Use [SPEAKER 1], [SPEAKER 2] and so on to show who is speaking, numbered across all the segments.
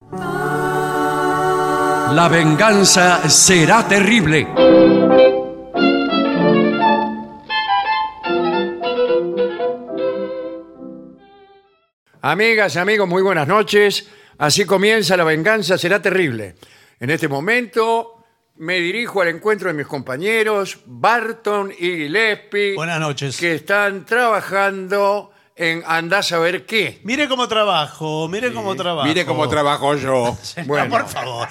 [SPEAKER 1] La venganza será terrible. Amigas, amigos, muy buenas noches. Así comienza La venganza será terrible. En este momento me dirijo al encuentro de mis compañeros Barton y Gillespie.
[SPEAKER 2] Buenas noches.
[SPEAKER 1] Que están trabajando en andás a ver qué.
[SPEAKER 2] Mire cómo trabajo, mire cómo trabajo.
[SPEAKER 3] Mire cómo trabajo yo.
[SPEAKER 2] Bueno, por favor.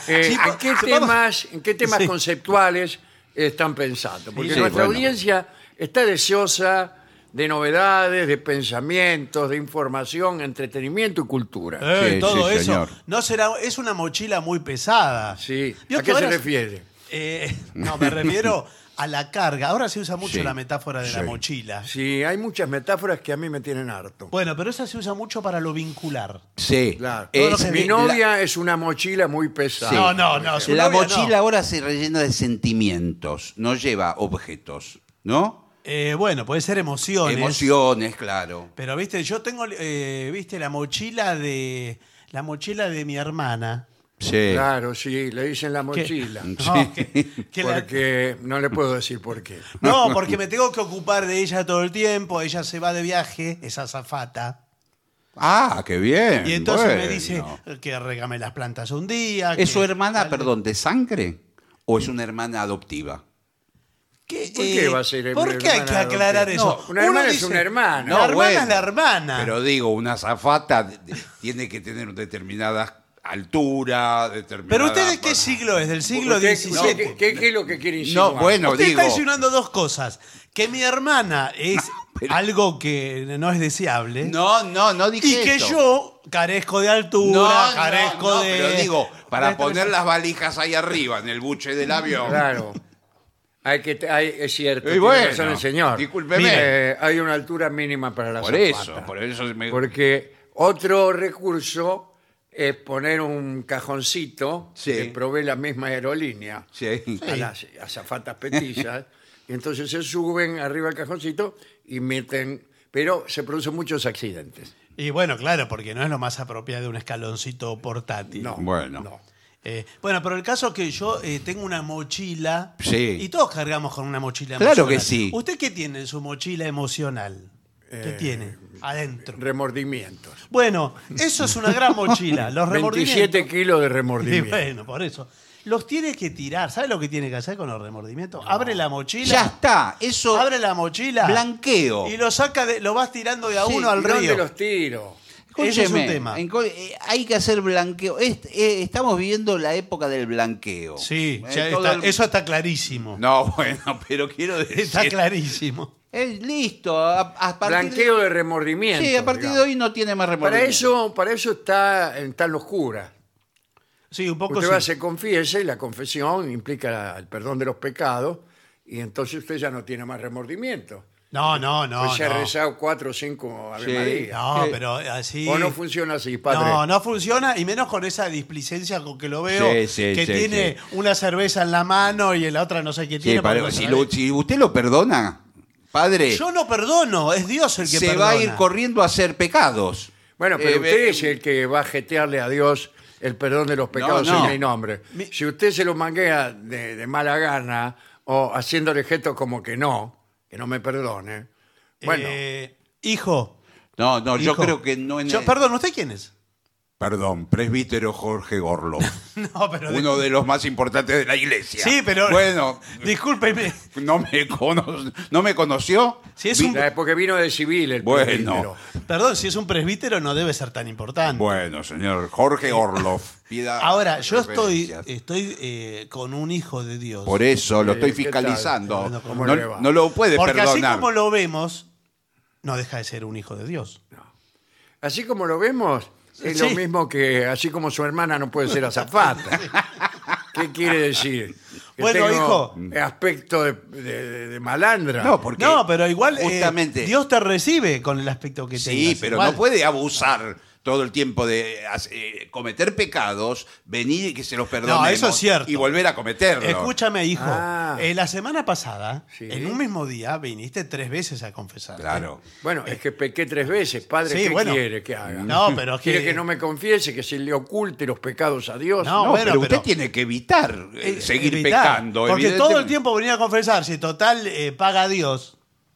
[SPEAKER 1] ¿En qué temas conceptuales están pensando? Porque nuestra audiencia está deseosa de novedades, de pensamientos, de información, entretenimiento y cultura.
[SPEAKER 2] Todo eso.
[SPEAKER 3] Señor.
[SPEAKER 2] No será, es una mochila muy pesada.
[SPEAKER 1] Sí.
[SPEAKER 2] ¿Vio
[SPEAKER 1] ¿A
[SPEAKER 2] que
[SPEAKER 1] qué se
[SPEAKER 2] ahora-
[SPEAKER 1] refiere?
[SPEAKER 2] No, me refiero a la carga. Ahora se usa mucho
[SPEAKER 3] Sí.
[SPEAKER 2] la metáfora de la mochila.
[SPEAKER 1] Sí, hay muchas metáforas que a mí me tienen harto.
[SPEAKER 2] Bueno, pero esa se usa mucho para lo vincular.
[SPEAKER 3] Sí.
[SPEAKER 1] Claro.
[SPEAKER 3] Es
[SPEAKER 1] Mi novia es una mochila muy pesada.
[SPEAKER 2] No, su
[SPEAKER 3] la
[SPEAKER 2] novia
[SPEAKER 3] mochila
[SPEAKER 2] no.
[SPEAKER 3] ahora se rellena de sentimientos, no lleva objetos, ¿no?
[SPEAKER 2] Bueno, puede ser emociones.
[SPEAKER 3] Emociones, claro.
[SPEAKER 2] Pero viste, yo tengo, viste, la mochila de mi hermana.
[SPEAKER 3] Sí.
[SPEAKER 1] Claro, sí, le dicen la mochila.
[SPEAKER 2] No, que la-
[SPEAKER 1] Porque no le puedo decir por qué.
[SPEAKER 2] no, porque me tengo que ocupar de ella todo el tiempo. Ella se va de viaje, es azafata.
[SPEAKER 3] Ah, qué bien.
[SPEAKER 2] Y entonces me
[SPEAKER 3] bueno.
[SPEAKER 2] dice que regame las plantas un día.
[SPEAKER 3] ¿Es
[SPEAKER 2] que-
[SPEAKER 3] su hermana, perdón, de sangre o es una hermana adoptiva?
[SPEAKER 2] ¿Qué,
[SPEAKER 1] ¿Por qué va a ser
[SPEAKER 2] ¿Por
[SPEAKER 1] una
[SPEAKER 2] qué hay que
[SPEAKER 1] hermana
[SPEAKER 2] aclarar
[SPEAKER 1] adoptiva?
[SPEAKER 2] eso?
[SPEAKER 1] No, una hermana
[SPEAKER 2] Uno
[SPEAKER 1] es
[SPEAKER 2] dice,
[SPEAKER 1] una hermana.
[SPEAKER 2] La hermana
[SPEAKER 3] bueno,
[SPEAKER 2] es la hermana.
[SPEAKER 3] Pero digo, una azafata tiene que tener determinada altura, determinada...
[SPEAKER 2] Pero usted de qué siglo es, del siglo
[SPEAKER 1] ¿Qué,
[SPEAKER 2] XVII.
[SPEAKER 1] qué es lo que quiere insinuar?
[SPEAKER 3] No, bueno,
[SPEAKER 2] Usted
[SPEAKER 3] digo...
[SPEAKER 2] está insinuando dos cosas. Que mi hermana es algo que no es deseable.
[SPEAKER 3] No dije
[SPEAKER 2] Y que
[SPEAKER 3] eso.
[SPEAKER 2] yo carezco de altura, carezco de...
[SPEAKER 3] pero digo, para
[SPEAKER 2] de-
[SPEAKER 3] poner las valijas ahí arriba, en el buche del avión.
[SPEAKER 1] Claro. Es cierto,
[SPEAKER 3] Y
[SPEAKER 1] tiene
[SPEAKER 3] bueno,
[SPEAKER 1] razón el señor.
[SPEAKER 3] discúlpeme.
[SPEAKER 1] Mire, hay una altura mínima para la
[SPEAKER 3] Por eso me...
[SPEAKER 1] Porque otro recurso es poner un cajoncito
[SPEAKER 3] Sí.
[SPEAKER 1] que provee la misma aerolínea
[SPEAKER 3] Sí.
[SPEAKER 1] a las azafatas petizas. Y entonces se suben arriba del cajoncito y meten... Pero se producen muchos accidentes.
[SPEAKER 2] Y bueno, claro, porque no es lo más apropiado de un escaloncito portátil.
[SPEAKER 1] No,
[SPEAKER 3] Bueno.
[SPEAKER 1] no.
[SPEAKER 2] Bueno, pero el caso es que yo tengo una mochila.
[SPEAKER 3] Sí.
[SPEAKER 2] Y todos cargamos con una mochila
[SPEAKER 3] Claro
[SPEAKER 2] emocional.
[SPEAKER 3] que sí.
[SPEAKER 2] ¿Usted qué tiene en su mochila emocional? ¿Qué tiene adentro?
[SPEAKER 1] Remordimientos.
[SPEAKER 2] Bueno, eso es una gran mochila. Los
[SPEAKER 1] 27
[SPEAKER 2] remordimientos.
[SPEAKER 1] kilos de
[SPEAKER 2] Y
[SPEAKER 1] remordimientos.
[SPEAKER 2] bueno, por eso. Los tiene que tirar. ¿Sabe lo que tiene que hacer con los remordimientos? Abre la mochila.
[SPEAKER 3] Ya está, eso...
[SPEAKER 2] Abre la mochila.
[SPEAKER 3] Blanqueo.
[SPEAKER 2] Y lo saca lo vas tirando de a
[SPEAKER 3] Sí,
[SPEAKER 2] uno al
[SPEAKER 1] ¿Y dónde
[SPEAKER 2] río.
[SPEAKER 1] los tiro?
[SPEAKER 2] Ese es un
[SPEAKER 3] Escúcheme,
[SPEAKER 2] tema.
[SPEAKER 3] Hay que hacer blanqueo. Estamos viviendo la época del blanqueo.
[SPEAKER 2] Sí, ya
[SPEAKER 3] Todo
[SPEAKER 2] está- eso está clarísimo.
[SPEAKER 3] No, bueno, pero quiero decir...
[SPEAKER 2] Está clarísimo.
[SPEAKER 3] Listo. A partir
[SPEAKER 1] Blanqueo de remordimiento.
[SPEAKER 3] Sí, a partir de hoy no tiene más remordimiento.
[SPEAKER 1] Para eso están los curas.
[SPEAKER 2] Sí, un poco
[SPEAKER 1] Usted
[SPEAKER 2] sí.
[SPEAKER 1] va, se confiesa y la confesión implica el perdón de los pecados y entonces usted ya no tiene más remordimiento.
[SPEAKER 2] No,
[SPEAKER 1] Pues se ha
[SPEAKER 2] no.
[SPEAKER 1] rezado 4 o 5 Ave
[SPEAKER 3] Sí.
[SPEAKER 1] María.
[SPEAKER 2] No,
[SPEAKER 3] Sí.
[SPEAKER 2] pero así...
[SPEAKER 1] O no funciona así, padre.
[SPEAKER 2] No funciona, y menos con esa displicencia con que lo veo,
[SPEAKER 3] Sí,
[SPEAKER 2] que
[SPEAKER 3] sí,
[SPEAKER 2] tiene una cerveza en la mano y en la otra no sé qué
[SPEAKER 3] Sí,
[SPEAKER 2] tiene.
[SPEAKER 3] pero
[SPEAKER 2] porque
[SPEAKER 3] si,
[SPEAKER 2] otra vez.
[SPEAKER 3] si usted lo perdona, padre,
[SPEAKER 2] Yo no perdono, es Dios el que
[SPEAKER 3] se
[SPEAKER 2] perdona.
[SPEAKER 3] va a ir corriendo a hacer pecados.
[SPEAKER 1] Bueno, pero usted
[SPEAKER 3] ve-
[SPEAKER 1] es el que va a jetearle a Dios el perdón de los pecados
[SPEAKER 3] No, no.
[SPEAKER 1] en mi nombre. Si usted se lo manguea de mala gana o haciéndole gestos como que no me perdone. Bueno,
[SPEAKER 2] Hijo.
[SPEAKER 3] No, yo
[SPEAKER 2] hijo.
[SPEAKER 3] creo que no...
[SPEAKER 2] Perdón, ¿usted quién es?
[SPEAKER 3] Perdón, presbítero Jorge Gorlo.
[SPEAKER 2] No, pero...
[SPEAKER 3] Uno de los más importantes de la iglesia.
[SPEAKER 2] Sí, pero...
[SPEAKER 3] Bueno,
[SPEAKER 2] Discúlpeme.
[SPEAKER 3] ¿no me conoció?
[SPEAKER 2] Si es un...
[SPEAKER 1] porque vino de civil el
[SPEAKER 3] Bueno.
[SPEAKER 1] presbítero.
[SPEAKER 2] Perdón, si es un presbítero no debe ser tan importante.
[SPEAKER 3] Bueno, señor Jorge Orloff. Pida
[SPEAKER 2] Ahora, yo
[SPEAKER 3] referencias.
[SPEAKER 2] estoy con un hijo de Dios.
[SPEAKER 3] Por eso lo estoy
[SPEAKER 1] ¿qué
[SPEAKER 3] fiscalizando.
[SPEAKER 2] tal?
[SPEAKER 1] ¿Cómo
[SPEAKER 3] No,
[SPEAKER 1] le va?
[SPEAKER 3] no lo puede
[SPEAKER 2] Porque así
[SPEAKER 3] perdonar.
[SPEAKER 2] como lo vemos, no deja de ser un hijo de Dios.
[SPEAKER 1] Así como lo vemos, es
[SPEAKER 2] Sí.
[SPEAKER 1] lo mismo que así como su hermana no puede ser azafata. ¿Qué quiere decir? Que
[SPEAKER 2] Bueno,
[SPEAKER 1] tengo
[SPEAKER 2] hijo.
[SPEAKER 1] aspecto de malandra.
[SPEAKER 3] No, porque
[SPEAKER 2] No, pero igual
[SPEAKER 3] justamente
[SPEAKER 2] Dios te recibe con el aspecto que tengas.
[SPEAKER 3] sí, pero
[SPEAKER 2] igual.
[SPEAKER 3] no puede abusar todo el tiempo de cometer pecados, venir y que se los perdonemos.
[SPEAKER 2] No, eso es cierto.
[SPEAKER 3] Y volver a cometerlos.
[SPEAKER 2] Escúchame, hijo.
[SPEAKER 1] Ah.
[SPEAKER 2] La semana pasada,
[SPEAKER 1] Sí.
[SPEAKER 2] en un mismo día, viniste 3 veces a confesar.
[SPEAKER 3] Claro.
[SPEAKER 1] Bueno, es que pequé 3 veces, padre,
[SPEAKER 2] Sí,
[SPEAKER 1] ¿qué
[SPEAKER 2] bueno.
[SPEAKER 1] quiere que haga?
[SPEAKER 2] No, pero es
[SPEAKER 1] ¿Quiere que no me confiese, que se le oculte los pecados a Dios?
[SPEAKER 2] No,
[SPEAKER 3] No,
[SPEAKER 2] bueno,
[SPEAKER 3] pero usted
[SPEAKER 2] pero-
[SPEAKER 3] tiene que evitar seguir
[SPEAKER 2] evitar,
[SPEAKER 3] pecando.
[SPEAKER 2] Porque todo el
[SPEAKER 3] evidentemente.
[SPEAKER 2] tiempo venía a confesar. Si total paga a Dios.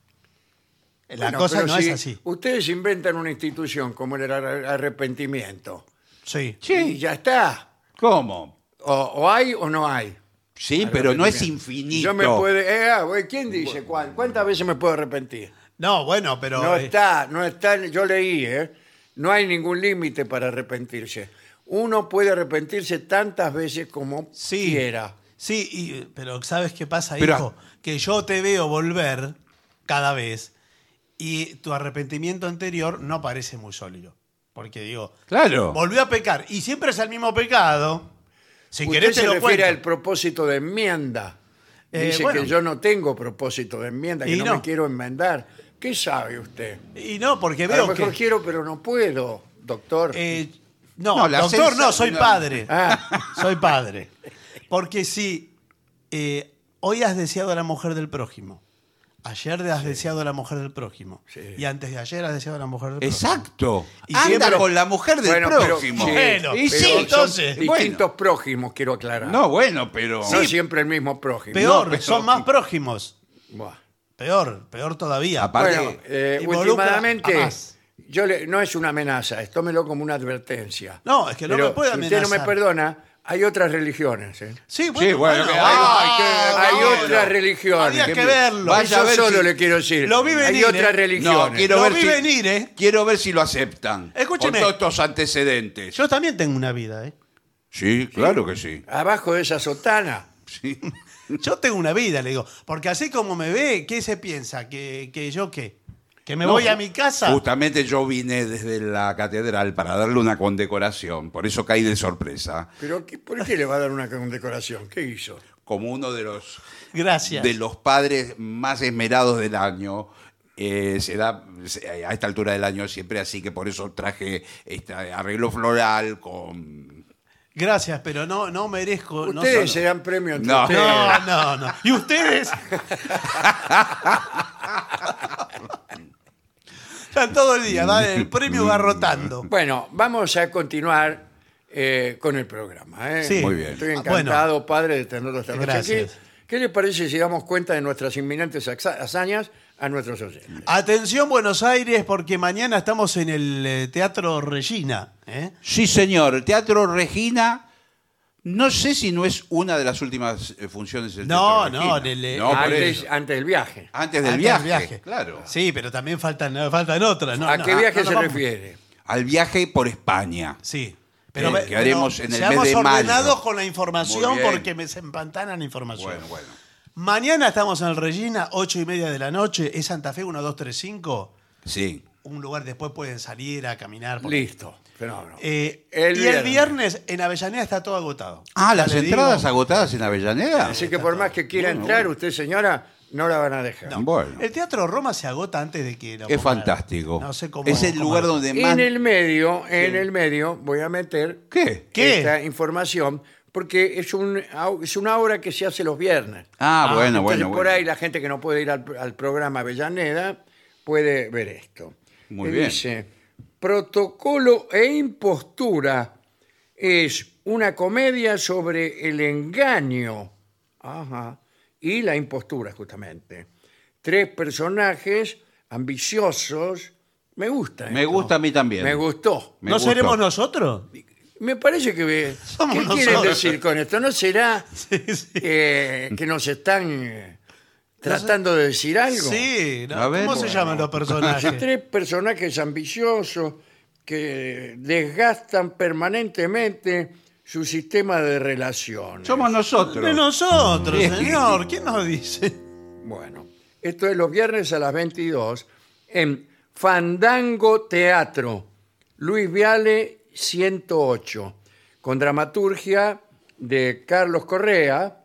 [SPEAKER 2] La
[SPEAKER 1] Bueno,
[SPEAKER 2] cosa
[SPEAKER 1] pero
[SPEAKER 2] no
[SPEAKER 1] si
[SPEAKER 2] es así.
[SPEAKER 1] Ustedes inventan una institución como el arrepentimiento.
[SPEAKER 2] Sí.
[SPEAKER 1] Y ya está.
[SPEAKER 3] ¿Cómo?
[SPEAKER 1] O hay o no hay.
[SPEAKER 3] Sí, pero no es
[SPEAKER 1] Arrepentimiento.
[SPEAKER 3] infinito.
[SPEAKER 1] Yo me puede. ¿Quién dice cuál? ¿Cuántas veces me puedo arrepentir?
[SPEAKER 2] No, bueno, pero.
[SPEAKER 1] No está. Yo leí, no hay ningún límite para arrepentirse. Uno puede arrepentirse tantas veces como
[SPEAKER 2] Sí.
[SPEAKER 1] quiera.
[SPEAKER 2] Sí, pero ¿sabes qué pasa,
[SPEAKER 3] Pero-
[SPEAKER 2] hijo? Que yo te veo volver cada vez y tu arrepentimiento anterior no parece muy sólido. Porque digo,
[SPEAKER 3] Claro.
[SPEAKER 2] volvió a pecar y siempre es el mismo pecado. Si
[SPEAKER 1] Usted
[SPEAKER 2] querés
[SPEAKER 1] se
[SPEAKER 2] te lo
[SPEAKER 1] refiere
[SPEAKER 2] cuento.
[SPEAKER 1] al propósito de enmienda. Dice
[SPEAKER 2] bueno.
[SPEAKER 1] que yo no tengo propósito de enmienda, que
[SPEAKER 2] Y
[SPEAKER 1] no
[SPEAKER 2] no.
[SPEAKER 1] me quiero enmendar. ¿Qué sabe usted?
[SPEAKER 2] Y no, porque
[SPEAKER 1] A lo
[SPEAKER 2] veo
[SPEAKER 1] mejor
[SPEAKER 2] que...
[SPEAKER 1] quiero, pero no puedo, doctor.
[SPEAKER 2] No,
[SPEAKER 3] No, la
[SPEAKER 2] doctor, no, soy
[SPEAKER 3] sensación-
[SPEAKER 2] padre.
[SPEAKER 1] Ah.
[SPEAKER 2] Soy padre. Porque si hoy has deseado a la mujer del prójimo, ayer has deseado a la mujer del prójimo,
[SPEAKER 1] Sí.
[SPEAKER 2] y antes de ayer has deseado a la mujer del prójimo.
[SPEAKER 3] Exacto.
[SPEAKER 2] Y
[SPEAKER 3] Anda
[SPEAKER 2] siempre-
[SPEAKER 3] con la mujer del
[SPEAKER 1] Bueno, pero-
[SPEAKER 3] prójimo.
[SPEAKER 1] sí,
[SPEAKER 2] Bueno,
[SPEAKER 3] Y
[SPEAKER 1] pero
[SPEAKER 3] sí,
[SPEAKER 1] son
[SPEAKER 2] entonces,
[SPEAKER 1] distintos prójimos, quiero aclarar.
[SPEAKER 3] No, bueno, pero...
[SPEAKER 1] No siempre el mismo prójimo.
[SPEAKER 2] Peor,
[SPEAKER 3] No, pero-
[SPEAKER 2] son más prójimos.
[SPEAKER 1] Buah.
[SPEAKER 2] Peor todavía.
[SPEAKER 3] Aparte-
[SPEAKER 1] Bueno,
[SPEAKER 2] Involucra
[SPEAKER 1] últimamente,
[SPEAKER 2] a más.
[SPEAKER 1] no es una amenaza, tómelo como una advertencia.
[SPEAKER 2] No, es que no
[SPEAKER 1] Pero
[SPEAKER 2] me puede
[SPEAKER 1] si usted no me
[SPEAKER 2] amenazar.
[SPEAKER 1] perdona, hay otras religiones.
[SPEAKER 2] Sí,
[SPEAKER 3] Sí, bueno, que
[SPEAKER 1] Hay
[SPEAKER 2] bueno.
[SPEAKER 1] otras religiones.
[SPEAKER 2] Había que
[SPEAKER 3] Que
[SPEAKER 2] verlo.
[SPEAKER 3] vaya a
[SPEAKER 1] Yo
[SPEAKER 3] ver
[SPEAKER 1] solo
[SPEAKER 3] si-
[SPEAKER 1] le quiero decir.
[SPEAKER 2] Lo vi venir,
[SPEAKER 1] hay otras
[SPEAKER 2] ¿eh?
[SPEAKER 1] religiones.
[SPEAKER 3] No, quiero
[SPEAKER 2] Lo
[SPEAKER 3] ver
[SPEAKER 2] vi
[SPEAKER 3] si,
[SPEAKER 2] venir, ¿eh?
[SPEAKER 3] Quiero ver si lo aceptan.
[SPEAKER 2] Escúcheme.
[SPEAKER 3] Con todos estos antecedentes.
[SPEAKER 2] Yo también tengo una vida, ¿eh?
[SPEAKER 3] Sí, claro que sí.
[SPEAKER 1] Abajo de esa sotana.
[SPEAKER 3] Sí.
[SPEAKER 2] Yo tengo una vida, le digo. Porque así como me ve, ¿qué se piensa? ¿Que yo qué? ¿Que me
[SPEAKER 3] No,
[SPEAKER 2] voy a mi casa?
[SPEAKER 3] Justamente yo vine desde la catedral para darle una condecoración. Por eso caí de sorpresa.
[SPEAKER 1] Pero ¿por qué le va a dar una condecoración? ¿Qué hizo?
[SPEAKER 3] Como uno de
[SPEAKER 2] Gracias.
[SPEAKER 3] los padres más esmerados del año. Se da a esta altura del año siempre, así que por eso traje este arreglo floral con...
[SPEAKER 2] Gracias, pero no merezco. no
[SPEAKER 1] Ustedes
[SPEAKER 2] solo-
[SPEAKER 1] se dan premio entre
[SPEAKER 3] No.
[SPEAKER 1] ustedes.
[SPEAKER 2] No. ¿Y ustedes? Están todo el día, ¿vale? El premio va rotando.
[SPEAKER 1] Bueno, vamos a continuar con el programa. ¿eh?
[SPEAKER 2] Sí.
[SPEAKER 3] Muy bien.
[SPEAKER 1] Estoy encantado, padre, de tenerlo esta noche aquí.
[SPEAKER 2] Gracias.
[SPEAKER 1] ¿Qué le parece si damos cuenta de nuestras inminentes hazañas a nuestros oyentes?
[SPEAKER 2] Atención, Buenos Aires, porque mañana estamos en el Teatro Regina. ¿eh?
[SPEAKER 3] Sí, señor. El Teatro Regina, no sé si no es una de las últimas funciones del
[SPEAKER 2] No,
[SPEAKER 3] Teatro
[SPEAKER 2] no,
[SPEAKER 3] Regina.
[SPEAKER 2] en el-
[SPEAKER 3] por
[SPEAKER 1] antes,
[SPEAKER 3] eso.
[SPEAKER 1] antes del viaje.
[SPEAKER 3] Antes del
[SPEAKER 2] Antes del
[SPEAKER 3] viaje, claro.
[SPEAKER 2] Sí, pero también faltan otras. No,
[SPEAKER 1] ¿A
[SPEAKER 2] no,
[SPEAKER 1] qué viaje
[SPEAKER 2] no
[SPEAKER 1] se
[SPEAKER 2] vamos.
[SPEAKER 1] refiere?
[SPEAKER 3] Al viaje por España.
[SPEAKER 2] Sí.
[SPEAKER 3] Que haremos en el mes
[SPEAKER 2] seamos
[SPEAKER 3] de mayo.
[SPEAKER 2] ordenados con la información
[SPEAKER 3] Muy bien.
[SPEAKER 2] porque me se empantanan la información.
[SPEAKER 3] Bueno.
[SPEAKER 2] Mañana estamos en el Regina, 8:30 de la noche. Es Santa Fe 1235.
[SPEAKER 3] Sí.
[SPEAKER 2] Un lugar después pueden salir a caminar. por ahí.
[SPEAKER 1] Listo. Fenómeno.
[SPEAKER 2] Y
[SPEAKER 1] El
[SPEAKER 2] el
[SPEAKER 1] viernes.
[SPEAKER 2] viernes en Avellaneda está todo agotado.
[SPEAKER 3] Ah,
[SPEAKER 2] Ya
[SPEAKER 3] las
[SPEAKER 2] le
[SPEAKER 3] entradas
[SPEAKER 2] digo.
[SPEAKER 3] agotadas en Avellaneda.
[SPEAKER 1] Así que por más que quiera
[SPEAKER 3] Bueno,
[SPEAKER 1] entrar,
[SPEAKER 3] bueno.
[SPEAKER 1] usted, señora, no la van a dejar.
[SPEAKER 3] Bueno.
[SPEAKER 2] El Teatro Roma se agota antes de que lo
[SPEAKER 3] Es
[SPEAKER 2] pongan.
[SPEAKER 3] fantástico.
[SPEAKER 2] No sé cómo.
[SPEAKER 3] Es el
[SPEAKER 2] cómo-
[SPEAKER 3] lugar donde más...
[SPEAKER 1] En el medio, voy a meter
[SPEAKER 3] ¿Qué?
[SPEAKER 2] ¿Qué?
[SPEAKER 1] esta información porque es una obra que se hace los viernes.
[SPEAKER 3] Ah, bueno,
[SPEAKER 1] Entonces,
[SPEAKER 3] bueno.
[SPEAKER 1] por
[SPEAKER 3] bueno.
[SPEAKER 1] ahí la gente que no puede ir al programa Avellaneda puede ver esto.
[SPEAKER 3] Muy
[SPEAKER 1] Y
[SPEAKER 3] bien.
[SPEAKER 1] Dice, Protocolo e impostura es una comedia sobre el engaño y la impostura, justamente. 3 personajes ambiciosos. Me gusta.
[SPEAKER 3] Me
[SPEAKER 1] esto.
[SPEAKER 3] gusta a mí también.
[SPEAKER 1] Me gustó.
[SPEAKER 3] Me
[SPEAKER 2] ¿No
[SPEAKER 3] gustó.
[SPEAKER 2] seremos nosotros?
[SPEAKER 1] Me parece que...
[SPEAKER 2] Somos
[SPEAKER 1] ¿Qué quieren
[SPEAKER 2] nosotros.
[SPEAKER 1] decir con esto? ¿No será que nos están tratando de decir algo?
[SPEAKER 2] Sí, ¿no?
[SPEAKER 3] A ver,
[SPEAKER 2] ¿Cómo se
[SPEAKER 3] bueno.
[SPEAKER 2] llaman los personajes?
[SPEAKER 1] 3 personajes ambiciosos que desgastan permanentemente su sistema de relaciones.
[SPEAKER 3] Somos nosotros.
[SPEAKER 2] De nosotros,
[SPEAKER 3] Bien.
[SPEAKER 2] señor. ¿Quién nos dice?
[SPEAKER 1] Bueno, esto es los viernes a las 22 en Fandango Teatro, Luis Viale 108, con dramaturgia de Carlos Correa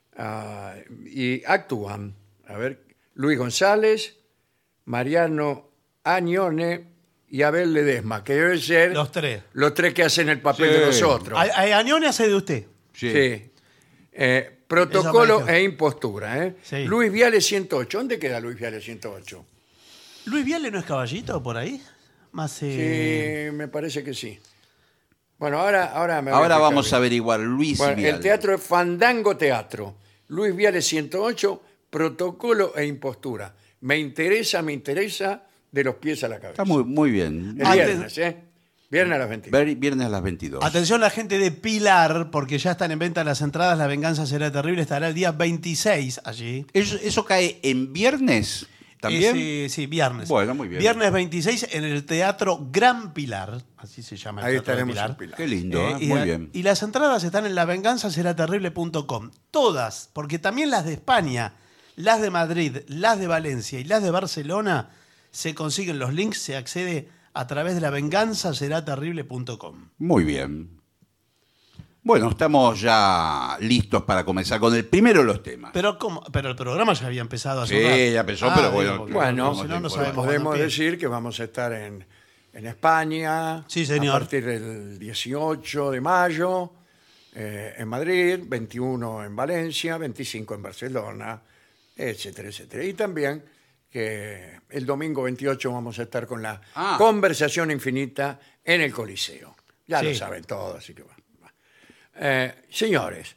[SPEAKER 1] y actúan, Luis González, Mariano Añone y Abel Ledesma, que deben ser
[SPEAKER 2] Los tres.
[SPEAKER 1] los tres que hacen el papel
[SPEAKER 3] Sí.
[SPEAKER 1] de los otros.
[SPEAKER 2] Añone hace de usted.
[SPEAKER 1] Sí. Protocolo
[SPEAKER 2] Eso me
[SPEAKER 1] e impostura.
[SPEAKER 2] Sí.
[SPEAKER 1] Luis Viale 108. ¿Dónde queda Luis Viale 108?
[SPEAKER 2] ¿Luis Viale no es caballito por ahí? Más
[SPEAKER 1] Sí, me parece que sí. Bueno, ahora me voy
[SPEAKER 3] Ahora
[SPEAKER 1] fijar
[SPEAKER 3] vamos
[SPEAKER 1] bien.
[SPEAKER 3] a averiguar Luis
[SPEAKER 1] Bueno,
[SPEAKER 3] Viale.
[SPEAKER 1] el teatro es Fandango Teatro. Luis Viale 108, protocolo e impostura. Me interesa de los pies a la cabeza.
[SPEAKER 3] Está muy bien.
[SPEAKER 1] El viernes, Viernes a las 22.
[SPEAKER 3] Viernes a las 22.
[SPEAKER 2] Atención la gente de Pilar, porque ya están en venta las entradas. La venganza será terrible. Estará el día 26 allí.
[SPEAKER 3] ¿Eso cae en viernes también?
[SPEAKER 2] Sí, viernes.
[SPEAKER 3] Bueno, muy bien.
[SPEAKER 2] Viernes 26 en el Teatro Gran Pilar. Así se llama el
[SPEAKER 1] Ahí
[SPEAKER 2] Teatro de
[SPEAKER 1] estaremos
[SPEAKER 2] Pilar.
[SPEAKER 1] en Pilar.
[SPEAKER 3] Qué lindo,
[SPEAKER 2] Y
[SPEAKER 3] muy bien.
[SPEAKER 2] Y las entradas están en lavenganzaseraterrible.com. Todas, porque también las de España, las de Madrid, las de Valencia y las de Barcelona se consiguen los links, se accede a través de lavenganzaseraterrible.com.
[SPEAKER 3] Muy bien. Bueno, estamos ya listos para comenzar con el primero de los temas.
[SPEAKER 2] Pero el programa ya había empezado hace
[SPEAKER 3] Sí,
[SPEAKER 2] un rato.
[SPEAKER 3] ya empezó, pero bueno,
[SPEAKER 2] porque
[SPEAKER 1] Bueno,
[SPEAKER 2] si no, no
[SPEAKER 3] podemos
[SPEAKER 2] sabemos
[SPEAKER 1] podemos
[SPEAKER 2] cuándo empieza.
[SPEAKER 1] decir que vamos a estar en España.
[SPEAKER 2] Sí, señor.
[SPEAKER 1] A partir del 18 de mayo en Madrid, 21 en Valencia, 25 en Barcelona, etcétera, etcétera. Y también que el domingo 28 vamos a estar con la conversación infinita en el Coliseo. Ya
[SPEAKER 2] Sí.
[SPEAKER 1] lo saben todos, así que bueno. Señores,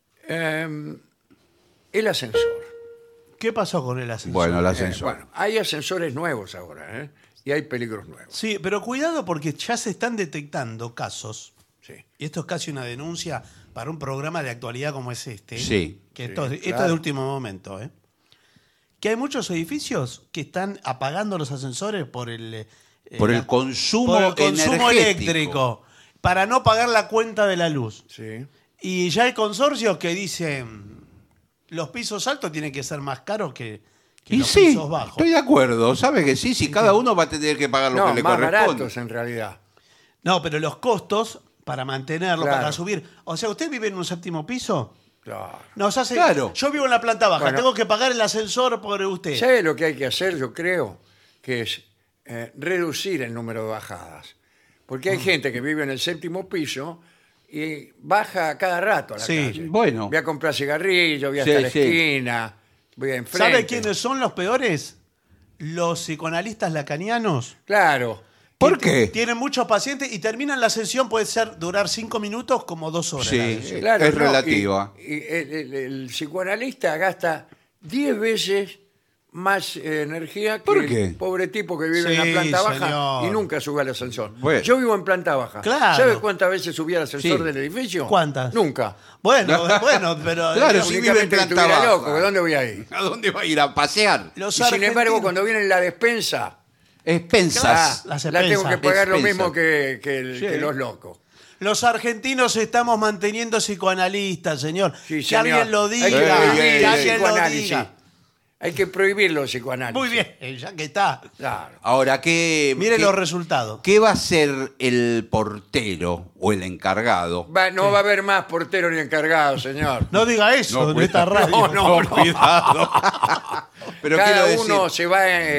[SPEAKER 1] el ascensor.
[SPEAKER 2] ¿Qué pasó con el ascensor?
[SPEAKER 3] Bueno, el ascensor.
[SPEAKER 1] Bueno, hay ascensores nuevos ahora, y hay peligros nuevos.
[SPEAKER 2] Sí, pero cuidado porque ya se están detectando casos,
[SPEAKER 1] Sí.
[SPEAKER 2] y esto es casi una denuncia para un programa de actualidad como es este.
[SPEAKER 3] Sí.
[SPEAKER 2] Que
[SPEAKER 1] Sí,
[SPEAKER 2] esto es
[SPEAKER 1] claro.
[SPEAKER 2] de último momento, que hay muchos edificios que están apagando los ascensores por el
[SPEAKER 3] consumo,
[SPEAKER 2] por el consumo
[SPEAKER 3] energético.
[SPEAKER 2] eléctrico para no pagar la cuenta de la luz.
[SPEAKER 1] Sí.
[SPEAKER 2] Y ya hay consorcios que dicen los pisos altos tienen que ser más caros que
[SPEAKER 3] Y
[SPEAKER 2] los
[SPEAKER 3] sí,
[SPEAKER 2] pisos bajos.
[SPEAKER 3] estoy de acuerdo. ¿Sabe que sí? Si cada uno va a tener que pagar lo
[SPEAKER 1] No,
[SPEAKER 3] que le
[SPEAKER 1] más
[SPEAKER 3] corresponde.
[SPEAKER 1] baratos en realidad.
[SPEAKER 2] No, pero los costos para mantenerlo,
[SPEAKER 1] Claro.
[SPEAKER 2] para subir. O sea, ¿usted vive en un séptimo piso?
[SPEAKER 1] Claro.
[SPEAKER 2] Nos hace,
[SPEAKER 3] Claro.
[SPEAKER 2] Yo vivo en la planta baja,
[SPEAKER 1] Bueno.
[SPEAKER 2] tengo que pagar el ascensor por usted.
[SPEAKER 1] ¿Sabe lo que hay que hacer? Yo creo que es reducir el número de bajadas. Porque hay gente que vive en el séptimo piso y baja cada rato a la
[SPEAKER 2] Sí,
[SPEAKER 1] calle.
[SPEAKER 3] bueno.
[SPEAKER 1] Voy a comprar cigarrillos, voy
[SPEAKER 3] Sí,
[SPEAKER 1] hasta la
[SPEAKER 3] sí.
[SPEAKER 1] esquina, voy a enfrente.
[SPEAKER 2] ¿Sabe quiénes son los peores? Los psicoanalistas lacanianos.
[SPEAKER 1] Claro.
[SPEAKER 3] ¿Por qué?
[SPEAKER 2] Tienen muchos pacientes y terminan la sesión, puede durar 5 minutos como 2 horas.
[SPEAKER 3] Sí,
[SPEAKER 2] la sesión.
[SPEAKER 1] Claro,
[SPEAKER 3] es
[SPEAKER 1] no,
[SPEAKER 3] relativa.
[SPEAKER 1] y el psicoanalista gasta 10 veces más energía que
[SPEAKER 3] ¿Por qué?
[SPEAKER 1] el pobre tipo que vive en
[SPEAKER 2] Sí,
[SPEAKER 1] la planta baja
[SPEAKER 2] señor.
[SPEAKER 1] y nunca sube al ascensor.
[SPEAKER 3] Bueno.
[SPEAKER 1] Yo vivo en planta baja.
[SPEAKER 2] Claro.
[SPEAKER 1] ¿Sabe cuántas veces subí al ascensor
[SPEAKER 3] Sí.
[SPEAKER 1] del edificio?
[SPEAKER 2] ¿Cuántas?
[SPEAKER 1] Nunca.
[SPEAKER 2] Bueno, pero
[SPEAKER 3] Claro, sí. vive en
[SPEAKER 1] Únicamente que
[SPEAKER 3] planta
[SPEAKER 1] estuviera
[SPEAKER 3] baja.
[SPEAKER 1] loco, ¿de dónde voy a ir?
[SPEAKER 3] ¿A dónde va a ir a pasear?
[SPEAKER 2] los
[SPEAKER 1] Y sin embargo,
[SPEAKER 2] argentinos-
[SPEAKER 1] cuando viene la despensa,
[SPEAKER 3] Expensas.
[SPEAKER 2] Las
[SPEAKER 1] la tengo
[SPEAKER 2] expensas.
[SPEAKER 1] que pagar lo
[SPEAKER 3] Expensas.
[SPEAKER 1] mismo que
[SPEAKER 3] Sí.
[SPEAKER 1] los locos.
[SPEAKER 2] Los argentinos estamos manteniendo psicoanalistas, señor.
[SPEAKER 1] Sí,
[SPEAKER 2] que
[SPEAKER 1] señor.
[SPEAKER 2] alguien lo
[SPEAKER 1] Hay que
[SPEAKER 2] diga.
[SPEAKER 1] prohibir
[SPEAKER 2] Que
[SPEAKER 1] el
[SPEAKER 2] alguien lo
[SPEAKER 1] psicoanálisis.
[SPEAKER 2] diga.
[SPEAKER 1] Hay que prohibir los psicoanálisis.
[SPEAKER 2] Muy bien, ya que está.
[SPEAKER 1] Claro.
[SPEAKER 3] Ahora,
[SPEAKER 2] Mire
[SPEAKER 3] qué,
[SPEAKER 2] los resultados.
[SPEAKER 3] ¿qué va a hacer el portero o el encargado?
[SPEAKER 1] No va a haber más portero ni encargado, señor.
[SPEAKER 2] No diga eso en esta radio.
[SPEAKER 1] No,
[SPEAKER 3] Cuidado. Pero quiero
[SPEAKER 1] Cada
[SPEAKER 3] decir,
[SPEAKER 1] uno se va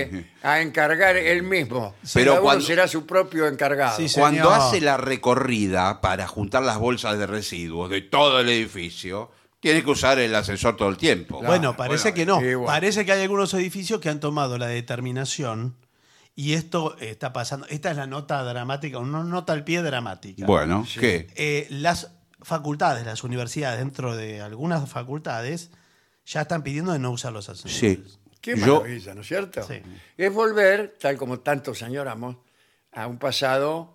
[SPEAKER 1] a encargar él mismo.
[SPEAKER 3] Pero
[SPEAKER 1] Cada uno
[SPEAKER 3] cuando-
[SPEAKER 1] será su propio encargado.
[SPEAKER 2] Sí,
[SPEAKER 3] cuando
[SPEAKER 2] señor.
[SPEAKER 3] hace la recorrida para juntar las bolsas de residuos de todo el edificio, tiene que usar el ascensor todo el tiempo.
[SPEAKER 2] Bueno, parece que no.
[SPEAKER 1] sí, bueno.
[SPEAKER 2] Parece que hay algunos edificios que han tomado la determinación y esto está pasando. Esta es la nota dramática, una nota al pie dramática.
[SPEAKER 3] Bueno, ¿qué?
[SPEAKER 2] Las facultades, las universidades, dentro de algunas facultades, ya están pidiendo de no usar los ascensores.
[SPEAKER 3] Sí.
[SPEAKER 1] Qué
[SPEAKER 3] Yo-
[SPEAKER 1] maravilla, ¿no es cierto?
[SPEAKER 2] Sí.
[SPEAKER 1] Es volver, tal como tantos añoramos, a un pasado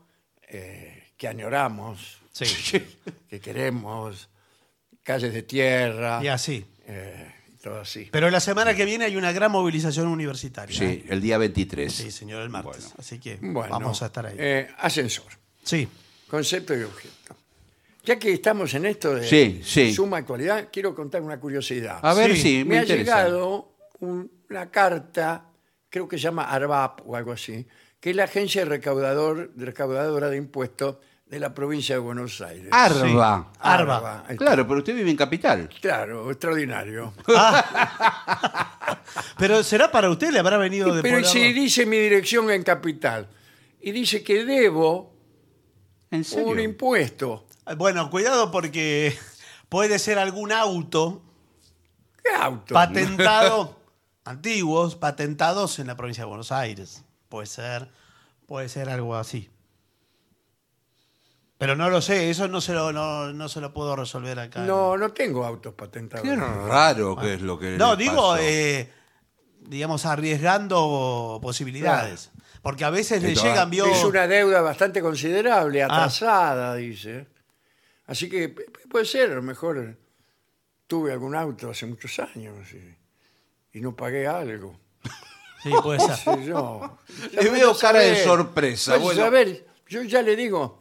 [SPEAKER 1] que añoramos,
[SPEAKER 2] Sí.
[SPEAKER 1] que queremos, calles de tierra,
[SPEAKER 2] Y así.
[SPEAKER 1] y todo así.
[SPEAKER 2] Pero la semana que viene hay una gran movilización universitaria.
[SPEAKER 3] Sí, el día 23.
[SPEAKER 2] Sí, señor, el martes.
[SPEAKER 3] Bueno.
[SPEAKER 2] Así que
[SPEAKER 1] Bueno,
[SPEAKER 2] vamos a estar ahí.
[SPEAKER 1] Ascensor,
[SPEAKER 2] Sí.
[SPEAKER 1] concepto y objeto. Ya que estamos en esto de
[SPEAKER 3] Sí, sí.
[SPEAKER 1] suma actualidad, quiero contar una curiosidad.
[SPEAKER 3] A ver,
[SPEAKER 2] Sí,
[SPEAKER 3] sí,
[SPEAKER 1] Me ha
[SPEAKER 3] interesa.
[SPEAKER 1] llegado una carta, creo que se llama ARBAP o algo así, que es la agencia recaudadora de impuestos de la provincia de Buenos Aires.
[SPEAKER 3] Arba.
[SPEAKER 2] Arba.
[SPEAKER 1] Ahí está.
[SPEAKER 3] Claro, pero usted vive en Capital.
[SPEAKER 1] Claro, extraordinario.
[SPEAKER 2] Pero será para usted, le habrá venido de
[SPEAKER 1] Pero
[SPEAKER 2] por
[SPEAKER 1] si
[SPEAKER 2] algo?
[SPEAKER 1] dice mi dirección en Capital y dice que debo
[SPEAKER 3] ¿En serio?
[SPEAKER 1] un impuesto.
[SPEAKER 2] Bueno, cuidado porque puede ser algún auto
[SPEAKER 1] ¿Qué auto?
[SPEAKER 2] patentado, antiguos, patentados en la provincia de Buenos Aires. Puede ser algo así. Pero no lo sé, eso no se lo puedo resolver acá.
[SPEAKER 1] No tengo autos patentados.
[SPEAKER 3] Qué raro que es lo que
[SPEAKER 2] No,
[SPEAKER 3] le
[SPEAKER 2] digo,
[SPEAKER 3] pasó.
[SPEAKER 2] digamos, arriesgando posibilidades. Porque a veces le
[SPEAKER 3] Esto,
[SPEAKER 2] llegan,
[SPEAKER 1] Es una deuda bastante considerable, atrasada, dice. Así que puede ser, a lo mejor tuve algún auto hace muchos años y no pagué algo.
[SPEAKER 2] Sí, puede ser.
[SPEAKER 1] Sí, yo.
[SPEAKER 3] Le veo cara de sorpresa.
[SPEAKER 1] Pues,
[SPEAKER 3] Bueno.
[SPEAKER 1] a ver, yo ya le digo,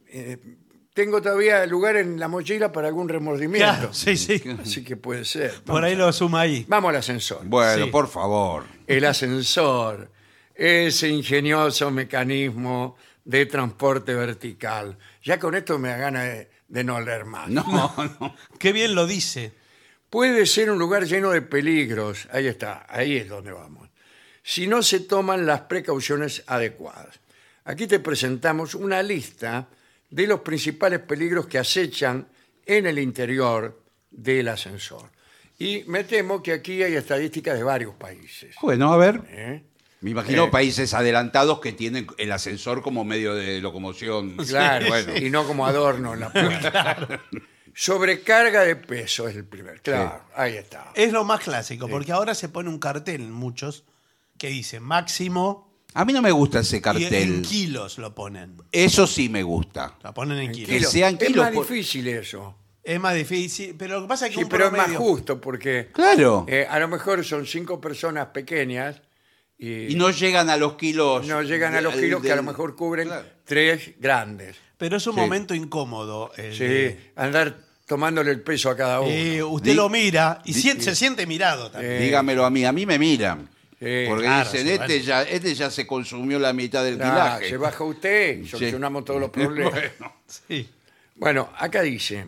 [SPEAKER 1] tengo todavía lugar en la mochila para algún remordimiento.
[SPEAKER 2] Claro, sí, sí.
[SPEAKER 1] Así que puede ser.
[SPEAKER 2] Por ahí lo suma ahí.
[SPEAKER 1] Vamos al ascensor.
[SPEAKER 3] Bueno,
[SPEAKER 2] Sí.
[SPEAKER 3] por favor.
[SPEAKER 1] El ascensor, ese ingenioso mecanismo de transporte vertical. Ya con esto me da ganas de no leer más.
[SPEAKER 3] No, no.
[SPEAKER 2] Qué bien lo dice.
[SPEAKER 1] Puede ser un lugar lleno de peligros. Ahí está, ahí es donde vamos. Si no se toman las precauciones adecuadas. Aquí te presentamos una lista de los principales peligros que acechan en el interior del ascensor. Y me temo que aquí hay estadísticas de varios países.
[SPEAKER 3] Bueno, a ver.
[SPEAKER 1] ¿eh?
[SPEAKER 3] Me imagino
[SPEAKER 1] Eh.
[SPEAKER 3] países adelantados que tienen el ascensor como medio de locomoción.
[SPEAKER 1] Claro,
[SPEAKER 3] Bueno.
[SPEAKER 1] y no como adorno en la puerta. Sobrecarga de peso es el primer. Claro, ahí está.
[SPEAKER 2] Es lo más clásico, porque ahora se pone un cartel en muchos que dice máximo
[SPEAKER 3] A mí no me gusta ese
[SPEAKER 2] y en
[SPEAKER 3] cartel.
[SPEAKER 2] kilos lo ponen.
[SPEAKER 3] Eso sí me gusta.
[SPEAKER 2] Lo ponen en kilos.
[SPEAKER 3] Que sean
[SPEAKER 1] Es
[SPEAKER 3] kilos
[SPEAKER 1] más
[SPEAKER 3] por-
[SPEAKER 1] difícil eso.
[SPEAKER 2] Es más difícil, pero lo que pasa es que
[SPEAKER 1] Sí,
[SPEAKER 2] un
[SPEAKER 1] pero es más
[SPEAKER 2] promedio-
[SPEAKER 1] justo porque
[SPEAKER 3] Claro.
[SPEAKER 1] a lo mejor son 5 personas pequeñas
[SPEAKER 3] Y no llegan a los kilos.
[SPEAKER 1] no llegan a los kilos que a lo
[SPEAKER 3] del-
[SPEAKER 1] mejor cubren
[SPEAKER 3] Claro.
[SPEAKER 1] 3 grandes.
[SPEAKER 2] Pero es un
[SPEAKER 3] Sí.
[SPEAKER 2] momento incómodo.
[SPEAKER 1] Sí, andar tomándole el peso a cada uno.
[SPEAKER 2] Usted
[SPEAKER 3] Di-
[SPEAKER 2] lo mira y
[SPEAKER 3] di-
[SPEAKER 2] se siente mirado también.
[SPEAKER 3] Dígamelo a mí me miran. Porque
[SPEAKER 2] claro,
[SPEAKER 3] dicen,
[SPEAKER 2] sí,
[SPEAKER 3] este ya se consumió la mitad del
[SPEAKER 1] Ah,
[SPEAKER 3] kilaje.
[SPEAKER 1] se baja usted y solucionamos todos los problemas.
[SPEAKER 3] Bueno.
[SPEAKER 2] Sí.
[SPEAKER 1] Bueno, acá dice,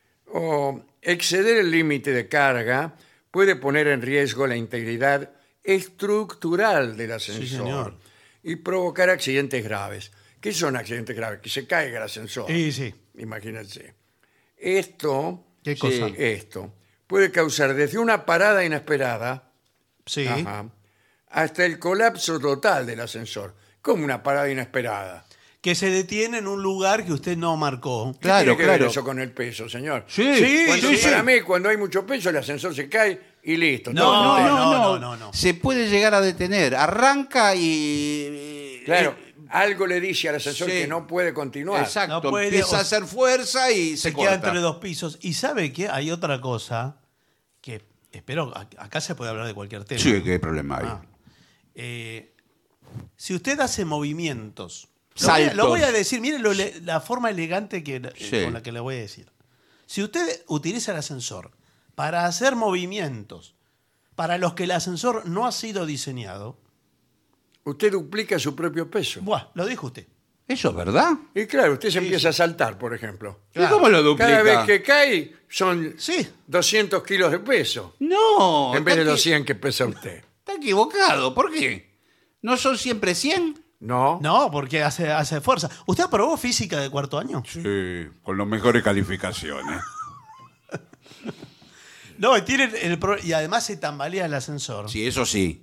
[SPEAKER 1] exceder el límite de carga puede poner en riesgo la integridad estructural del ascensor
[SPEAKER 2] señor.
[SPEAKER 1] y provocar accidentes graves. ¿Qué son accidentes graves? Que se caiga el ascensor.
[SPEAKER 2] Sí, sí.
[SPEAKER 1] Imagínense. Esto,
[SPEAKER 2] ¿Qué cosa?
[SPEAKER 1] esto puede causar desde una parada inesperada
[SPEAKER 2] Sí.
[SPEAKER 1] ajá, hasta el colapso total del ascensor. ¿Cómo una parada inesperada?
[SPEAKER 2] Que se detiene en un lugar que usted no marcó.
[SPEAKER 1] ¿Qué
[SPEAKER 3] Claro,
[SPEAKER 1] tiene que ver
[SPEAKER 3] claro.
[SPEAKER 1] eso con el peso, señor?
[SPEAKER 3] Sí,
[SPEAKER 1] Cuando,
[SPEAKER 3] sí, sí.
[SPEAKER 1] para mí, cuando hay mucho peso, el ascensor se cae y listo.
[SPEAKER 2] No,
[SPEAKER 1] todo
[SPEAKER 2] no,
[SPEAKER 1] contento.
[SPEAKER 2] no.
[SPEAKER 3] Se puede llegar a detener. Arranca y.
[SPEAKER 1] Claro, algo le dice al ascensor
[SPEAKER 3] Sí.
[SPEAKER 1] que no puede continuar.
[SPEAKER 3] Exacto.
[SPEAKER 2] No puede,
[SPEAKER 3] Empieza
[SPEAKER 2] o-
[SPEAKER 3] a hacer fuerza y se
[SPEAKER 2] Se queda
[SPEAKER 3] corta.
[SPEAKER 2] entre dos pisos. Y sabe que hay otra cosa que espero, acá se puede hablar de cualquier tema.
[SPEAKER 3] Sí, qué problema hay.
[SPEAKER 2] Ah. Si usted hace movimientos,
[SPEAKER 3] Saltos.
[SPEAKER 2] lo voy a decir, mire la forma elegante
[SPEAKER 3] Sí.
[SPEAKER 2] con la que le voy a decir. Si usted utiliza el ascensor para hacer movimientos para los que el ascensor no ha sido diseñado,
[SPEAKER 1] Usted duplica su propio peso.
[SPEAKER 2] buah, lo dijo usted.
[SPEAKER 3] ¿Eso es verdad?
[SPEAKER 1] Y claro, usted se empieza a saltar, por ejemplo.
[SPEAKER 3] ¿Y cómo lo duplica?
[SPEAKER 1] Cada vez que cae son
[SPEAKER 2] Sí.
[SPEAKER 1] 200 kilos de peso.
[SPEAKER 3] No.
[SPEAKER 1] En vez de
[SPEAKER 3] está
[SPEAKER 1] los 100 que pesa usted.
[SPEAKER 3] Está equivocado. ¿Por qué? ¿No son siempre 100?
[SPEAKER 1] ¿No?
[SPEAKER 2] No, porque hace fuerza. ¿Usted aprobó física de cuarto año?
[SPEAKER 3] Sí, con las mejores calificaciones.
[SPEAKER 2] No, y tiene y además se tambalea el ascensor.
[SPEAKER 3] Sí, eso sí.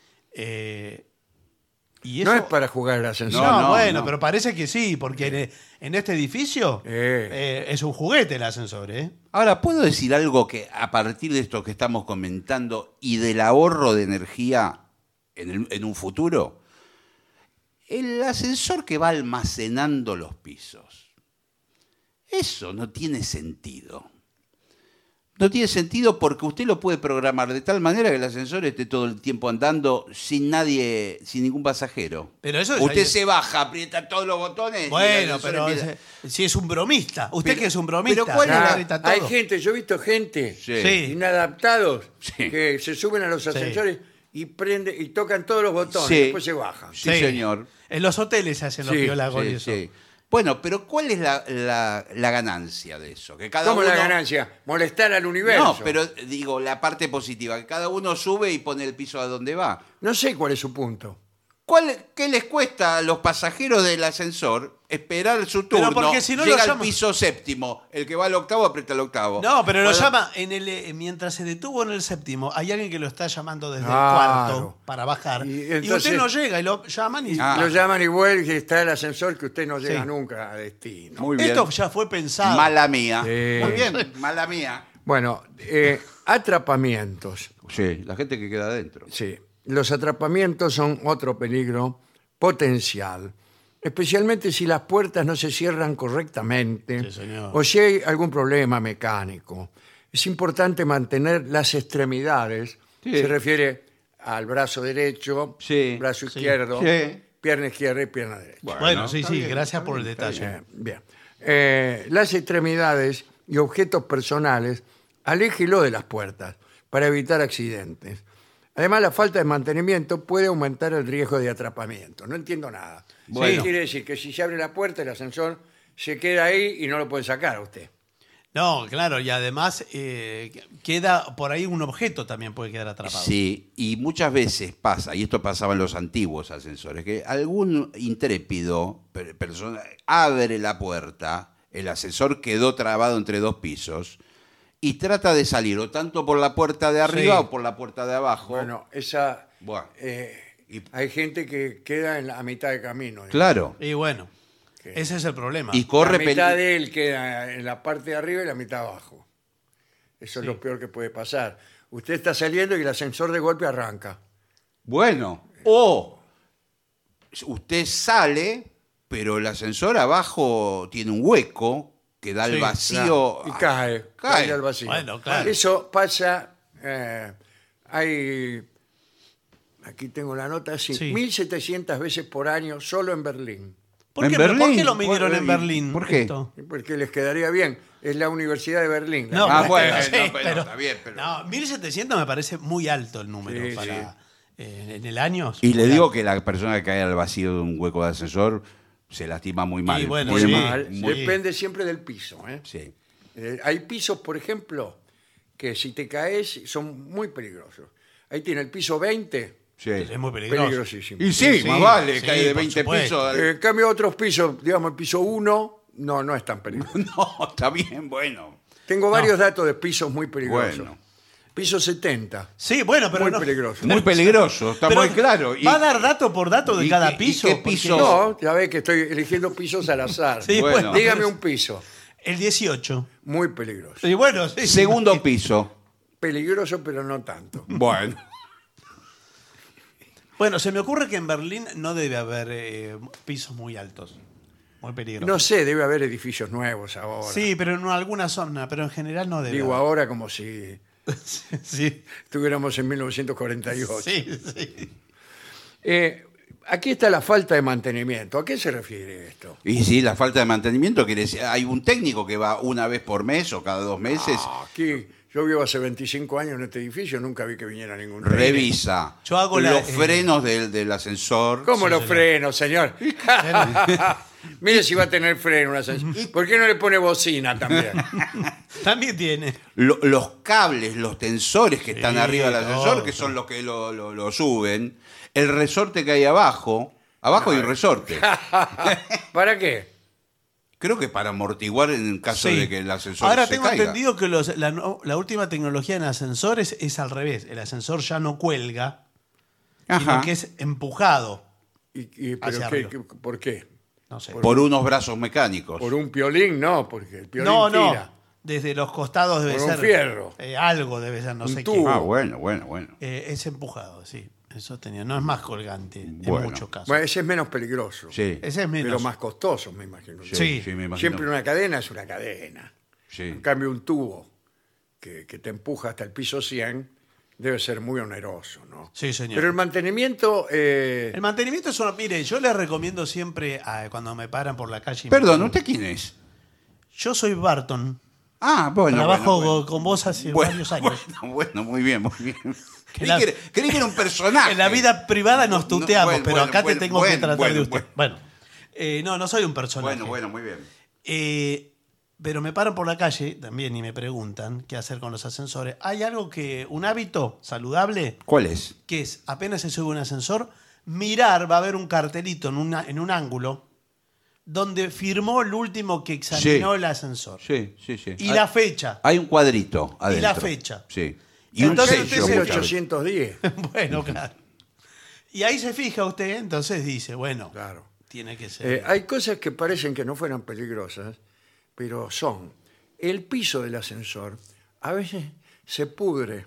[SPEAKER 2] Y
[SPEAKER 1] No
[SPEAKER 2] eso,
[SPEAKER 1] es para jugar al ascensor.
[SPEAKER 2] No,
[SPEAKER 3] No,
[SPEAKER 2] bueno,
[SPEAKER 3] no.
[SPEAKER 2] pero parece que sí, porque en este edificio es un juguete el ascensor, ¿eh?
[SPEAKER 3] Ahora, ¿puedo decir algo que a partir de esto que estamos comentando y del ahorro de energía en un futuro? El ascensor que va almacenando los pisos. Eso no tiene sentido. No tiene sentido porque usted lo puede programar de tal manera que el ascensor esté todo el tiempo andando sin nadie, sin ningún pasajero.
[SPEAKER 2] Pero eso
[SPEAKER 3] Usted se baja, aprieta todos los botones. y el
[SPEAKER 2] Bueno,
[SPEAKER 3] ascensor
[SPEAKER 2] pero
[SPEAKER 3] empieza-
[SPEAKER 2] si es un bromista. Usted
[SPEAKER 3] Pero-
[SPEAKER 2] que es un bromista.
[SPEAKER 3] pero ¿cuál es
[SPEAKER 1] Ah,
[SPEAKER 3] la-
[SPEAKER 2] aprieta todo.
[SPEAKER 1] hay gente, yo he visto gente
[SPEAKER 3] Sí.
[SPEAKER 1] inadaptados
[SPEAKER 3] Sí.
[SPEAKER 1] que se suben a los ascensores y tocan todos los botones,
[SPEAKER 3] Sí.
[SPEAKER 1] y después se bajan.
[SPEAKER 3] Sí, señor.
[SPEAKER 2] En los hoteles se hacen los
[SPEAKER 1] Sí,
[SPEAKER 2] piolagos y
[SPEAKER 3] Sí,
[SPEAKER 2] eso.
[SPEAKER 3] sí. Bueno, pero ¿cuál es la ganancia de eso? Que cada
[SPEAKER 1] ¿Cómo
[SPEAKER 3] uno...
[SPEAKER 1] la ganancia? Molestar al universo.
[SPEAKER 3] No, pero digo, la parte positiva, que cada uno sube y pone el piso a donde va.
[SPEAKER 1] No sé cuál es su punto.
[SPEAKER 3] ¿Qué les cuesta a los pasajeros del ascensor esperar su turno?
[SPEAKER 2] Pero porque si no
[SPEAKER 3] llega
[SPEAKER 2] lo
[SPEAKER 3] al
[SPEAKER 2] llama-
[SPEAKER 3] piso séptimo. El que va al octavo aprieta el octavo.
[SPEAKER 2] No, pero lo
[SPEAKER 3] Bueno,
[SPEAKER 2] llama mientras se detuvo en el séptimo, hay alguien que lo está llamando desde
[SPEAKER 1] Claro.
[SPEAKER 2] el cuarto para bajar.
[SPEAKER 1] Y
[SPEAKER 2] Y,
[SPEAKER 1] entonces-
[SPEAKER 2] usted no llega y lo llaman y...
[SPEAKER 3] Ah.
[SPEAKER 1] Lo llaman y vuelve y está el ascensor que usted no llega
[SPEAKER 2] Sí.
[SPEAKER 1] nunca a destino.
[SPEAKER 3] Muy bien.
[SPEAKER 2] Esto ya fue pensado.
[SPEAKER 3] Mala mía.
[SPEAKER 1] Sí.
[SPEAKER 3] Muy bien, mala mía.
[SPEAKER 1] Bueno, atrapamientos.
[SPEAKER 3] Sí, la gente que queda adentro.
[SPEAKER 1] Sí, los atrapamientos son otro peligro potencial, especialmente si las puertas no se cierran correctamente
[SPEAKER 2] Sí, señor.
[SPEAKER 1] o si hay algún problema mecánico. Es importante mantener las extremidades,
[SPEAKER 3] Sí.
[SPEAKER 1] se refiere al brazo derecho,
[SPEAKER 3] Sí.
[SPEAKER 1] brazo
[SPEAKER 2] Sí.
[SPEAKER 1] izquierdo,
[SPEAKER 3] Sí.
[SPEAKER 1] pierna izquierda y pierna derecha.
[SPEAKER 2] Bueno, sí,
[SPEAKER 3] está
[SPEAKER 2] sí,
[SPEAKER 3] bien,
[SPEAKER 2] gracias
[SPEAKER 3] está
[SPEAKER 2] por el
[SPEAKER 3] bien, está
[SPEAKER 2] detalle.
[SPEAKER 1] Bien. Las extremidades y objetos personales, aléjelo de las puertas para evitar accidentes. Además, la falta de mantenimiento puede aumentar el riesgo de atrapamiento. No entiendo nada.
[SPEAKER 3] Bueno.
[SPEAKER 1] ¿Qué quiere decir? Que si se abre la puerta, el ascensor se queda ahí y no lo puede sacar a usted.
[SPEAKER 2] No, claro, y además queda por ahí un objeto también puede quedar atrapado.
[SPEAKER 3] Sí, y muchas veces pasa, y esto pasaba en los antiguos ascensores, que algún intrépido persona abre la puerta, el ascensor quedó trabado entre dos pisos, y trata de salir o tanto por la puerta de arriba
[SPEAKER 2] Sí.
[SPEAKER 3] o por la puerta de abajo.
[SPEAKER 1] Bueno, esa...
[SPEAKER 3] Bueno, y-
[SPEAKER 1] hay gente que queda a mitad de camino. digamos.
[SPEAKER 3] claro.
[SPEAKER 2] Y bueno, ese es el problema.
[SPEAKER 3] Y corre
[SPEAKER 1] La mitad
[SPEAKER 3] peli-
[SPEAKER 1] de él queda en la parte de arriba y la mitad abajo. Eso es
[SPEAKER 2] Sí.
[SPEAKER 1] lo peor que puede pasar. Usted está saliendo y el ascensor de golpe arranca.
[SPEAKER 3] Bueno, o usted sale, pero el ascensor abajo tiene un hueco que da al
[SPEAKER 2] Sí,
[SPEAKER 3] vacío.
[SPEAKER 1] Y cae, cae al vacío.
[SPEAKER 2] Bueno, claro.
[SPEAKER 1] Eso pasa, aquí tengo la nota, sí,
[SPEAKER 2] Sí.
[SPEAKER 1] 1.700 veces por año solo en Berlín.
[SPEAKER 2] ¿Por
[SPEAKER 3] ¿En
[SPEAKER 2] qué, ¿Por
[SPEAKER 3] Berlín?
[SPEAKER 2] qué lo midieron en
[SPEAKER 3] ¿Por-
[SPEAKER 2] Berlín?
[SPEAKER 3] por qué?
[SPEAKER 2] esto?
[SPEAKER 1] Porque les quedaría bien. Es la Universidad de Berlín.
[SPEAKER 2] No,
[SPEAKER 3] Ah, bueno,
[SPEAKER 2] sí,
[SPEAKER 3] no, pero está bien, pero-
[SPEAKER 2] No, 1.700 me parece muy alto el número
[SPEAKER 1] Sí,
[SPEAKER 2] para en el año. es
[SPEAKER 3] Y
[SPEAKER 2] muy
[SPEAKER 3] le digo
[SPEAKER 2] alto.
[SPEAKER 3] que la persona que cae al vacío de un hueco de ascensor se lastima muy mal.
[SPEAKER 2] Y bueno,
[SPEAKER 1] Muy
[SPEAKER 2] sí.
[SPEAKER 1] mal.
[SPEAKER 2] muy-
[SPEAKER 1] Depende siempre del piso. ¿eh?
[SPEAKER 3] Sí.
[SPEAKER 1] Hay pisos, por ejemplo, que si te caes son muy peligrosos. Ahí tiene el piso 20,
[SPEAKER 3] Sí.
[SPEAKER 2] Es muy peligroso.
[SPEAKER 1] peligrosísimo.
[SPEAKER 3] Y sí,
[SPEAKER 2] Sí,
[SPEAKER 3] más vale,
[SPEAKER 2] sí,
[SPEAKER 3] cae de
[SPEAKER 2] por
[SPEAKER 3] 20
[SPEAKER 2] supuesto.
[SPEAKER 3] pisos.
[SPEAKER 1] En cambio, otros pisos, digamos el piso 1, no es tan peligroso.
[SPEAKER 3] No, está bien, bueno.
[SPEAKER 1] Tengo varios datos de pisos muy peligrosos.
[SPEAKER 3] Bueno.
[SPEAKER 1] Piso 70,
[SPEAKER 2] Sí, bueno, pero
[SPEAKER 1] muy
[SPEAKER 2] no.
[SPEAKER 1] peligroso.
[SPEAKER 3] Muy peligroso, está
[SPEAKER 2] Pero
[SPEAKER 3] muy claro.
[SPEAKER 2] ¿Va a dar dato por dato de
[SPEAKER 3] y
[SPEAKER 2] cada
[SPEAKER 3] qué- y
[SPEAKER 2] piso?
[SPEAKER 3] qué
[SPEAKER 2] Porque
[SPEAKER 3] piso?
[SPEAKER 1] No, ya ve que estoy eligiendo pisos al azar.
[SPEAKER 2] Sí,
[SPEAKER 3] Bueno.
[SPEAKER 1] Dígame un piso.
[SPEAKER 2] El 18.
[SPEAKER 1] Muy peligroso.
[SPEAKER 2] Y bueno, sí.
[SPEAKER 3] Segundo piso.
[SPEAKER 1] Peligroso, pero no tanto.
[SPEAKER 3] Bueno.
[SPEAKER 2] Bueno, se me ocurre que en Berlín no debe haber pisos muy altos. Muy peligrosos.
[SPEAKER 1] No sé, debe haber edificios nuevos ahora.
[SPEAKER 2] Sí, pero en alguna zona, pero en general no debe
[SPEAKER 1] Digo
[SPEAKER 2] haber.
[SPEAKER 1] ahora como si
[SPEAKER 2] Sí,
[SPEAKER 1] estuviéramos en 1948.
[SPEAKER 2] sí, sí.
[SPEAKER 1] Aquí está la falta de mantenimiento. ¿A qué se refiere esto?
[SPEAKER 3] Y sí, la falta de mantenimiento quiere decir, hay un técnico que va una vez por mes o cada 2 meses,
[SPEAKER 1] Aquí, yo vivo hace 25 años en este edificio, nunca vi que viniera ningún
[SPEAKER 3] revisa
[SPEAKER 2] Yo hago
[SPEAKER 3] los frenos del ascensor.
[SPEAKER 1] ¿Cómo
[SPEAKER 2] Sí,
[SPEAKER 1] los
[SPEAKER 2] señor.
[SPEAKER 1] frenos, señor? Mire si va a tener freno un ascensor. ¿Por qué no le pone bocina también?
[SPEAKER 2] También tiene.
[SPEAKER 3] Los cables, los tensores que están
[SPEAKER 2] Sí,
[SPEAKER 3] arriba del ascensor,
[SPEAKER 2] todo.
[SPEAKER 3] que son los que lo suben, el resorte que hay abajo hay un resorte.
[SPEAKER 1] ¿Para qué?
[SPEAKER 3] Creo que para amortiguar en caso
[SPEAKER 2] Sí.
[SPEAKER 3] de que el ascensor
[SPEAKER 2] Ahora
[SPEAKER 3] se
[SPEAKER 2] tengo
[SPEAKER 3] caiga.
[SPEAKER 2] entendido que la última tecnología en ascensores es al revés. El ascensor ya no cuelga,
[SPEAKER 3] Ajá.
[SPEAKER 2] sino que es empujado.
[SPEAKER 1] ¿Pero
[SPEAKER 2] Hacia
[SPEAKER 1] qué,
[SPEAKER 2] arriba.
[SPEAKER 1] por qué?
[SPEAKER 2] No sé.
[SPEAKER 3] Por unos brazos mecánicos.
[SPEAKER 1] ¿Por un piolín? No, porque el piolín
[SPEAKER 2] No,
[SPEAKER 1] tira.
[SPEAKER 2] no. Desde los costados debe
[SPEAKER 1] Por un
[SPEAKER 2] ser.
[SPEAKER 1] fierro.
[SPEAKER 2] Algo debe ser, no
[SPEAKER 1] Un
[SPEAKER 2] sé
[SPEAKER 1] tubo.
[SPEAKER 3] Ah, bueno.
[SPEAKER 2] qué. Es empujado, sí. Eso tenía. No es más colgante
[SPEAKER 3] Bueno.
[SPEAKER 2] en muchos casos.
[SPEAKER 1] Bueno, ese es menos peligroso.
[SPEAKER 3] Sí.
[SPEAKER 2] Ese es menos.
[SPEAKER 1] Pero más costoso, me imagino.
[SPEAKER 2] Sí.
[SPEAKER 3] me imagino.
[SPEAKER 1] Siempre una cadena es una cadena.
[SPEAKER 3] Sí.
[SPEAKER 1] En cambio, un tubo que te empuja hasta el piso 100 debe ser muy oneroso, ¿no?
[SPEAKER 2] Sí, señor.
[SPEAKER 1] Pero el mantenimiento...
[SPEAKER 2] El mantenimiento es una. Mire, yo les recomiendo siempre cuando me paran por la calle. y me
[SPEAKER 3] Perdón,
[SPEAKER 2] preguntan-
[SPEAKER 3] ¿usted quién es?
[SPEAKER 2] Yo soy Barton.
[SPEAKER 3] Ah, bueno.
[SPEAKER 2] Trabajo
[SPEAKER 3] bueno.
[SPEAKER 2] con vos hace
[SPEAKER 3] Bueno,
[SPEAKER 2] varios años.
[SPEAKER 3] Bueno, muy bien, muy bien. Creí,
[SPEAKER 2] la-
[SPEAKER 3] creí que era un personaje.
[SPEAKER 2] En la vida privada nos
[SPEAKER 3] No,
[SPEAKER 2] tuteamos,
[SPEAKER 3] bueno,
[SPEAKER 2] pero
[SPEAKER 3] bueno,
[SPEAKER 2] acá
[SPEAKER 3] bueno,
[SPEAKER 2] te tengo que
[SPEAKER 3] bueno,
[SPEAKER 2] tratar
[SPEAKER 3] bueno,
[SPEAKER 2] de usted. Bueno, no soy un personaje.
[SPEAKER 3] Bueno, muy bien.
[SPEAKER 2] Pero me paran por la calle también y me preguntan qué hacer con los ascensores. Hay algo un hábito saludable,
[SPEAKER 3] ¿Cuál es?
[SPEAKER 2] que es apenas se sube un ascensor, mirar, va a haber un cartelito en un ángulo donde firmó el último que examinó
[SPEAKER 3] Sí.
[SPEAKER 2] el ascensor.
[SPEAKER 3] Sí.
[SPEAKER 2] Y la fecha.
[SPEAKER 3] Hay un cuadrito adentro.
[SPEAKER 2] Y la fecha.
[SPEAKER 3] Sí. Y
[SPEAKER 2] Entonces
[SPEAKER 3] un
[SPEAKER 2] usted
[SPEAKER 3] sello.
[SPEAKER 2] se
[SPEAKER 3] muchas veces.
[SPEAKER 1] 1810.
[SPEAKER 2] Bueno, claro. Y ahí se fija usted, entonces dice, bueno,
[SPEAKER 1] Claro.
[SPEAKER 2] tiene que ser.
[SPEAKER 1] Hay cosas que parecen que no fueran peligrosas, pero son. El piso del ascensor a veces se pudre.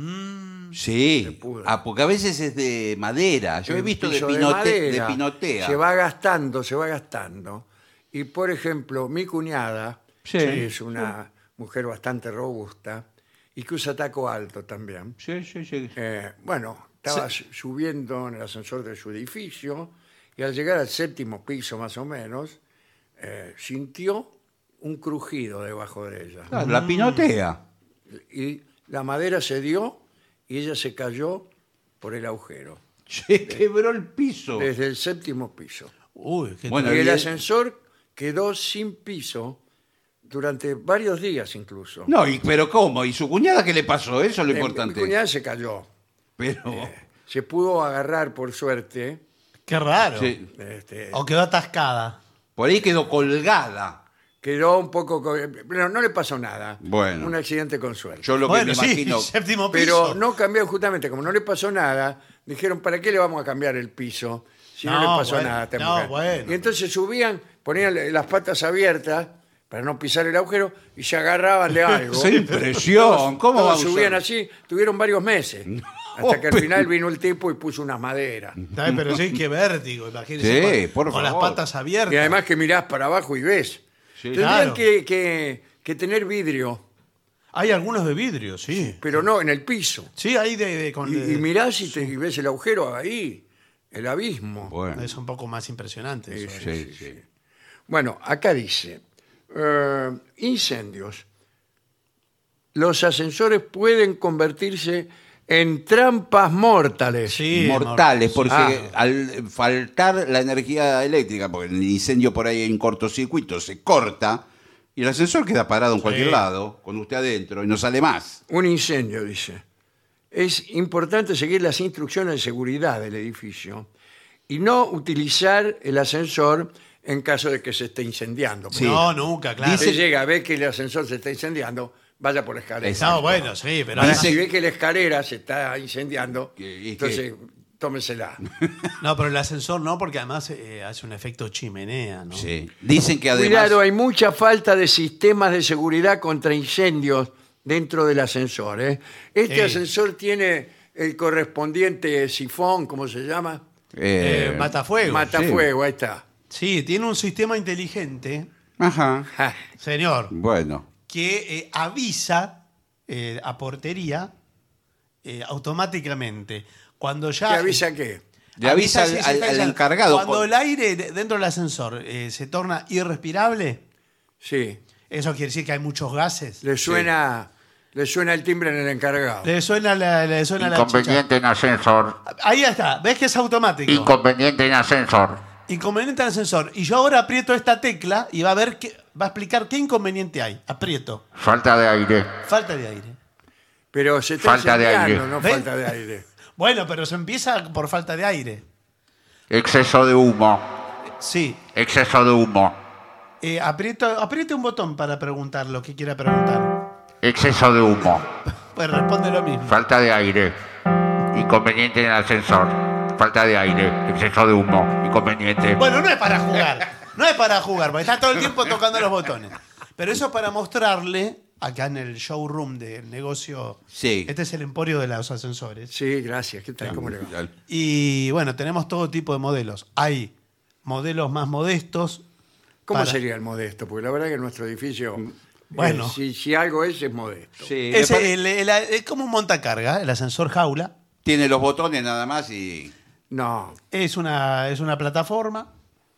[SPEAKER 3] Sí.
[SPEAKER 1] pudre.
[SPEAKER 3] Porque a veces es de madera. Yo he
[SPEAKER 1] El
[SPEAKER 3] visto de,
[SPEAKER 1] piso
[SPEAKER 3] de
[SPEAKER 1] madera
[SPEAKER 3] pinotea.
[SPEAKER 1] Se va gastando. Y, por ejemplo, mi cuñada,
[SPEAKER 3] Sí.
[SPEAKER 1] que es una mujer bastante robusta y que usa taco alto también,
[SPEAKER 3] Sí.
[SPEAKER 1] bueno, estaba subiendo en el ascensor de su edificio y al llegar al 7º piso más o menos, sintió un crujido debajo de ella.
[SPEAKER 3] Claro, la pinotea.
[SPEAKER 1] Y la madera se dio y ella se cayó por el agujero.
[SPEAKER 3] Se quebró el piso.
[SPEAKER 1] Desde el 7º piso.
[SPEAKER 2] Uy, qué
[SPEAKER 3] Bueno,
[SPEAKER 1] Y el
[SPEAKER 3] bien.
[SPEAKER 1] ascensor quedó sin piso durante varios días incluso.
[SPEAKER 3] No, pero ¿cómo? ¿Y su cuñada qué le pasó? Eso es lo
[SPEAKER 1] Mi
[SPEAKER 3] importante.
[SPEAKER 1] cuñada se cayó.
[SPEAKER 3] Pero.
[SPEAKER 1] Se pudo agarrar por suerte.
[SPEAKER 2] qué raro.
[SPEAKER 3] Sí.
[SPEAKER 2] O quedó atascada.
[SPEAKER 3] Por ahí quedó colgada.
[SPEAKER 1] Quedó un poco... Pero no le pasó nada.
[SPEAKER 3] Bueno.
[SPEAKER 1] Un accidente con suerte.
[SPEAKER 3] Yo lo
[SPEAKER 2] Bueno,
[SPEAKER 3] que me imagino.
[SPEAKER 2] sí, 7º piso.
[SPEAKER 1] Pero no cambiaron justamente, como no le pasó nada, dijeron, ¿para qué le vamos a cambiar el piso si no,
[SPEAKER 2] No,
[SPEAKER 1] le pasó
[SPEAKER 2] bueno,
[SPEAKER 1] nada a esta
[SPEAKER 2] no,
[SPEAKER 1] mujer?
[SPEAKER 2] bueno.
[SPEAKER 1] Y entonces subían, ponían las patas abiertas para no pisar el agujero y se agarraban de algo.
[SPEAKER 3] ¡Qué impresión! ¿Cómo va a
[SPEAKER 1] Todos
[SPEAKER 3] usar?
[SPEAKER 1] subían así, tuvieron varios meses. Hasta que al
[SPEAKER 3] pero-
[SPEAKER 1] final vino el tipo y puso unas maderas.
[SPEAKER 2] Ay, pero sí, qué vértigo, imagínese.
[SPEAKER 3] Sí, por
[SPEAKER 2] con las
[SPEAKER 3] favor.
[SPEAKER 2] patas abiertas.
[SPEAKER 1] Y además que mirás para abajo y ves.
[SPEAKER 3] Sí.
[SPEAKER 1] Tendrían
[SPEAKER 2] Claro.
[SPEAKER 1] que tener vidrio,
[SPEAKER 2] Hay algunos de vidrio, sí.
[SPEAKER 1] pero no en el piso.
[SPEAKER 2] Sí, ahí con
[SPEAKER 1] Y mirás y ves el agujero ahí, el abismo.
[SPEAKER 3] Bueno.
[SPEAKER 2] Es un poco más impresionante eso.
[SPEAKER 3] Sí.
[SPEAKER 1] Bueno, acá dice, incendios. Los ascensores pueden convertirse en trampas mortales.
[SPEAKER 2] Sí,
[SPEAKER 3] Mortales, porque
[SPEAKER 1] Ah.
[SPEAKER 3] al faltar la energía eléctrica, porque en el incendio por ahí hay un cortocircuito, se corta y el ascensor queda parado en cualquier lado, con usted adentro, y no sale más.
[SPEAKER 1] Un incendio, dice. Es importante seguir las instrucciones de seguridad del edificio y no utilizar el ascensor en caso de que se esté incendiando.
[SPEAKER 3] Sí.
[SPEAKER 2] No, nunca, claro.
[SPEAKER 1] Usted llega, ve que el ascensor se está incendiando, vaya por la escalera.
[SPEAKER 3] Exacto.
[SPEAKER 2] No, bueno, sí, pero
[SPEAKER 1] Ahora,
[SPEAKER 2] además-
[SPEAKER 1] si ve que la escalera se está incendiando,
[SPEAKER 3] ¿Y
[SPEAKER 1] entonces tómesela.
[SPEAKER 2] no, pero el ascensor no, porque además hace un efecto chimenea, ¿no?
[SPEAKER 3] Sí. Dicen que además.
[SPEAKER 1] Cuidado, hay mucha falta de sistemas de seguridad contra incendios dentro del ascensor. ¿Eh? Este
[SPEAKER 2] Sí.
[SPEAKER 1] ascensor tiene el correspondiente sifón, ¿cómo se llama?
[SPEAKER 2] Matafuegos.
[SPEAKER 1] Matafuego, ahí está.
[SPEAKER 2] Sí, tiene un sistema inteligente,
[SPEAKER 3] Ajá.
[SPEAKER 1] Ja,
[SPEAKER 2] señor,
[SPEAKER 3] Bueno.
[SPEAKER 2] que avisa a portería automáticamente. Cuando ya.
[SPEAKER 1] ¿Te avisa qué?
[SPEAKER 3] Le avisa
[SPEAKER 2] si se
[SPEAKER 3] al
[SPEAKER 2] está incendiando.
[SPEAKER 3] encargado.
[SPEAKER 2] Cuando el aire dentro del ascensor se torna irrespirable,
[SPEAKER 1] Sí.
[SPEAKER 2] eso quiere decir que hay muchos gases.
[SPEAKER 1] Le suena el timbre en el encargado.
[SPEAKER 2] Le suena la chicha.
[SPEAKER 4] Inconveniente en ascensor.
[SPEAKER 2] Ahí está, ves que es automático.
[SPEAKER 4] Inconveniente en ascensor.
[SPEAKER 2] Inconveniente al ascensor. Y yo ahora aprieto esta tecla y va a ver va a explicar qué inconveniente hay. Aprieto.
[SPEAKER 4] Falta de aire.
[SPEAKER 2] Falta de aire.
[SPEAKER 1] Pero se está
[SPEAKER 4] Falta de
[SPEAKER 1] incendiando,
[SPEAKER 4] aire.
[SPEAKER 1] no
[SPEAKER 2] ¿Ves?
[SPEAKER 1] falta de aire.
[SPEAKER 2] Bueno, pero se empieza por falta de aire.
[SPEAKER 4] Exceso de humo.
[SPEAKER 2] Sí.
[SPEAKER 4] Exceso de humo.
[SPEAKER 2] Apriete un botón para preguntar lo que quiera preguntar.
[SPEAKER 4] Exceso de humo.
[SPEAKER 2] Pues responde lo mismo.
[SPEAKER 4] Falta de aire. Inconveniente en ascensor. Falta de aire. Exceso de humo. Inconveniente.
[SPEAKER 2] Bueno, no es para jugar. No es para jugar, porque está todo el tiempo tocando los botones. Pero eso es para mostrarle, acá en el showroom del negocio.
[SPEAKER 3] Sí.
[SPEAKER 2] Este es el emporio de los ascensores.
[SPEAKER 1] Sí, gracias. ¿Qué tal? ¿Cómo le va?
[SPEAKER 2] Y bueno, tenemos todo tipo de modelos. Hay modelos más modestos.
[SPEAKER 1] ¿Cómo
[SPEAKER 2] para-
[SPEAKER 1] sería el modesto? Porque la verdad que nuestro edificio,
[SPEAKER 2] Bueno.
[SPEAKER 1] si algo es modesto.
[SPEAKER 3] Sí.
[SPEAKER 2] Es,
[SPEAKER 3] me pare-
[SPEAKER 2] es como un montacarga, el ascensor jaula.
[SPEAKER 3] Tiene los botones nada más y.
[SPEAKER 1] No,
[SPEAKER 2] Es una plataforma,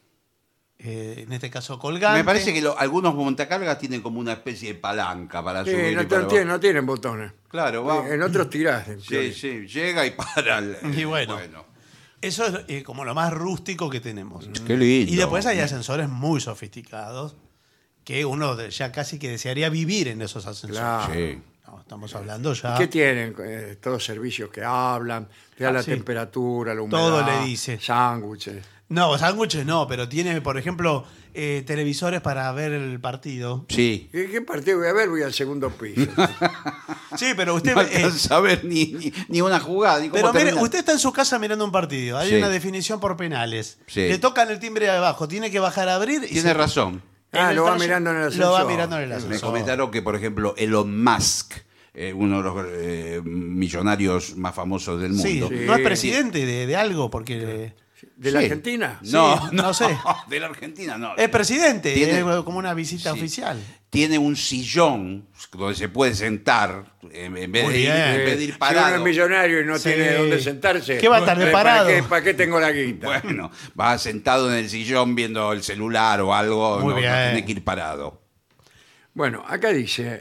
[SPEAKER 2] en este caso colgante.
[SPEAKER 3] Me parece que algunos montacargas tienen como una especie de palanca para
[SPEAKER 1] sí,
[SPEAKER 3] subir.
[SPEAKER 1] no,
[SPEAKER 3] y para bajar.
[SPEAKER 1] no tienen botones.
[SPEAKER 3] Claro, va.
[SPEAKER 1] En otros tirás. en
[SPEAKER 3] Sí,
[SPEAKER 1] teoría.
[SPEAKER 3] sí, llega y para.
[SPEAKER 2] Y bueno. Eso es como lo más rústico que tenemos.
[SPEAKER 3] Qué lindo.
[SPEAKER 2] Y después hay ascensores muy sofisticados que uno ya casi que desearía vivir en esos ascensores.
[SPEAKER 1] Claro.
[SPEAKER 3] Sí.
[SPEAKER 2] No, estamos hablando ya.
[SPEAKER 1] ¿Qué tienen? Todos servicios que hablan, te da la
[SPEAKER 2] sí.
[SPEAKER 1] temperatura, la humedad.
[SPEAKER 2] Todo le dice.
[SPEAKER 1] Sándwiches.
[SPEAKER 2] No, sándwiches no, pero tiene, por ejemplo, televisores para ver el partido.
[SPEAKER 3] Sí.
[SPEAKER 1] ¿Qué partido voy a ver? Voy al segundo piso.
[SPEAKER 2] Sí, pero usted.
[SPEAKER 3] No alcanza a ver ni una jugada, ni cómo
[SPEAKER 2] Pero mire,
[SPEAKER 3] termina.
[SPEAKER 2] usted está en su casa mirando un partido. Hay
[SPEAKER 3] Sí.
[SPEAKER 2] una definición por penales.
[SPEAKER 3] Sí.
[SPEAKER 2] Le tocan el timbre de abajo, tiene que bajar a abrir. Y
[SPEAKER 3] Tiene razón.
[SPEAKER 1] Ah,
[SPEAKER 2] el
[SPEAKER 1] lo va
[SPEAKER 2] traje-
[SPEAKER 1] mirando en el
[SPEAKER 2] Lo va
[SPEAKER 1] ascensor.
[SPEAKER 2] mirando en el
[SPEAKER 3] Me
[SPEAKER 2] ascensor.
[SPEAKER 3] comentaron que, por ejemplo, Elon Musk, uno de los millonarios más famosos del
[SPEAKER 2] Sí,
[SPEAKER 3] mundo.
[SPEAKER 1] Sí.
[SPEAKER 2] no es presidente de algo, porque
[SPEAKER 1] ¿De la
[SPEAKER 3] Sí.
[SPEAKER 1] Argentina?
[SPEAKER 3] No,
[SPEAKER 2] Sí, no sé.
[SPEAKER 3] de la Argentina no.
[SPEAKER 2] es presidente,
[SPEAKER 3] Tiene-
[SPEAKER 2] es como una visita
[SPEAKER 3] Sí.
[SPEAKER 2] oficial.
[SPEAKER 3] Tiene un sillón donde se puede sentar en vez
[SPEAKER 2] Muy
[SPEAKER 3] de ir,
[SPEAKER 2] bien.
[SPEAKER 3] en vez de ir
[SPEAKER 1] Si uno
[SPEAKER 3] parado.
[SPEAKER 1] es millonario y no
[SPEAKER 2] Sí.
[SPEAKER 1] tiene dónde sentarse.
[SPEAKER 2] ¿Qué va a estar de parado?
[SPEAKER 1] ¿Para qué tengo la guita?
[SPEAKER 3] Bueno, va sentado en el sillón viendo el celular o algo,
[SPEAKER 2] Muy
[SPEAKER 3] no
[SPEAKER 2] bien.
[SPEAKER 3] tiene que ir parado.
[SPEAKER 1] Bueno, acá dice,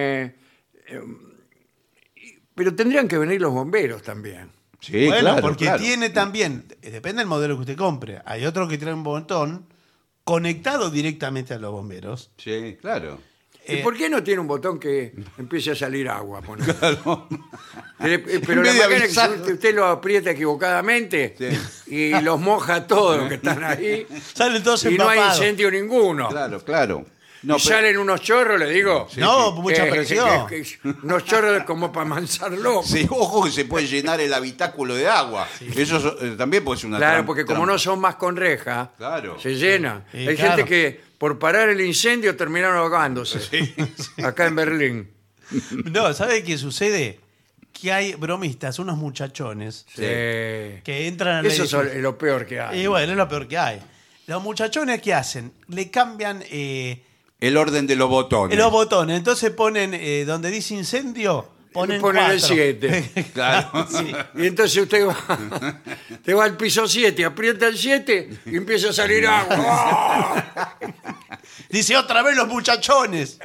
[SPEAKER 1] pero tendrían que venir los bomberos también.
[SPEAKER 3] Sí,
[SPEAKER 2] bueno,
[SPEAKER 3] claro,
[SPEAKER 2] porque
[SPEAKER 3] claro.
[SPEAKER 2] tiene también, depende del modelo que usted compre. Hay otro que trae un botón conectado directamente a los bomberos.
[SPEAKER 3] Sí, claro.
[SPEAKER 1] ¿Y por qué no tiene un botón que empiece a salir agua? Ponele? Pero
[SPEAKER 3] En
[SPEAKER 1] la
[SPEAKER 3] vez de
[SPEAKER 1] máquina que
[SPEAKER 3] avisar.
[SPEAKER 1] usted lo aprieta equivocadamente y los moja todos los que están ahí
[SPEAKER 2] Salen todos
[SPEAKER 1] y no hay
[SPEAKER 2] empapados.
[SPEAKER 1] incendio ninguno.
[SPEAKER 3] Claro, claro.
[SPEAKER 1] Y
[SPEAKER 3] No, pero-
[SPEAKER 1] salen unos chorros, le digo.
[SPEAKER 2] No, mucha presión.
[SPEAKER 1] Unos chorros como para mansarlo.
[SPEAKER 3] Sí, ojo que se puede llenar el habitáculo de agua. Eso también puede ser una
[SPEAKER 1] Claro,
[SPEAKER 3] trampa.
[SPEAKER 1] porque como no son más con reja,
[SPEAKER 3] Claro.
[SPEAKER 1] se llena.
[SPEAKER 2] Sí,
[SPEAKER 1] Hay
[SPEAKER 2] claro.
[SPEAKER 1] gente que por parar el incendio terminaron ahogándose. Acá en Berlín.
[SPEAKER 2] No, ¿sabe qué sucede? Que hay bromistas, unos muchachones,
[SPEAKER 1] Sí.
[SPEAKER 2] que entran al
[SPEAKER 1] Eso
[SPEAKER 2] edificio.
[SPEAKER 1] es lo peor que hay.
[SPEAKER 2] Y bueno, es lo peor que hay. Los muchachones, ¿qué hacen? Le cambian
[SPEAKER 3] El orden de los botones.
[SPEAKER 2] los botones. Entonces ponen, donde dice incendio, ponen
[SPEAKER 1] Ponen el
[SPEAKER 2] 4.
[SPEAKER 1] 7.
[SPEAKER 3] Claro.
[SPEAKER 2] Sí.
[SPEAKER 1] Y entonces usted va, te va al piso 7, aprieta el 7 y empieza a salir agua.
[SPEAKER 2] Dice otra vez los muchachones.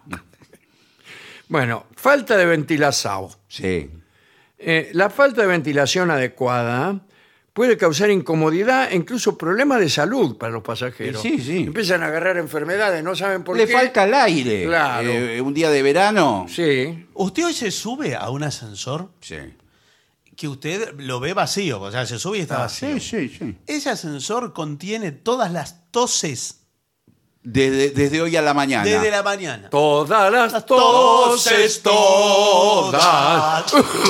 [SPEAKER 1] Bueno, falta de ventilación.
[SPEAKER 3] Sí.
[SPEAKER 1] La falta de ventilación adecuada puede causar incomodidad e incluso problemas de salud para los pasajeros.
[SPEAKER 3] Sí, sí.
[SPEAKER 1] Empiezan a agarrar enfermedades, no saben por
[SPEAKER 3] Le
[SPEAKER 1] qué.
[SPEAKER 3] falta el aire.
[SPEAKER 1] Claro.
[SPEAKER 3] Un día de verano.
[SPEAKER 1] Sí.
[SPEAKER 2] ¿Usted hoy se sube a un ascensor
[SPEAKER 3] Sí.
[SPEAKER 2] que usted lo ve vacío? O sea, se sube y está vacío.
[SPEAKER 3] Sí.
[SPEAKER 2] Ese ascensor contiene todas las toses
[SPEAKER 3] Desde hoy a la mañana.
[SPEAKER 2] desde la mañana.
[SPEAKER 1] Todas las toses, todas.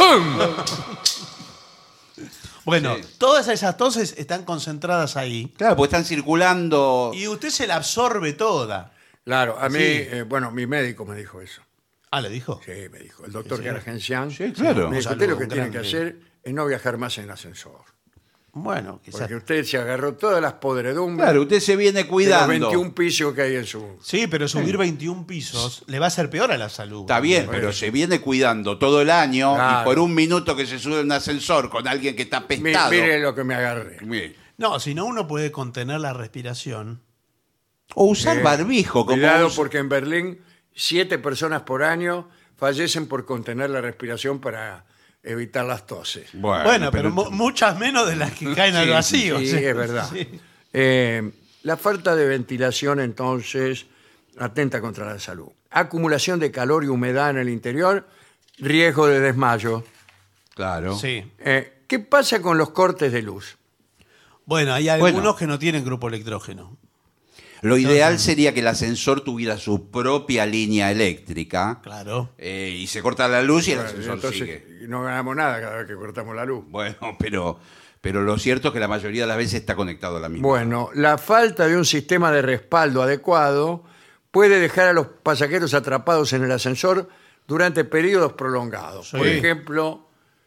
[SPEAKER 2] Bueno,
[SPEAKER 3] Sí.
[SPEAKER 2] todas esas toses están concentradas ahí
[SPEAKER 3] Claro, porque están circulando.
[SPEAKER 2] y usted se la absorbe toda.
[SPEAKER 1] Claro, a mí,
[SPEAKER 2] Sí.
[SPEAKER 1] Bueno, mi médico me dijo eso.
[SPEAKER 2] Ah, ¿le dijo?
[SPEAKER 1] Sí, me dijo. El doctor Karajansian.
[SPEAKER 3] Sí, claro.
[SPEAKER 1] Me dijo,
[SPEAKER 2] Un
[SPEAKER 1] usted lo
[SPEAKER 2] saludo,
[SPEAKER 1] que
[SPEAKER 2] un
[SPEAKER 1] tiene que
[SPEAKER 2] grande.
[SPEAKER 1] hacer es no viajar más en el ascensor.
[SPEAKER 2] Bueno, quizás.
[SPEAKER 1] Porque usted se agarró todas las podredumbres
[SPEAKER 3] Claro, usted se viene
[SPEAKER 1] de los
[SPEAKER 3] cuidando.
[SPEAKER 1] 21 pisos que hay en su...
[SPEAKER 2] Sí, pero subir 21 pisos le va a hacer peor a la salud.
[SPEAKER 3] Está bien,
[SPEAKER 1] Bueno.
[SPEAKER 3] pero se viene cuidando todo el año
[SPEAKER 1] Claro.
[SPEAKER 3] y por un minuto que se sube a un ascensor con alguien que está pestado.
[SPEAKER 1] Mire lo que me agarré.
[SPEAKER 3] Bien.
[SPEAKER 2] No, si no, uno puede contener la respiración.
[SPEAKER 3] O usar barbijo, como
[SPEAKER 1] Cuidado
[SPEAKER 3] usa-
[SPEAKER 1] porque en Berlín 7 personas por año fallecen por contener la respiración para evitar las toses.
[SPEAKER 2] Bueno, pero muchas menos de las que caen al
[SPEAKER 3] Sí,
[SPEAKER 2] vacío.
[SPEAKER 1] Sí,
[SPEAKER 2] Sí.
[SPEAKER 1] es verdad.
[SPEAKER 2] Sí.
[SPEAKER 1] La falta de ventilación, entonces, atenta contra la salud. Acumulación de calor y humedad en el interior, riesgo de desmayo.
[SPEAKER 3] Claro.
[SPEAKER 2] Sí.
[SPEAKER 1] ¿Qué pasa con los cortes de luz?
[SPEAKER 2] Bueno, hay algunos
[SPEAKER 3] Bueno.
[SPEAKER 2] que no tienen grupo electrógeno.
[SPEAKER 3] Lo ideal sería que el ascensor tuviera su propia línea eléctrica
[SPEAKER 2] Claro.
[SPEAKER 3] y se corta la luz y el
[SPEAKER 1] Bueno,
[SPEAKER 3] ascensor
[SPEAKER 1] entonces
[SPEAKER 3] sigue.
[SPEAKER 1] no ganamos nada cada vez que cortamos la luz.
[SPEAKER 3] Bueno, pero lo cierto es que la mayoría de las veces está conectado a la misma.
[SPEAKER 1] Bueno, la falta de un sistema de respaldo adecuado puede dejar a los pasajeros atrapados en el ascensor durante periodos prolongados.
[SPEAKER 2] Sí.
[SPEAKER 1] Por ejemplo,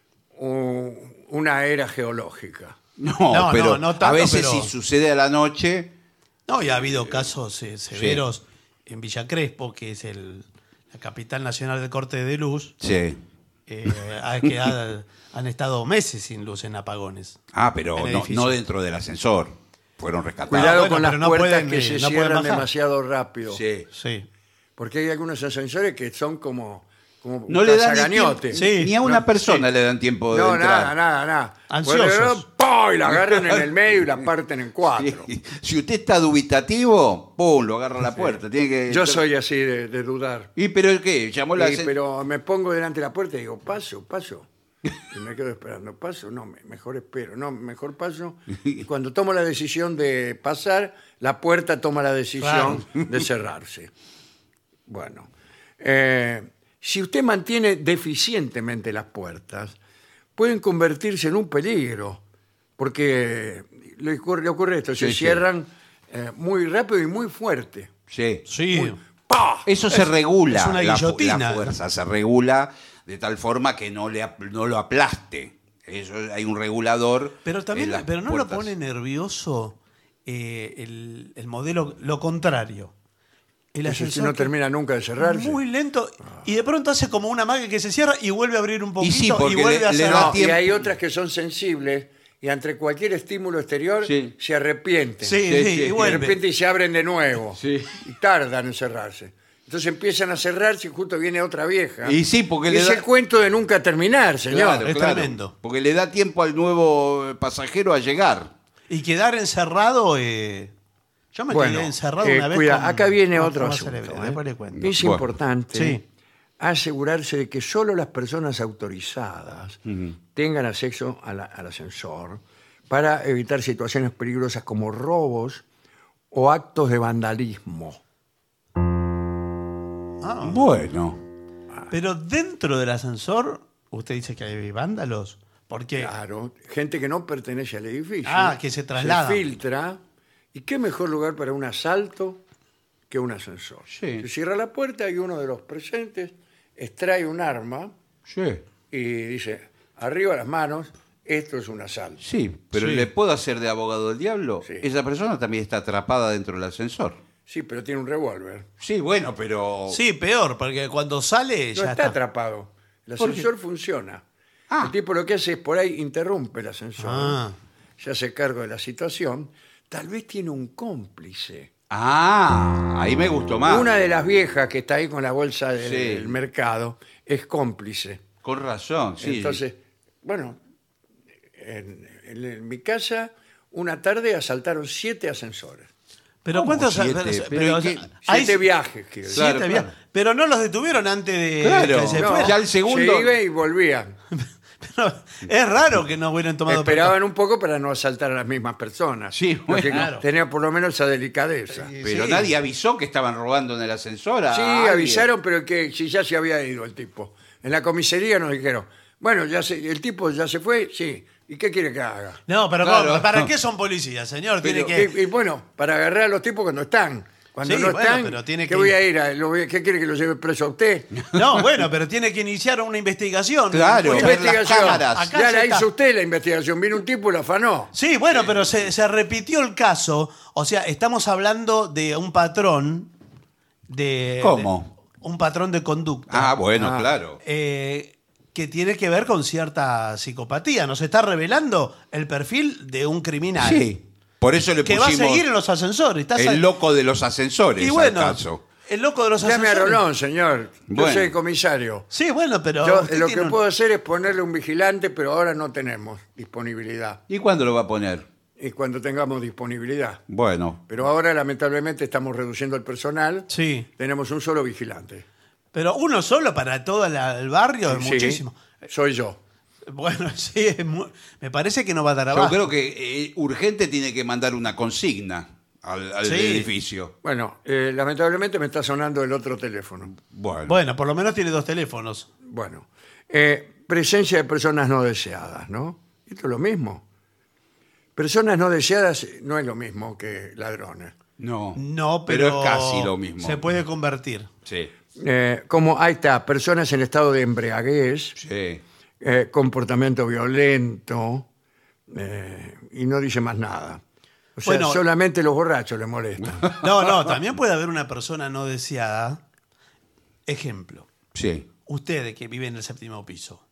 [SPEAKER 1] una era geológica.
[SPEAKER 2] No,
[SPEAKER 3] pero
[SPEAKER 2] no tanto,
[SPEAKER 3] a veces
[SPEAKER 2] pero-
[SPEAKER 3] si sucede a la noche,
[SPEAKER 2] No, y ha habido casos severos en Villa Crespo, que es la capital nacional del corte de luz,
[SPEAKER 3] sí.
[SPEAKER 2] que han estado meses sin luz en apagones.
[SPEAKER 3] Pero
[SPEAKER 2] En
[SPEAKER 3] no,
[SPEAKER 2] edificio.
[SPEAKER 3] no dentro del ascensor. Fueron rescatados.
[SPEAKER 1] Cuidado
[SPEAKER 2] bueno,
[SPEAKER 1] con las
[SPEAKER 2] pero no
[SPEAKER 1] puertas
[SPEAKER 2] pueden,
[SPEAKER 1] que se
[SPEAKER 2] no pueden
[SPEAKER 1] cierran
[SPEAKER 2] bajar.
[SPEAKER 1] demasiado rápido.
[SPEAKER 3] Sí.
[SPEAKER 2] Sí.
[SPEAKER 1] Porque hay algunos ascensores que son como
[SPEAKER 3] No le dan
[SPEAKER 1] cazagañote.
[SPEAKER 2] Sí.
[SPEAKER 3] ni a una
[SPEAKER 1] No,
[SPEAKER 3] persona le dan tiempo de
[SPEAKER 1] No,
[SPEAKER 3] entrar.
[SPEAKER 1] nada.
[SPEAKER 2] Ansiosos.
[SPEAKER 1] Bueno, ¡pum! ¡pum! Y la agarran en el medio y la parten en 4.
[SPEAKER 3] Sí. Si usted está dubitativo, ¡pum! Lo agarra a la puerta. Tiene que...
[SPEAKER 1] Yo soy así de dudar.
[SPEAKER 3] ¿Y pero qué? Llamó la...
[SPEAKER 1] Pero me pongo delante de la puerta y digo, paso. Y me quedo esperando, paso, no, mejor espero, no, mejor paso. Y cuando tomo la decisión de pasar, la puerta toma la decisión de cerrarse. Bueno, si usted mantiene deficientemente las puertas, pueden convertirse en un peligro, porque le ocurre esto, se cierran muy rápido y muy fuerte.
[SPEAKER 3] Sí.
[SPEAKER 2] Sí.
[SPEAKER 1] ¡Pah!
[SPEAKER 3] Eso se regula.
[SPEAKER 2] es una guillotina.
[SPEAKER 3] La fuerza se regula de tal forma que no lo aplaste. Eso, hay un regulador.
[SPEAKER 2] Pero también,
[SPEAKER 3] en las
[SPEAKER 2] pero no
[SPEAKER 3] puertas.
[SPEAKER 2] lo pone nervioso el modelo, lo contrario. El
[SPEAKER 1] Eso sí
[SPEAKER 2] ascensor
[SPEAKER 1] no
[SPEAKER 2] que-
[SPEAKER 1] termina nunca de cerrarse.
[SPEAKER 2] muy lento y de pronto hace como una magia que se cierra y vuelve a abrir un poquito
[SPEAKER 3] sí, porque
[SPEAKER 2] vuelve a
[SPEAKER 3] le
[SPEAKER 2] cerrar.
[SPEAKER 3] da
[SPEAKER 1] No, y
[SPEAKER 3] tiempo.
[SPEAKER 1] hay otras que son sensibles y ante cualquier estímulo exterior
[SPEAKER 3] Sí.
[SPEAKER 1] se arrepienten.
[SPEAKER 2] Sí,
[SPEAKER 3] Sí,
[SPEAKER 2] sí,
[SPEAKER 3] sí.
[SPEAKER 2] y
[SPEAKER 1] Y de
[SPEAKER 2] vuelve.
[SPEAKER 1] repente se abren de nuevo.
[SPEAKER 3] Sí.
[SPEAKER 1] Y tardan en cerrarse. Entonces empiezan a cerrarse y justo viene otra vieja.
[SPEAKER 3] Y sí, porque le
[SPEAKER 1] es
[SPEAKER 3] da-
[SPEAKER 1] el cuento de nunca terminar, señor.
[SPEAKER 3] Claro,
[SPEAKER 2] Es tremendo.
[SPEAKER 3] Porque le da tiempo al nuevo pasajero a llegar.
[SPEAKER 2] Y quedar encerrado, yo me quedé encerrado una vez.
[SPEAKER 1] cuida,
[SPEAKER 2] con-
[SPEAKER 1] acá viene
[SPEAKER 2] con
[SPEAKER 1] otro
[SPEAKER 2] trauma
[SPEAKER 1] asunto.
[SPEAKER 2] cerebral,
[SPEAKER 1] ¿eh?
[SPEAKER 2] después le cuento.
[SPEAKER 1] Es
[SPEAKER 3] Bueno.
[SPEAKER 1] importante
[SPEAKER 2] Sí.
[SPEAKER 1] asegurarse de que solo las personas autorizadas tengan acceso al ascensor para evitar situaciones peligrosas como robos o actos de vandalismo.
[SPEAKER 2] Ah,
[SPEAKER 3] Bueno.
[SPEAKER 2] pero dentro del ascensor, usted dice que hay vándalos. Porque
[SPEAKER 1] Claro, gente que no pertenece al edificio.
[SPEAKER 2] Que se traslada.
[SPEAKER 1] Se filtra. ¿Y qué mejor lugar para un asalto que un ascensor?
[SPEAKER 3] Sí.
[SPEAKER 1] Se cierra la puerta y uno de los presentes extrae un arma
[SPEAKER 3] Sí.
[SPEAKER 1] y dice, arriba las manos, esto es un asalto.
[SPEAKER 3] Sí, pero
[SPEAKER 2] Sí.
[SPEAKER 3] ¿le puedo hacer de abogado del diablo?
[SPEAKER 1] Sí.
[SPEAKER 3] Esa persona también está atrapada dentro del ascensor.
[SPEAKER 1] Sí, pero tiene un revólver.
[SPEAKER 3] Sí, bueno, pero...
[SPEAKER 2] sí, peor, porque cuando sale
[SPEAKER 1] No
[SPEAKER 2] ya
[SPEAKER 1] está
[SPEAKER 2] está.
[SPEAKER 1] atrapado. El
[SPEAKER 3] ¿Por qué?
[SPEAKER 1] ascensor funciona.
[SPEAKER 3] Ah.
[SPEAKER 1] El tipo lo que hace es por ahí interrumpe el ascensor.
[SPEAKER 2] Ah.
[SPEAKER 1] Se hace cargo de la situación. Tal vez tiene un cómplice.
[SPEAKER 3] Ah, ahí me gustó más.
[SPEAKER 1] Una de las viejas que está ahí con la bolsa del,
[SPEAKER 3] Sí.
[SPEAKER 1] del mercado es cómplice.
[SPEAKER 3] Con razón, sí.
[SPEAKER 1] Entonces, bueno, en mi casa una tarde asaltaron 7 ascensores.
[SPEAKER 2] Pero
[SPEAKER 3] ¿Cómo
[SPEAKER 2] ¿cuántos?
[SPEAKER 3] siete?
[SPEAKER 2] Pero,
[SPEAKER 3] Pero ¿y qué?
[SPEAKER 2] hay
[SPEAKER 1] 7 viajes, quiero decir.
[SPEAKER 3] Claro,
[SPEAKER 2] 7
[SPEAKER 3] claro.
[SPEAKER 2] viajes. Pero no los detuvieron antes de
[SPEAKER 3] Claro.
[SPEAKER 2] que se
[SPEAKER 3] No,
[SPEAKER 2] fuera.
[SPEAKER 3] ya el segundo-
[SPEAKER 1] Se iban y volvían.
[SPEAKER 2] Pero es raro que no hubieran tomado
[SPEAKER 1] Esperaban un poco para no asaltar a las mismas personas.
[SPEAKER 3] Sí, bueno.
[SPEAKER 1] Porque
[SPEAKER 2] Claro.
[SPEAKER 1] tenían por lo menos esa delicadeza. Sí,
[SPEAKER 3] Pero
[SPEAKER 2] Sí.
[SPEAKER 3] nadie avisó que estaban robando en el ascensor. a alguien.
[SPEAKER 1] avisaron, pero que si ya se había ido el tipo. En la comisaría nos dijeron, bueno, el tipo ya se fue, sí. ¿Y qué quiere que haga?
[SPEAKER 2] No, pero
[SPEAKER 3] Claro.
[SPEAKER 2] ¿cómo? ¿Para qué son policías, señor?
[SPEAKER 3] Pero-
[SPEAKER 2] Tiene que...
[SPEAKER 1] Y bueno, para agarrar a los tipos cuando están. Cuando
[SPEAKER 2] Sí,
[SPEAKER 1] no
[SPEAKER 2] bueno,
[SPEAKER 1] están,
[SPEAKER 2] pero tiene
[SPEAKER 1] ¿qué
[SPEAKER 2] que-
[SPEAKER 1] voy a ir? ¿Qué quiere que lo lleve preso a usted?
[SPEAKER 2] No, bueno, pero tiene que iniciar una investigación.
[SPEAKER 3] Claro.
[SPEAKER 2] Muchas-
[SPEAKER 3] ver las cámaras.
[SPEAKER 2] Acá
[SPEAKER 1] Ya
[SPEAKER 2] se
[SPEAKER 1] la
[SPEAKER 2] está.
[SPEAKER 1] hizo usted la investigación. Vino un tipo y lo afanó.
[SPEAKER 2] Sí, bueno, pero se repitió el caso. O sea, estamos hablando de un patrón de...
[SPEAKER 3] ¿Cómo?
[SPEAKER 2] un patrón de conducta.
[SPEAKER 3] Ah, bueno,
[SPEAKER 1] Ah.
[SPEAKER 3] claro.
[SPEAKER 2] Que tiene que ver con cierta psicopatía. Nos está revelando el perfil de un criminal.
[SPEAKER 3] Sí. Por eso le
[SPEAKER 2] Que va a
[SPEAKER 3] pusimos
[SPEAKER 2] seguir en los ascensores. Está
[SPEAKER 3] el loco de los ascensores
[SPEAKER 2] y
[SPEAKER 3] al
[SPEAKER 2] bueno,
[SPEAKER 3] caso.
[SPEAKER 2] el loco de los
[SPEAKER 1] Llame a
[SPEAKER 2] ascensores.
[SPEAKER 1] Rolón, señor. Yo
[SPEAKER 3] Bueno.
[SPEAKER 1] soy comisario.
[SPEAKER 2] Sí, bueno, pero
[SPEAKER 1] Yo
[SPEAKER 2] usted
[SPEAKER 1] lo que
[SPEAKER 2] tiene un-
[SPEAKER 1] puedo hacer es ponerle un vigilante, pero ahora no tenemos disponibilidad.
[SPEAKER 3] ¿Y cuándo lo va a poner?
[SPEAKER 1] Y cuando tengamos disponibilidad.
[SPEAKER 3] Bueno,
[SPEAKER 1] Pero ahora, lamentablemente, estamos reduciendo el personal.
[SPEAKER 2] Sí,
[SPEAKER 1] Tenemos un solo vigilante.
[SPEAKER 2] pero uno solo para todo el barrio es
[SPEAKER 1] Sí,
[SPEAKER 2] muchísimo.
[SPEAKER 1] soy yo.
[SPEAKER 2] Bueno, sí, me parece que no va a dar
[SPEAKER 3] yo
[SPEAKER 2] abajo.
[SPEAKER 3] creo que urgente tiene que mandar una consigna al
[SPEAKER 2] Sí.
[SPEAKER 3] edificio.
[SPEAKER 1] Bueno, lamentablemente me está sonando el otro teléfono.
[SPEAKER 3] Bueno,
[SPEAKER 2] Bueno, por lo menos tiene 2 teléfonos.
[SPEAKER 1] Bueno, presencia de personas no deseadas, ¿no? Esto es lo mismo. Personas no deseadas no es lo mismo que ladrones.
[SPEAKER 3] no.
[SPEAKER 2] No, pero
[SPEAKER 3] es casi lo mismo.
[SPEAKER 2] Se puede convertir.
[SPEAKER 3] Sí,
[SPEAKER 1] Como ahí está, personas en estado de embriaguez,
[SPEAKER 3] sí.
[SPEAKER 1] comportamiento violento, y no dice más nada. O sea,
[SPEAKER 2] Bueno.
[SPEAKER 1] solamente los borrachos le molestan.
[SPEAKER 2] No, también puede haber una persona no deseada. Ejemplo,
[SPEAKER 3] Sí.
[SPEAKER 2] usted que vive en el 7º piso,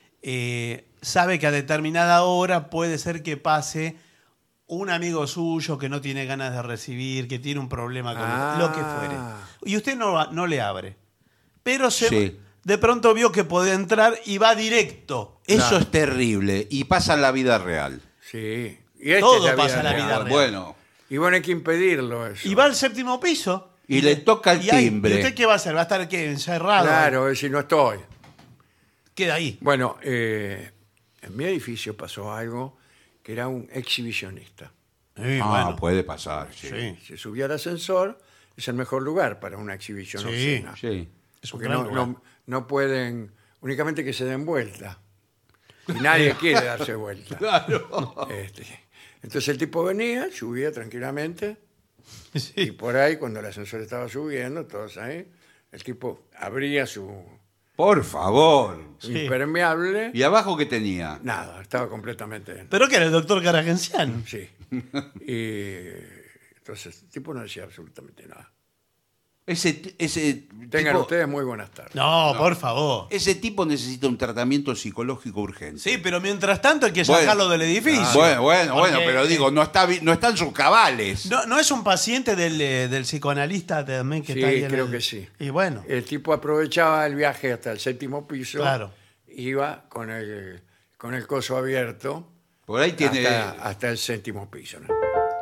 [SPEAKER 2] sabe que a determinada hora puede ser que pase un amigo suyo que no tiene ganas de recibir, que tiene un problema con lo que fuere. Y usted no le abre. Pero
[SPEAKER 3] Sí.
[SPEAKER 2] de pronto vio que podía entrar y va directo.
[SPEAKER 3] Eso es terrible y pasa en la vida real.
[SPEAKER 1] Sí. Y esta
[SPEAKER 2] Todo
[SPEAKER 1] es la
[SPEAKER 2] pasa en la
[SPEAKER 1] real.
[SPEAKER 2] vida real.
[SPEAKER 3] Bueno,
[SPEAKER 1] Y bueno, hay que impedirlo eso.
[SPEAKER 2] Y va al 7º piso.
[SPEAKER 3] y le toca el
[SPEAKER 2] ¿Y ahí?
[SPEAKER 3] timbre.
[SPEAKER 2] ¿Y usted qué va a hacer? ¿Va a estar qué, encerrado?
[SPEAKER 1] Claro, si no estoy.
[SPEAKER 2] Queda ahí.
[SPEAKER 1] Bueno, en mi edificio pasó algo que era un exhibicionista.
[SPEAKER 2] Sí,
[SPEAKER 3] Ah, puede pasar, sí.
[SPEAKER 2] Sí.
[SPEAKER 1] Se subía al ascensor, es el mejor lugar para una exhibición
[SPEAKER 2] Sí.
[SPEAKER 1] obscena.
[SPEAKER 3] Sí.
[SPEAKER 2] Es un
[SPEAKER 1] Porque
[SPEAKER 2] gran
[SPEAKER 1] no,
[SPEAKER 2] lugar.
[SPEAKER 1] no pueden, únicamente que se den vuelta. Y nadie quiere darse vuelta.
[SPEAKER 3] Claro.
[SPEAKER 1] Entonces el tipo venía, subía tranquilamente, y
[SPEAKER 2] Sí.
[SPEAKER 1] por ahí, cuando el ascensor estaba subiendo, todos ahí, el tipo abría su
[SPEAKER 3] Por favor.
[SPEAKER 2] Sí.
[SPEAKER 1] impermeable.
[SPEAKER 3] ¿Y abajo qué tenía?
[SPEAKER 1] Nada, estaba completamente...
[SPEAKER 2] ¿Pero qué era el doctor Caragencián?
[SPEAKER 1] Sí. Y entonces el tipo no decía absolutamente nada.
[SPEAKER 3] Ese
[SPEAKER 1] Tengan
[SPEAKER 3] tipo,
[SPEAKER 1] ustedes muy buenas tardes.
[SPEAKER 2] No, por favor.
[SPEAKER 3] ese tipo necesita un tratamiento psicológico urgente.
[SPEAKER 2] Sí, pero mientras tanto hay que
[SPEAKER 3] Bueno.
[SPEAKER 2] sacarlo del edificio.
[SPEAKER 3] Bueno,
[SPEAKER 2] Porque,
[SPEAKER 3] pero digo, no está en sus cabales.
[SPEAKER 2] No es un paciente del psicoanalista también que
[SPEAKER 1] Sí,
[SPEAKER 2] está ahí en
[SPEAKER 1] creo
[SPEAKER 2] el-
[SPEAKER 1] que sí.
[SPEAKER 2] Y bueno,
[SPEAKER 1] El tipo aprovechaba el viaje hasta el 7º piso.
[SPEAKER 2] Claro.
[SPEAKER 1] Iba con el coso abierto
[SPEAKER 3] Por ahí tiene.
[SPEAKER 1] hasta el 7º piso, ¿no?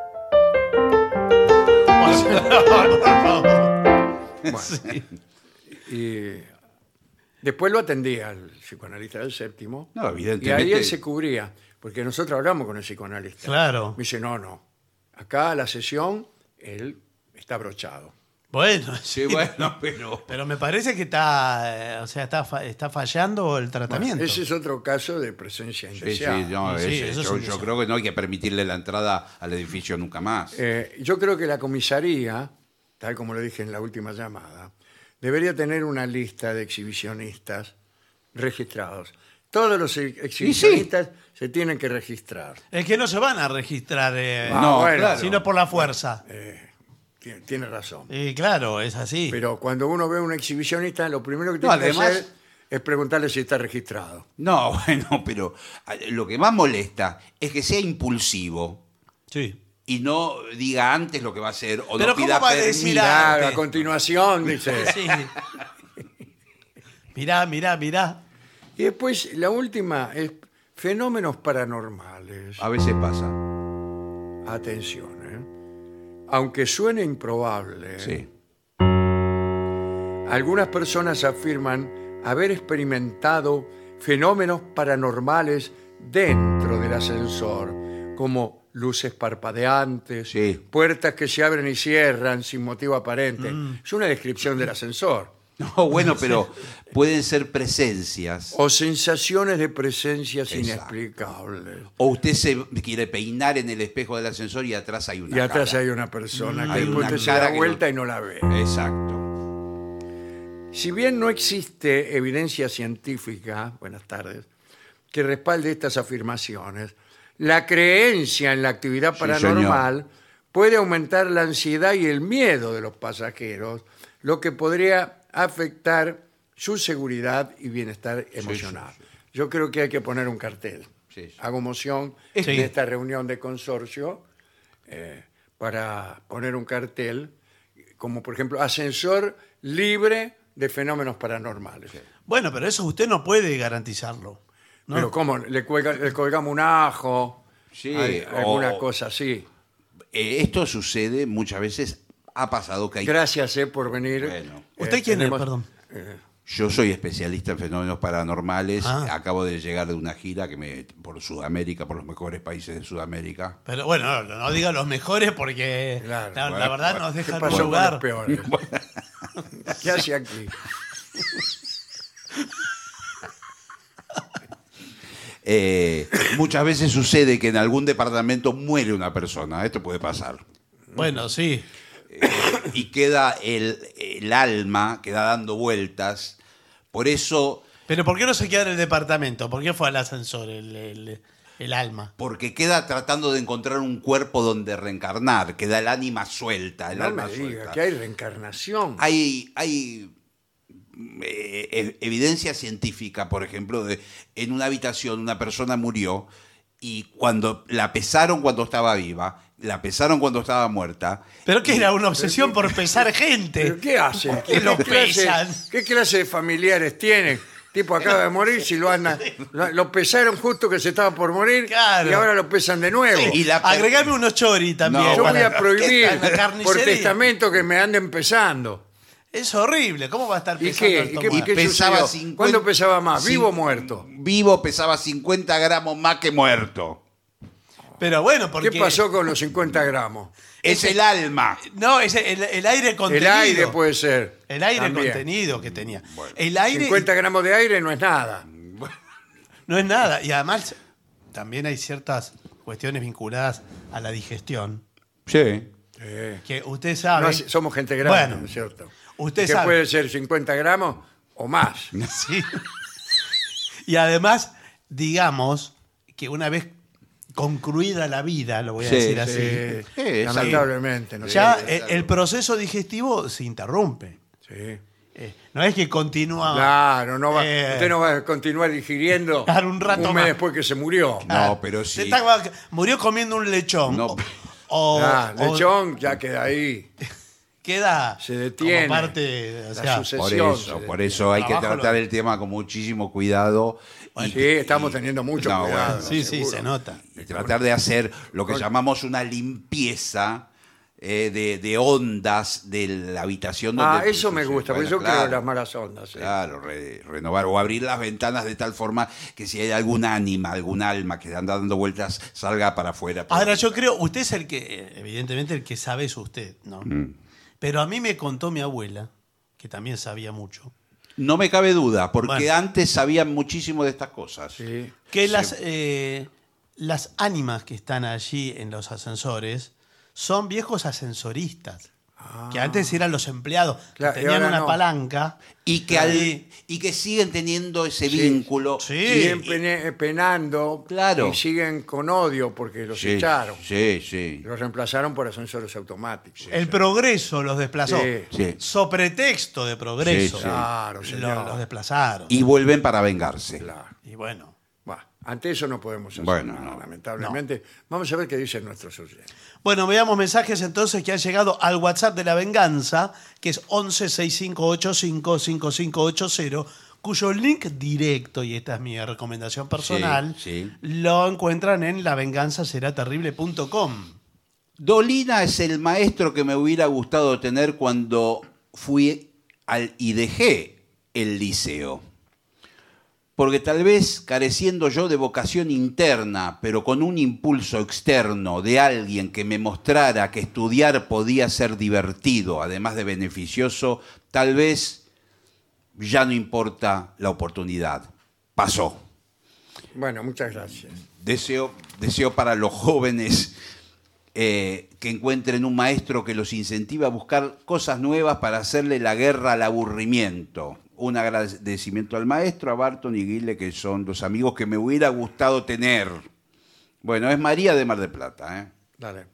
[SPEAKER 2] por favor.
[SPEAKER 1] Bueno, y después lo atendía el psicoanalista del 7º.
[SPEAKER 3] No,
[SPEAKER 1] Y
[SPEAKER 3] evidentemente.
[SPEAKER 1] ahí él se cubría, porque nosotros hablamos con el psicoanalista.
[SPEAKER 2] Claro.
[SPEAKER 1] Me dice, no. Acá la sesión, él está brochado.
[SPEAKER 2] Bueno,
[SPEAKER 3] Sí, bueno, pero.
[SPEAKER 2] pero me parece que está, o sea, está fallando el tratamiento.
[SPEAKER 1] Ese es otro caso de presencia
[SPEAKER 3] Sí,
[SPEAKER 1] indeseada.
[SPEAKER 3] no,
[SPEAKER 2] Sí,
[SPEAKER 3] ese,
[SPEAKER 2] eso es
[SPEAKER 3] yo,
[SPEAKER 2] un
[SPEAKER 3] yo
[SPEAKER 2] desastre.
[SPEAKER 3] creo que no hay que permitirle la entrada al edificio nunca más.
[SPEAKER 1] Yo creo que la comisaría, tal como lo dije en la última llamada, debería tener una lista de exhibicionistas registrados. Todos los exhibicionistas se tienen que registrar.
[SPEAKER 2] Es que no se van a registrar,
[SPEAKER 3] No,
[SPEAKER 1] bueno,
[SPEAKER 3] claro.
[SPEAKER 2] sino por la fuerza.
[SPEAKER 1] Tiene razón.
[SPEAKER 2] Y claro, es así.
[SPEAKER 1] Pero cuando uno ve a un exhibicionista, lo primero que
[SPEAKER 3] No,
[SPEAKER 1] tiene que
[SPEAKER 3] además-
[SPEAKER 1] hacer es preguntarle si está registrado.
[SPEAKER 3] No, bueno, pero lo que más molesta es que sea impulsivo
[SPEAKER 2] Sí.
[SPEAKER 3] y no diga antes lo que va a hacer o
[SPEAKER 2] Pero
[SPEAKER 3] no pida
[SPEAKER 2] ¿cómo va a decir
[SPEAKER 3] permiso.
[SPEAKER 2] Ah,
[SPEAKER 1] Claro, a
[SPEAKER 2] ok.
[SPEAKER 1] continuación, dice.
[SPEAKER 2] Sí. Mirá.
[SPEAKER 1] Y después, la última es fenómenos paranormales.
[SPEAKER 3] A veces pasa.
[SPEAKER 1] Atención, aunque suene improbable,
[SPEAKER 3] Sí.
[SPEAKER 1] algunas personas afirman haber experimentado fenómenos paranormales dentro del ascensor, como luces parpadeantes,
[SPEAKER 3] Sí.
[SPEAKER 1] puertas que se abren y cierran sin motivo aparente. Es una descripción del ascensor.
[SPEAKER 3] No, bueno, pero pueden ser presencias.
[SPEAKER 1] O sensaciones de presencias
[SPEAKER 3] Exacto.
[SPEAKER 1] inexplicables.
[SPEAKER 3] O usted se quiere peinar en el espejo del ascensor y atrás hay una
[SPEAKER 1] Y atrás
[SPEAKER 3] cara.
[SPEAKER 1] hay una persona que
[SPEAKER 3] Hay
[SPEAKER 1] después
[SPEAKER 3] una
[SPEAKER 1] se
[SPEAKER 3] cara
[SPEAKER 1] da
[SPEAKER 3] que
[SPEAKER 1] vuelta
[SPEAKER 3] no-
[SPEAKER 1] y no la ve.
[SPEAKER 3] Exacto.
[SPEAKER 1] Si bien no existe evidencia científica, buenas tardes, que respalde estas afirmaciones, la creencia en la actividad
[SPEAKER 3] Sí,
[SPEAKER 1] paranormal puede aumentar la ansiedad y el miedo de los pasajeros, lo que podría afectar su seguridad y bienestar emocional.
[SPEAKER 3] sí.
[SPEAKER 1] Yo creo que hay que poner un cartel.
[SPEAKER 3] Sí, sí.
[SPEAKER 1] Hago moción
[SPEAKER 2] Sí.
[SPEAKER 1] de esta reunión de consorcio para poner un cartel, como por ejemplo, ascensor libre de fenómenos paranormales.
[SPEAKER 2] Bueno, pero eso usted no puede garantizarlo. ¿no?
[SPEAKER 1] Pero ¿cómo? Le colgamos un ajo,
[SPEAKER 3] Sí,
[SPEAKER 1] alguna
[SPEAKER 3] o-
[SPEAKER 1] cosa así.
[SPEAKER 3] Esto sucede muchas veces. Ha pasado que hay.
[SPEAKER 1] Gracias por venir.
[SPEAKER 3] Bueno.
[SPEAKER 2] ¿Usted quién es,
[SPEAKER 1] tenemos-
[SPEAKER 2] perdón?
[SPEAKER 3] Yo soy especialista en fenómenos paranormales.
[SPEAKER 2] Ah.
[SPEAKER 3] Acabo de llegar de una gira por Sudamérica, por los mejores países de Sudamérica.
[SPEAKER 2] Pero bueno, no diga los mejores porque
[SPEAKER 1] Claro,
[SPEAKER 2] la
[SPEAKER 3] bueno,
[SPEAKER 2] verdad
[SPEAKER 3] bueno.
[SPEAKER 2] nos
[SPEAKER 1] ¿Qué
[SPEAKER 2] deja en
[SPEAKER 1] pasó
[SPEAKER 2] un
[SPEAKER 1] con
[SPEAKER 2] lugar.
[SPEAKER 1] los peores? ¿Qué hace aquí?
[SPEAKER 3] Muchas veces sucede que en algún departamento muere una persona. Esto puede pasar.
[SPEAKER 2] Bueno, sí.
[SPEAKER 3] Y queda el alma, queda dando vueltas. Por eso,
[SPEAKER 2] Pero ¿por qué no se queda en el departamento? ¿Por qué fue al ascensor el alma?
[SPEAKER 3] porque queda tratando de encontrar un cuerpo donde reencarnar, queda el ánima suelta, el
[SPEAKER 1] No
[SPEAKER 3] alma
[SPEAKER 1] me diga
[SPEAKER 3] suelta.
[SPEAKER 1] que hay reencarnación.
[SPEAKER 3] Hay evidencia científica, por ejemplo, en una habitación una persona murió y cuando la pesaron cuando estaba viva, la pesaron cuando estaba muerta.
[SPEAKER 2] ¿Pero qué era? ¿Una obsesión por pesar gente?
[SPEAKER 1] ¿Pero qué hacen?
[SPEAKER 2] ¿Por qué lo
[SPEAKER 1] clase,
[SPEAKER 2] pesan?
[SPEAKER 1] ¿Qué clase de familiares tienen tipo acaba de morir, si lo pesaron justo que se estaba por morir
[SPEAKER 2] Claro.
[SPEAKER 1] y ahora lo pesan de nuevo.
[SPEAKER 3] Y la-
[SPEAKER 2] Agregame unos chori también.
[SPEAKER 3] No,
[SPEAKER 1] Yo voy
[SPEAKER 2] para-
[SPEAKER 1] a prohibir
[SPEAKER 2] en la
[SPEAKER 1] por
[SPEAKER 2] carnicería.
[SPEAKER 1] testamento que me anden pesando.
[SPEAKER 2] Es horrible. ¿Cómo va a estar
[SPEAKER 1] ¿Y
[SPEAKER 2] pesando
[SPEAKER 1] qué?
[SPEAKER 2] el
[SPEAKER 1] ¿Y qué,
[SPEAKER 2] tomate?
[SPEAKER 3] Pesaba
[SPEAKER 1] sucedió?
[SPEAKER 3] 50
[SPEAKER 1] ¿Cuándo pesaba más, vivo o
[SPEAKER 3] cin-
[SPEAKER 1] muerto?
[SPEAKER 3] Vivo pesaba 50 gramos más que muerto.
[SPEAKER 2] Pero bueno, porque...
[SPEAKER 1] ¿Qué pasó con los 50 gramos?
[SPEAKER 3] Es el alma.
[SPEAKER 2] No, es el aire contenido.
[SPEAKER 1] El aire puede ser.
[SPEAKER 2] El aire
[SPEAKER 1] también.
[SPEAKER 2] contenido que tenía. El aire
[SPEAKER 1] 50 gramos de aire no es nada.
[SPEAKER 2] no es nada. Y además también hay ciertas cuestiones vinculadas a la digestión.
[SPEAKER 3] Sí.
[SPEAKER 2] Que usted sabe...
[SPEAKER 1] No, somos gente grande,
[SPEAKER 2] Bueno,
[SPEAKER 1] ¿no es cierto?
[SPEAKER 2] usted
[SPEAKER 1] Que
[SPEAKER 2] sabe.
[SPEAKER 1] puede ser 50 gramos o más.
[SPEAKER 2] Sí. Y además, digamos que una vez concluida la vida, lo voy a
[SPEAKER 3] Sí,
[SPEAKER 2] decir
[SPEAKER 3] sí.
[SPEAKER 2] así,
[SPEAKER 3] Sí,
[SPEAKER 1] lamentablemente. ¿no?
[SPEAKER 2] ya
[SPEAKER 3] Sí,
[SPEAKER 2] el proceso digestivo se interrumpe.
[SPEAKER 1] Sí.
[SPEAKER 2] No es que continúa.
[SPEAKER 1] Claro,
[SPEAKER 2] Eh,
[SPEAKER 1] usted no va a continuar digiriendo
[SPEAKER 2] Claro, un rato
[SPEAKER 1] mes
[SPEAKER 2] más.
[SPEAKER 1] después que se murió.
[SPEAKER 3] No, pero sí.
[SPEAKER 2] Murió comiendo un lechón.
[SPEAKER 3] No.
[SPEAKER 1] Ah,
[SPEAKER 2] o
[SPEAKER 1] lechón ya queda ahí.
[SPEAKER 2] queda
[SPEAKER 1] Se detiene.
[SPEAKER 2] como parte. O
[SPEAKER 1] La
[SPEAKER 2] sea,
[SPEAKER 1] sucesión.
[SPEAKER 3] Por eso hay que
[SPEAKER 2] Trabajo
[SPEAKER 3] tratar
[SPEAKER 2] lo-
[SPEAKER 3] el tema con muchísimo cuidado.
[SPEAKER 1] Sí, estamos teniendo mucho
[SPEAKER 3] No,
[SPEAKER 1] cuidado.
[SPEAKER 3] bueno,
[SPEAKER 2] sí,
[SPEAKER 1] seguro.
[SPEAKER 2] se nota.
[SPEAKER 3] Y tratar de hacer lo que llamamos una limpieza de ondas de la habitación donde...
[SPEAKER 1] Eso me gusta, porque yo
[SPEAKER 3] Bueno,
[SPEAKER 1] creo en las malas ondas. sí.
[SPEAKER 3] Claro, renovar o abrir las ventanas de tal forma que si hay algún ánima, algún alma que anda dando vueltas, salga para afuera.
[SPEAKER 2] Ahora, yo creo, usted es el que, evidentemente, el que sabe es usted, ¿no? Pero a mí me contó mi abuela, que también sabía mucho,
[SPEAKER 3] No me cabe duda, porque
[SPEAKER 2] Bueno.
[SPEAKER 3] antes sabían muchísimo de estas cosas.
[SPEAKER 1] Sí.
[SPEAKER 2] que las ánimas que están allí en los ascensores son viejos ascensoristas. Que antes eran los empleados,
[SPEAKER 1] Claro,
[SPEAKER 2] que
[SPEAKER 1] y
[SPEAKER 2] tenían
[SPEAKER 1] ahora
[SPEAKER 2] una
[SPEAKER 1] no.
[SPEAKER 2] palanca.
[SPEAKER 3] Y que, y que siguen teniendo ese vínculo.
[SPEAKER 2] Sí.
[SPEAKER 1] Siguen penando
[SPEAKER 3] Claro.
[SPEAKER 1] y siguen con odio porque los
[SPEAKER 3] Sí,
[SPEAKER 1] echaron.
[SPEAKER 3] sí, sí.
[SPEAKER 1] Los reemplazaron por ascensores automáticos.
[SPEAKER 2] El progreso los desplazó.
[SPEAKER 1] Sí.
[SPEAKER 3] Sí.
[SPEAKER 2] So pretexto de progreso.
[SPEAKER 3] Sí, sí.
[SPEAKER 1] Claro, señor.
[SPEAKER 2] Los desplazaron.
[SPEAKER 3] Y vuelven para vengarse.
[SPEAKER 1] Claro.
[SPEAKER 2] Y bueno.
[SPEAKER 1] Bueno, ante eso no podemos hacer
[SPEAKER 3] Bueno,
[SPEAKER 1] nada,
[SPEAKER 3] no.
[SPEAKER 1] lamentablemente. Vamos a ver qué dicen nuestros oyentes.
[SPEAKER 2] Bueno, veamos mensajes entonces que han llegado al WhatsApp de la venganza, que es 1165855580, cuyo link directo, y esta es mi recomendación personal,
[SPEAKER 3] Sí, sí.
[SPEAKER 2] lo encuentran en lavenganzaseraterrible.com.
[SPEAKER 3] Dolina es el maestro que me hubiera gustado tener cuando fui y dejé el liceo. Porque tal vez careciendo yo de vocación interna, pero con un impulso externo de alguien que me mostrara que estudiar podía ser divertido, además de beneficioso, tal vez ya no importa la oportunidad. Pasó.
[SPEAKER 1] Bueno, muchas gracias.
[SPEAKER 3] Deseo para los jóvenes que encuentren un maestro que los incentive a buscar cosas nuevas para hacerle la guerra al aburrimiento. Un agradecimiento al maestro, a Barton y Guille, que son los amigos que me hubiera gustado tener. Bueno, es María de Mar del Plata, ¿eh?
[SPEAKER 1] Dale.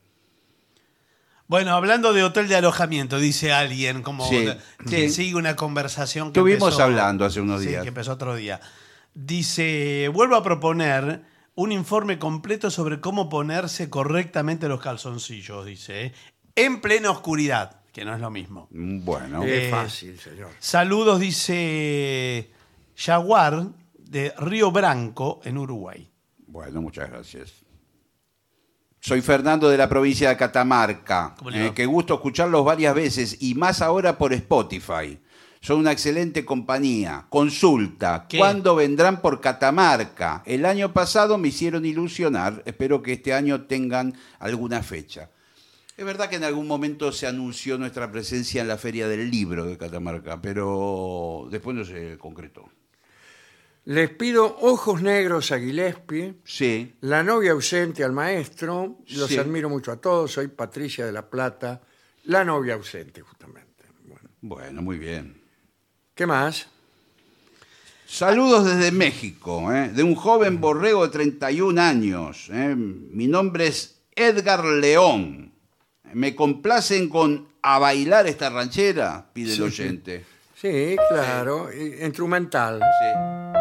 [SPEAKER 2] Bueno, hablando de hotel de alojamiento, dice alguien, como
[SPEAKER 3] Sí,
[SPEAKER 2] que
[SPEAKER 3] sí.
[SPEAKER 2] sigue una conversación que
[SPEAKER 3] Estuvimos
[SPEAKER 2] empezó-
[SPEAKER 3] hablando hace unos
[SPEAKER 2] Sí,
[SPEAKER 3] días.
[SPEAKER 2] que empezó otro día. Dice, vuelvo a proponer un informe completo sobre cómo ponerse correctamente los calzoncillos, dice, en plena oscuridad, que no es lo mismo.
[SPEAKER 3] Bueno,
[SPEAKER 1] Es fácil, señor.
[SPEAKER 2] Saludos, dice Jaguar, de Río Branco, en Uruguay.
[SPEAKER 3] bueno, muchas gracias. Soy Fernando de la provincia de Catamarca.
[SPEAKER 2] ¿Cómo le va?
[SPEAKER 3] Qué gusto escucharlos varias veces y más ahora por Spotify. Son una excelente compañía. Consulta,
[SPEAKER 2] ¿Qué?
[SPEAKER 3] ¿cuándo vendrán por Catamarca? El año pasado me hicieron ilusionar. Espero que este año tengan alguna fecha. Es verdad que en algún momento se anunció nuestra presencia en la Feria del Libro de Catamarca, pero después no se concretó.
[SPEAKER 1] Les pido ojos negros a Gillespie,
[SPEAKER 3] Sí.
[SPEAKER 1] la novia ausente al maestro. Los
[SPEAKER 3] Sí.
[SPEAKER 1] admiro mucho a todos. Soy Patricia de la Plata, la novia ausente, justamente. Bueno,
[SPEAKER 3] Bueno, muy bien.
[SPEAKER 1] ¿qué más?
[SPEAKER 3] Saludos desde México, de un joven borrego de 31 años. Mi nombre es Edgar León. ¿Me complacen con A Bailar esta ranchera? Pide el oyente.
[SPEAKER 1] Sí, claro. Instrumental.
[SPEAKER 3] Sí.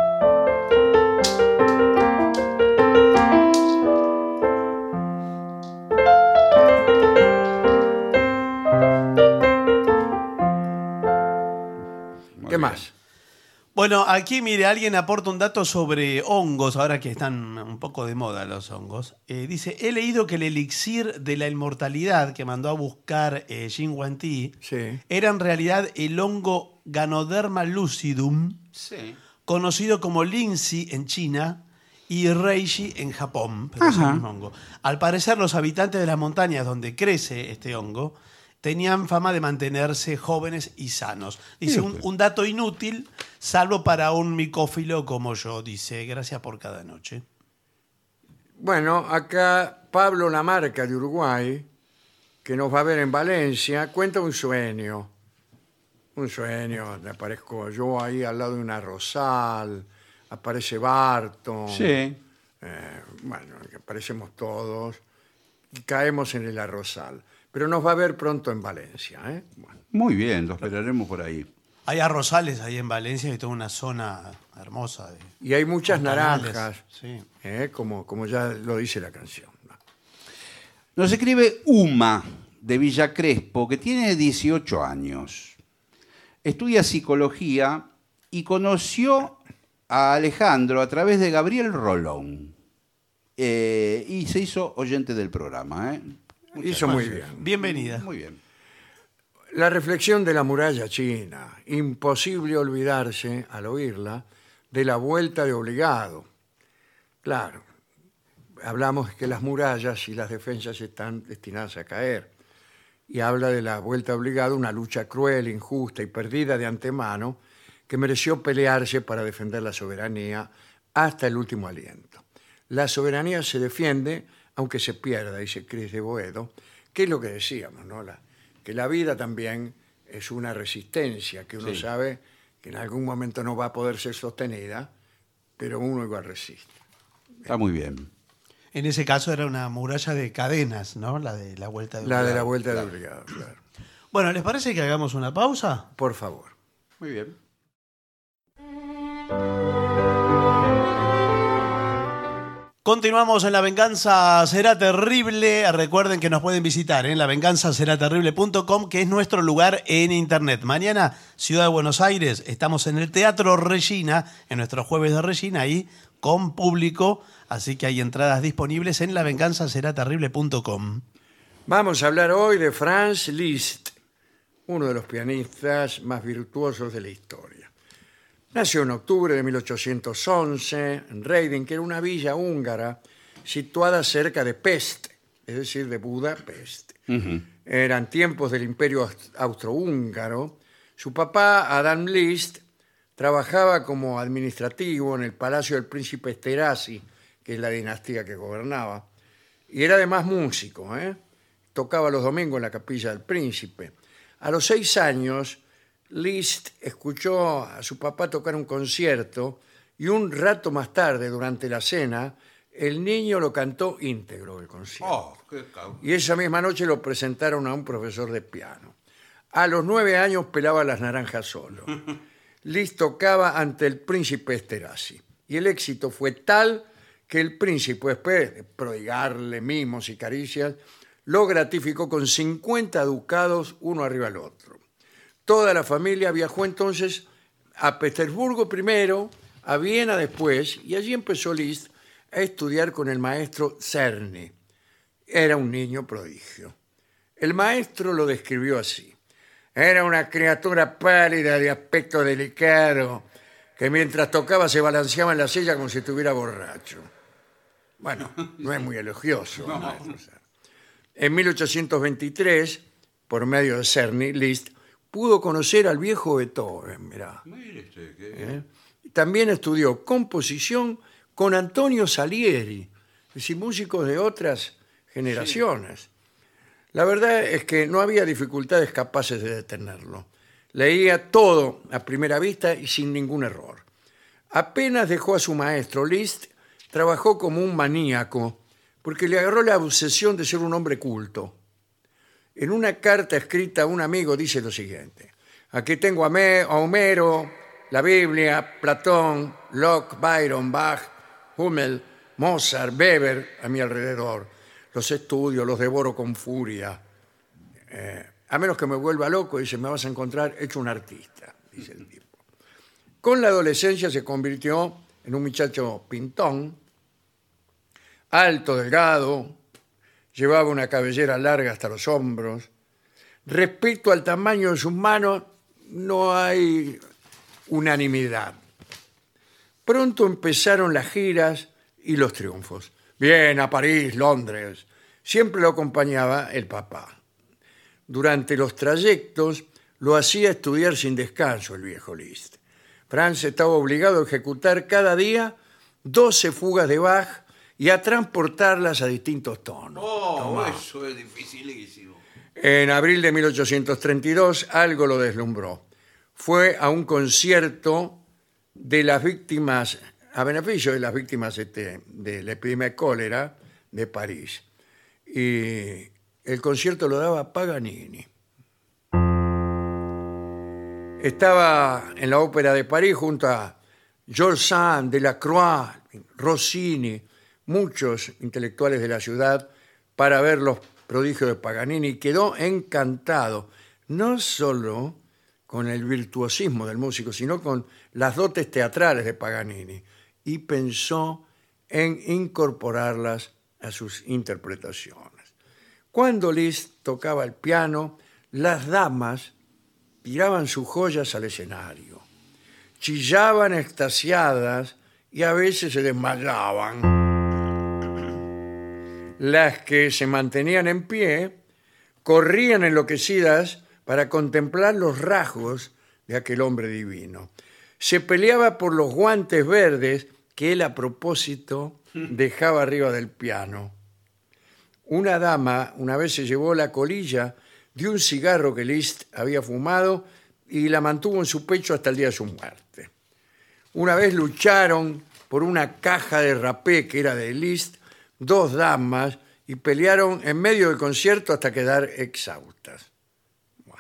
[SPEAKER 3] Muy
[SPEAKER 1] ¿Qué
[SPEAKER 3] bien.
[SPEAKER 1] más?
[SPEAKER 2] Bueno, aquí mire, alguien aporta un dato sobre hongos, ahora que están un poco de moda los hongos. Dice, he leído que el elixir de la inmortalidad que mandó a buscar Jin Wanti
[SPEAKER 1] Sí.
[SPEAKER 2] era en realidad el hongo Ganoderma lucidum,
[SPEAKER 3] Sí.
[SPEAKER 2] conocido como linsi en China y reishi en Japón, pero es el mismo hongo. Al parecer, los habitantes de las montañas donde crece este hongo tenían fama de mantenerse jóvenes y sanos. Dice, un dato inútil, salvo para un micófilo como yo. Dice, gracias por cada noche.
[SPEAKER 1] Bueno, acá Pablo Lamarca de Uruguay, que nos va a ver en Valencia, cuenta un sueño. Un sueño, me aparezco yo ahí al lado de una rosal, aparece Barton.
[SPEAKER 3] Sí.
[SPEAKER 1] Bueno, que aparecemos todos y caemos en el arrozal. Pero nos va a ver pronto en Valencia. Bueno,
[SPEAKER 3] Muy bien, lo esperaremos por ahí.
[SPEAKER 2] Hay arrozales ahí en Valencia y toda una zona hermosa.
[SPEAKER 1] y hay muchas
[SPEAKER 2] Pantanales.
[SPEAKER 1] naranjas,
[SPEAKER 2] Sí.
[SPEAKER 1] como ya lo dice la canción.
[SPEAKER 3] Nos escribe Uma, de Villa Crespo, que tiene 18 años. Estudia psicología y conoció a Alejandro a través de Gabriel Rolón. Y se hizo oyente del programa.
[SPEAKER 1] Hizo muy bien.
[SPEAKER 2] Bienvenida.
[SPEAKER 3] Muy bien.
[SPEAKER 1] La reflexión de la muralla china. Imposible olvidarse, al oírla, de la vuelta de obligado. Claro, hablamos que las murallas y las defensas están destinadas a caer. Y habla de la vuelta de obligado, una lucha cruel, injusta y perdida de antemano, que mereció pelearse para defender la soberanía hasta el último aliento. La soberanía se defiende aunque se pierda, dice Cris de Boedo, que es lo que decíamos, ¿no? Que la vida también es una resistencia, que uno sabe que en algún momento no va a poder ser sostenida, pero uno igual resiste.
[SPEAKER 3] Está muy bien.
[SPEAKER 2] En ese caso era una muralla de cadenas, ¿no? La de la vuelta de
[SPEAKER 1] La de
[SPEAKER 2] obligado.
[SPEAKER 1] la vuelta de obligado, claro.
[SPEAKER 2] Bueno, ¿les parece que hagamos una pausa?
[SPEAKER 1] Por favor.
[SPEAKER 3] Muy bien.
[SPEAKER 2] Continuamos en La Venganza Será Terrible. Recuerden que nos pueden visitar en lavenganzaseraterrible.com, que es nuestro lugar en internet. Mañana, Ciudad de Buenos Aires, estamos en el Teatro Regina, en nuestros jueves de Regina, ahí con público. Así que hay entradas disponibles en lavenganzaseraterrible.com.
[SPEAKER 1] Vamos a hablar hoy de Franz Liszt, uno de los pianistas más virtuosos de la historia. Nació en octubre de 1811 en Reyding, que era una villa húngara situada cerca de Pest, es decir, de Budapest. Eran tiempos del Imperio Austrohúngaro. Su papá, Adam Liszt, trabajaba como administrativo en el Palacio del Príncipe Esterházy, que es la dinastía que gobernaba, y era además músico. Tocaba los domingos en la Capilla del Príncipe. A los 6 años, Liszt escuchó a su papá tocar un concierto y un rato más tarde, durante la cena, el niño lo cantó íntegro el concierto. Y esa misma noche lo presentaron a un profesor de piano. A los 9 años pelaba las naranjas solo. Liszt tocaba ante el príncipe Esterházy. Y el éxito fue tal que el príncipe, después de prodigarle mimos y caricias, lo gratificó con 50 ducados uno arriba del otro. Toda la familia viajó entonces a Petersburgo primero, a Viena después, y allí empezó Liszt a estudiar con el maestro Czerny. Era un niño prodigio. El maestro lo describió así. Era una criatura pálida de aspecto delicado, que mientras tocaba se balanceaba en la silla como si estuviera borracho. Bueno, no es muy elogioso. No. En 1823, por medio de Czerny, Liszt pudo conocer al viejo Beethoven, mirá. También estudió composición con Antonio Salieri, es decir, músicos de otras generaciones. Sí. La verdad es que no había dificultades capaces de detenerlo. Leía todo a primera vista y sin ningún error. Apenas dejó a su maestro, Liszt trabajó como un maníaco porque le agarró la obsesión de ser un hombre culto. En una carta escrita a un amigo dice lo siguiente: aquí tengo a Homero, la Biblia, Platón, Locke, Byron, Bach, Hummel, Mozart, Weber a mi alrededor. Los estudio, los devoro con furia. A menos que me vuelva loco, dice, me vas a encontrar hecho un artista, dice el tipo. con la adolescencia se convirtió en un muchacho pintón, alto, delgado, llevaba una cabellera larga hasta los hombros. Respecto al tamaño de sus manos, no hay unanimidad. Pronto empezaron las giras y los triunfos. Viena, París, Londres. Siempre lo acompañaba el papá. Durante los trayectos lo hacía estudiar sin descanso el viejo Liszt. Franz estaba obligado a ejecutar cada día 12 fugas de Bach y a transportarlas a distintos tonos. Tomá.
[SPEAKER 3] Eso es dificilísimo.
[SPEAKER 1] En abril de 1832 algo lo deslumbró. Fue a un concierto de las víctimas, a beneficio de las víctimas de la epidemia de cólera de París. Y el concierto lo daba Paganini. Estaba en la Ópera de París junto a Georges Sand, Delacroix, Rossini, muchos intelectuales de la ciudad, para ver los prodigios de Paganini, y quedó encantado, no solo con el virtuosismo del músico, sino con las dotes teatrales de Paganini, y pensó en incorporarlas a sus interpretaciones. Cuando Liszt tocaba el piano, las damas tiraban sus joyas al escenario, chillaban extasiadas y a veces se desmayaban. Las que se mantenían en pie corrían enloquecidas para contemplar los rasgos de aquel hombre divino. Se peleaba por los guantes verdes que él a propósito dejaba arriba del piano. Una dama una vez se llevó la colilla de un cigarro que Liszt había fumado y la mantuvo en su pecho hasta el día de su muerte. Una vez lucharon por una caja de rapé que era de Liszt, dos damas, y pelearon en medio del concierto hasta quedar exhaustas. Bueno,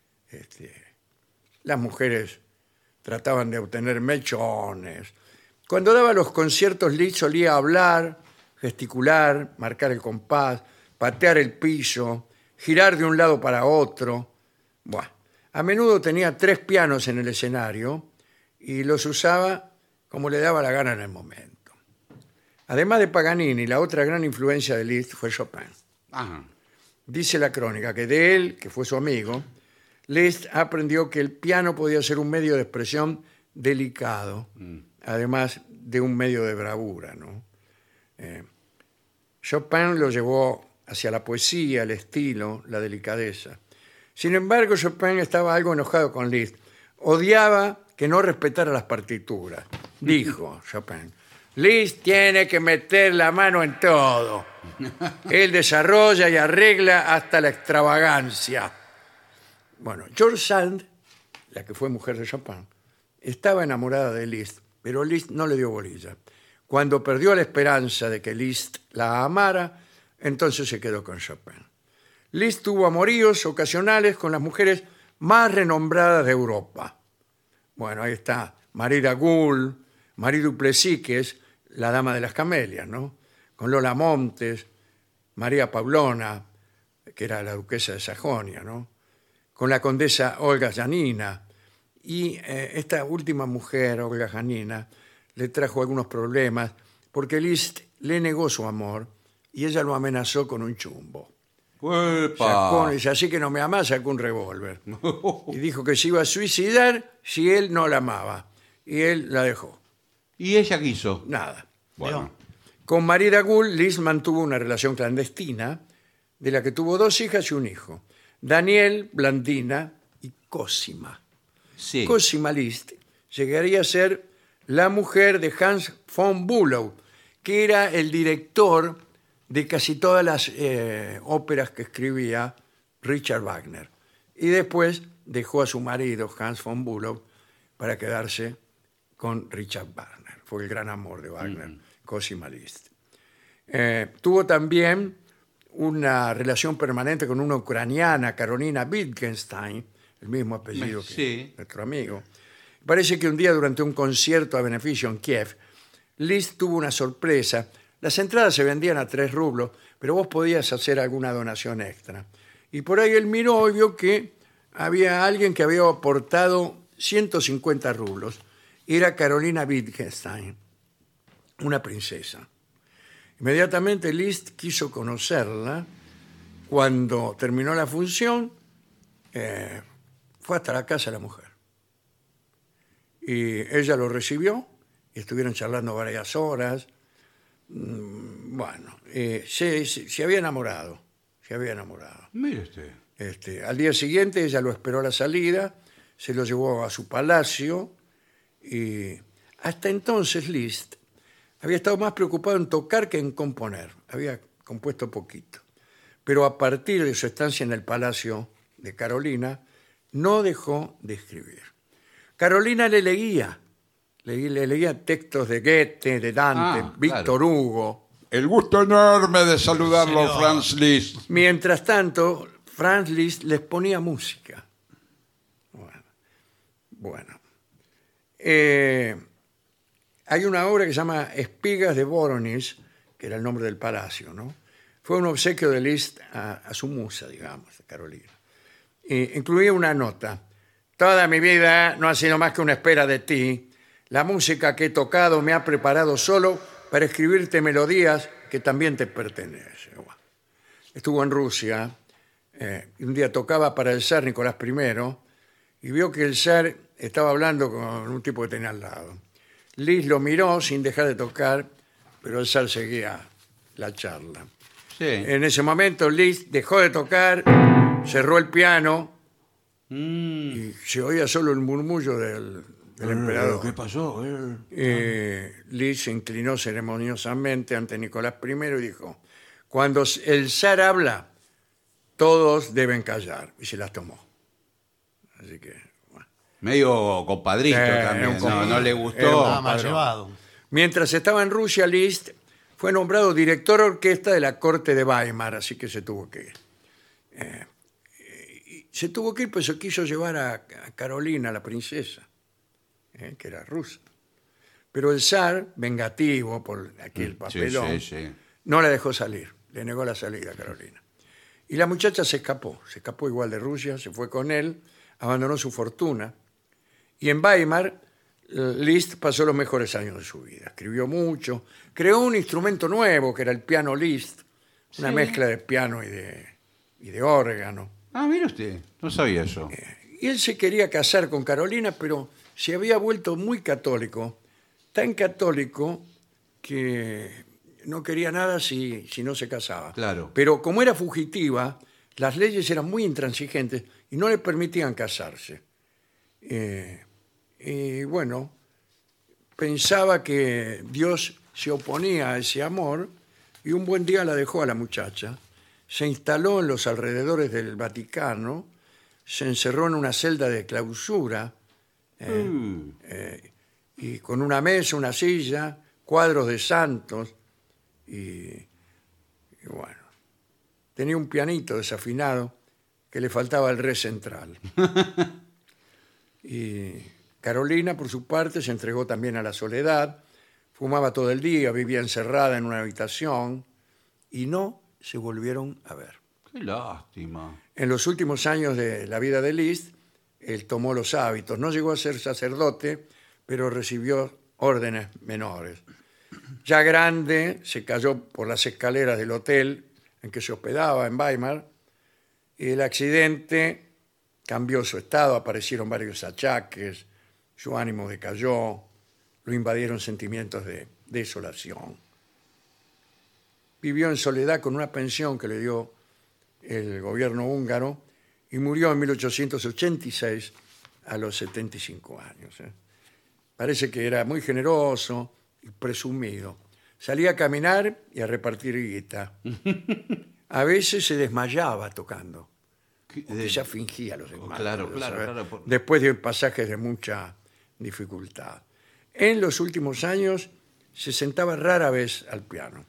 [SPEAKER 1] las mujeres trataban de obtener mechones. Cuando daba los conciertos, Liszt solía hablar, gesticular, marcar el compás, patear el piso, girar de un lado para otro. Bueno, a menudo tenía 3 pianos en el escenario y los usaba como le daba la gana en el momento. Además de Paganini, la otra gran influencia de Liszt fue Chopin.
[SPEAKER 3] Ajá.
[SPEAKER 1] Dice la crónica que de él, que fue su amigo, Liszt aprendió que el piano podía ser un medio de expresión delicado, además de un medio de bravura, ¿no? Chopin lo llevó hacia la poesía, el estilo, la delicadeza. Sin embargo, Chopin estaba algo enojado con Liszt. Odiaba que no respetara las partituras. Dijo Chopin, Liszt tiene que meter la mano en todo. Él desarrolla y arregla hasta la extravagancia. Bueno, George Sand, la que fue mujer de Chopin, estaba enamorada de Liszt, pero Liszt no le dio bolilla. Cuando perdió la esperanza de que Liszt la amara, entonces se quedó con Chopin. Liszt tuvo amoríos ocasionales con las mujeres más renombradas de Europa. Bueno, ahí está Marie Dagoul, Marie Duplessis, que es la dama de las camelias, ¿no? Con Lola Montes, María Paulona, que era la duquesa de Sajonia, ¿no? Con la condesa Olga Janina. Y esta última mujer, Olga Janina, le trajo algunos problemas porque Liszt le negó su amor y ella lo amenazó con un chumbo. Dice, así que no me amás, sacó un revólver. Y dijo que se iba a suicidar si él no la amaba. Y él la dejó.
[SPEAKER 3] ¿Y ella qué hizo?
[SPEAKER 1] Nada.
[SPEAKER 3] Bueno.
[SPEAKER 1] Con Marie Dagoul, Liszt mantuvo una relación clandestina de la que tuvo 2 hijas y un hijo. Daniel, Blandina y Cosima.
[SPEAKER 3] Sí.
[SPEAKER 1] Cosima Liszt llegaría a ser la mujer de Hans von Bülow, que era el director de casi todas las óperas que escribía Richard Wagner. Y después dejó a su marido, Hans von Bülow, para quedarse con Richard Wagner. Fue el gran amor de Wagner, Cosima Liszt. Tuvo también una relación permanente con una ucraniana, Carolina Wittgenstein, el mismo apellido que nuestro amigo. Parece que un día durante un concierto a beneficio en Kiev, Liszt tuvo una sorpresa. Las entradas se vendían a 3 rublos, pero vos podías hacer alguna donación extra. Y por ahí él miró y vio que había alguien que había aportado 150 rublos. era Carolina Wittgenstein, una princesa. Inmediatamente Liszt quiso conocerla. Cuando terminó la función, fue hasta la casa de la mujer. Y ella lo recibió y estuvieron charlando varias horas. Bueno, se había enamorado. Se había enamorado.
[SPEAKER 3] Mire usted.
[SPEAKER 1] Al día siguiente ella lo esperó a la salida, se lo llevó a su palacio y hasta entonces Liszt había estado más preocupado en tocar que en componer. Había compuesto poquito. Pero a partir de su estancia en el palacio de Carolina, no dejó de escribir. Carolina le leía textos de Goethe, de Dante, Víctor Hugo.
[SPEAKER 3] El gusto enorme de saludarlo,
[SPEAKER 2] Señor.
[SPEAKER 3] Franz Liszt.
[SPEAKER 1] Mientras tanto, Franz Liszt les ponía música. Bueno. Hay una obra que se llama Espigas de Voronezh, que era el nombre del palacio, ¿no? Fue un obsequio de Liszt a su musa, digamos, Carolina. Incluía una nota. Toda mi vida no ha sido más que una espera de ti. La música que he tocado me ha preparado solo para escribirte melodías que también te pertenecen. Bueno. Estuvo en Rusia. Y un día tocaba para el zar Nicolás I y vio que el zar estaba hablando con un tipo que tenía al lado. Liszt lo miró sin dejar de tocar, pero el zar seguía la charla.
[SPEAKER 3] Sí.
[SPEAKER 1] En ese momento Liszt dejó de tocar, cerró el piano y se oía solo el murmullo del emperador.
[SPEAKER 3] ¿Qué pasó?
[SPEAKER 1] Liszt se inclinó ceremoniosamente ante Nicolás I y dijo: cuando el zar habla, todos deben callar. Y se las tomó. Así que, bueno.
[SPEAKER 3] Medio compadrito también.
[SPEAKER 1] un compadre.
[SPEAKER 3] No le
[SPEAKER 1] Era
[SPEAKER 3] gustó.
[SPEAKER 2] Nada más llevado.
[SPEAKER 1] Mientras estaba en Rusia, Liszt fue nombrado director de orquesta de la corte de Weimar, así que se tuvo que ir. Se tuvo que ir, pues se quiso llevar a Carolina, la princesa, que era rusa. Pero el zar, vengativo por aquel papelón, no la dejó salir, le negó la salida a Carolina. Y la muchacha se escapó igual de Rusia, se fue con él, abandonó su fortuna. Y en Weimar, Liszt pasó los mejores años de su vida. Escribió mucho, creó un instrumento nuevo que era el piano Liszt, una mezcla de piano y de órgano.
[SPEAKER 3] Ah, mire usted, no sabía eso.
[SPEAKER 1] Y él se quería casar con Carolina, pero se había vuelto muy católico, tan católico que no quería nada si no se casaba.
[SPEAKER 3] Claro.
[SPEAKER 1] Pero como era fugitiva, las leyes eran muy intransigentes y no le permitían casarse. Y bueno, pensaba que Dios se oponía a ese amor y un buen día la dejó a la muchacha, se instaló en los alrededores del Vaticano, se encerró en una celda de clausura y con una mesa, una silla, cuadros de santos y bueno, tenía un pianito desafinado que le faltaba el re central. Y Carolina, por su parte, se entregó también a la soledad, fumaba todo el día, vivía encerrada en una habitación y no se volvieron a ver.
[SPEAKER 3] Qué lástima.
[SPEAKER 1] En los últimos años de la vida de Liszt, él tomó los hábitos. No llegó a ser sacerdote, pero recibió órdenes menores. Ya grande, se cayó por las escaleras del hotel en que se hospedaba en Weimar y el accidente cambió su estado, aparecieron varios achaques, su ánimo decayó, lo invadieron sentimientos de desolación. Vivió en soledad con una pensión que le dio el gobierno húngaro y murió en 1886 a los 75 años. Parece que era muy generoso y presumido. Salía a caminar y a repartir guita. A veces se desmayaba tocando. Ya fingía los desmayos.
[SPEAKER 3] Claro.
[SPEAKER 1] Después de pasajes de mucha dificultad. En los últimos años se sentaba rara vez al piano.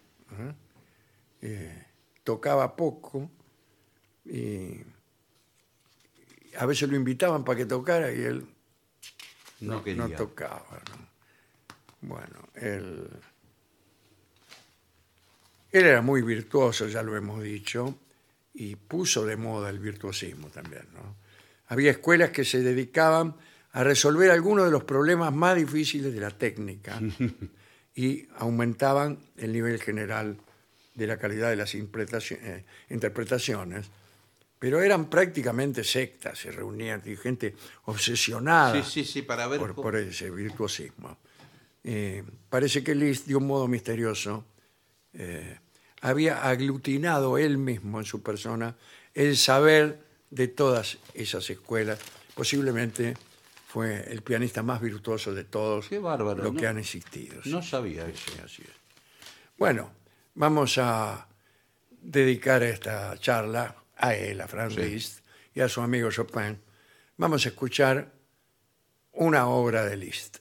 [SPEAKER 1] Tocaba poco y a veces lo invitaban para que tocara y él
[SPEAKER 3] No quería.
[SPEAKER 1] no tocaba. ¿No? Bueno, él era muy virtuoso, ya lo hemos dicho, y puso de moda el virtuosismo también, ¿no? Había escuelas que se dedicaban a resolver algunos de los problemas más difíciles de la técnica y aumentaban el nivel general de la calidad de las interpretaciones, pero eran prácticamente sectas, se reunían y gente obsesionada
[SPEAKER 3] para ver
[SPEAKER 1] por ese virtuosismo. Parece que Liszt, de un modo misterioso, había aglutinado él mismo en su persona el saber de todas esas escuelas. Posiblemente fue el pianista más virtuoso de todos
[SPEAKER 3] Qué bárbaro,
[SPEAKER 1] los
[SPEAKER 3] ¿no?
[SPEAKER 1] que han existido.
[SPEAKER 3] No sabía eso.
[SPEAKER 1] Sí, así es. Bueno, vamos a dedicar esta charla a él, a Franz Liszt, y a su amigo Chopin. Vamos a escuchar una obra de Liszt.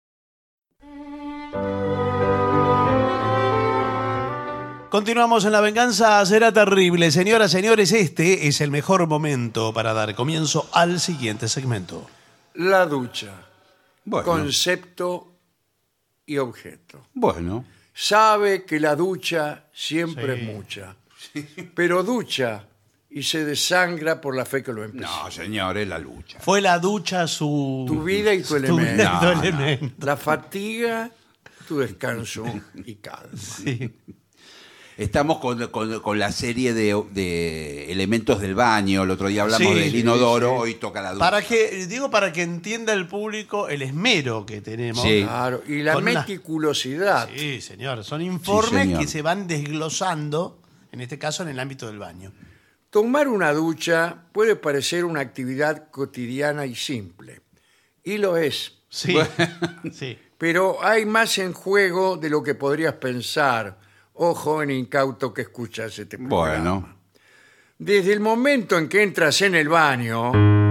[SPEAKER 2] Continuamos en La Venganza Será Terrible. Señoras, señores, este es el mejor momento para dar comienzo al siguiente segmento.
[SPEAKER 1] La ducha.
[SPEAKER 3] Bueno.
[SPEAKER 1] Concepto y objeto.
[SPEAKER 3] Bueno.
[SPEAKER 1] Sabe que la ducha siempre es mucha, pero ducha y se desangra por la fe que lo empezó.
[SPEAKER 3] No, señor, es la lucha.
[SPEAKER 2] Fue la ducha su...
[SPEAKER 1] Tu vida y tu
[SPEAKER 2] vida
[SPEAKER 1] elemento.
[SPEAKER 2] y tu elemento.
[SPEAKER 1] La fatiga, tu descanso y calma.
[SPEAKER 2] Sí.
[SPEAKER 3] Estamos con la serie de elementos del baño. El otro día hablamos
[SPEAKER 2] Sí,
[SPEAKER 3] del
[SPEAKER 2] sí,
[SPEAKER 3] inodoro,
[SPEAKER 1] sí.
[SPEAKER 3] hoy toca la ducha.
[SPEAKER 2] Para que entienda el público el esmero que tenemos.
[SPEAKER 3] Sí.
[SPEAKER 1] Claro, y la
[SPEAKER 2] Con una-
[SPEAKER 1] meticulosidad.
[SPEAKER 2] Sí, señor. Son informes
[SPEAKER 3] señor.
[SPEAKER 2] que se van desglosando, en este caso en el ámbito del baño.
[SPEAKER 1] Tomar una ducha puede parecer una actividad cotidiana y simple, y lo es,
[SPEAKER 2] Sí. Sí.
[SPEAKER 1] pero hay más en juego de lo que podrías pensar, oh joven incauto que escuchas este programa.
[SPEAKER 3] Bueno.
[SPEAKER 1] Desde el momento en que entras en el baño,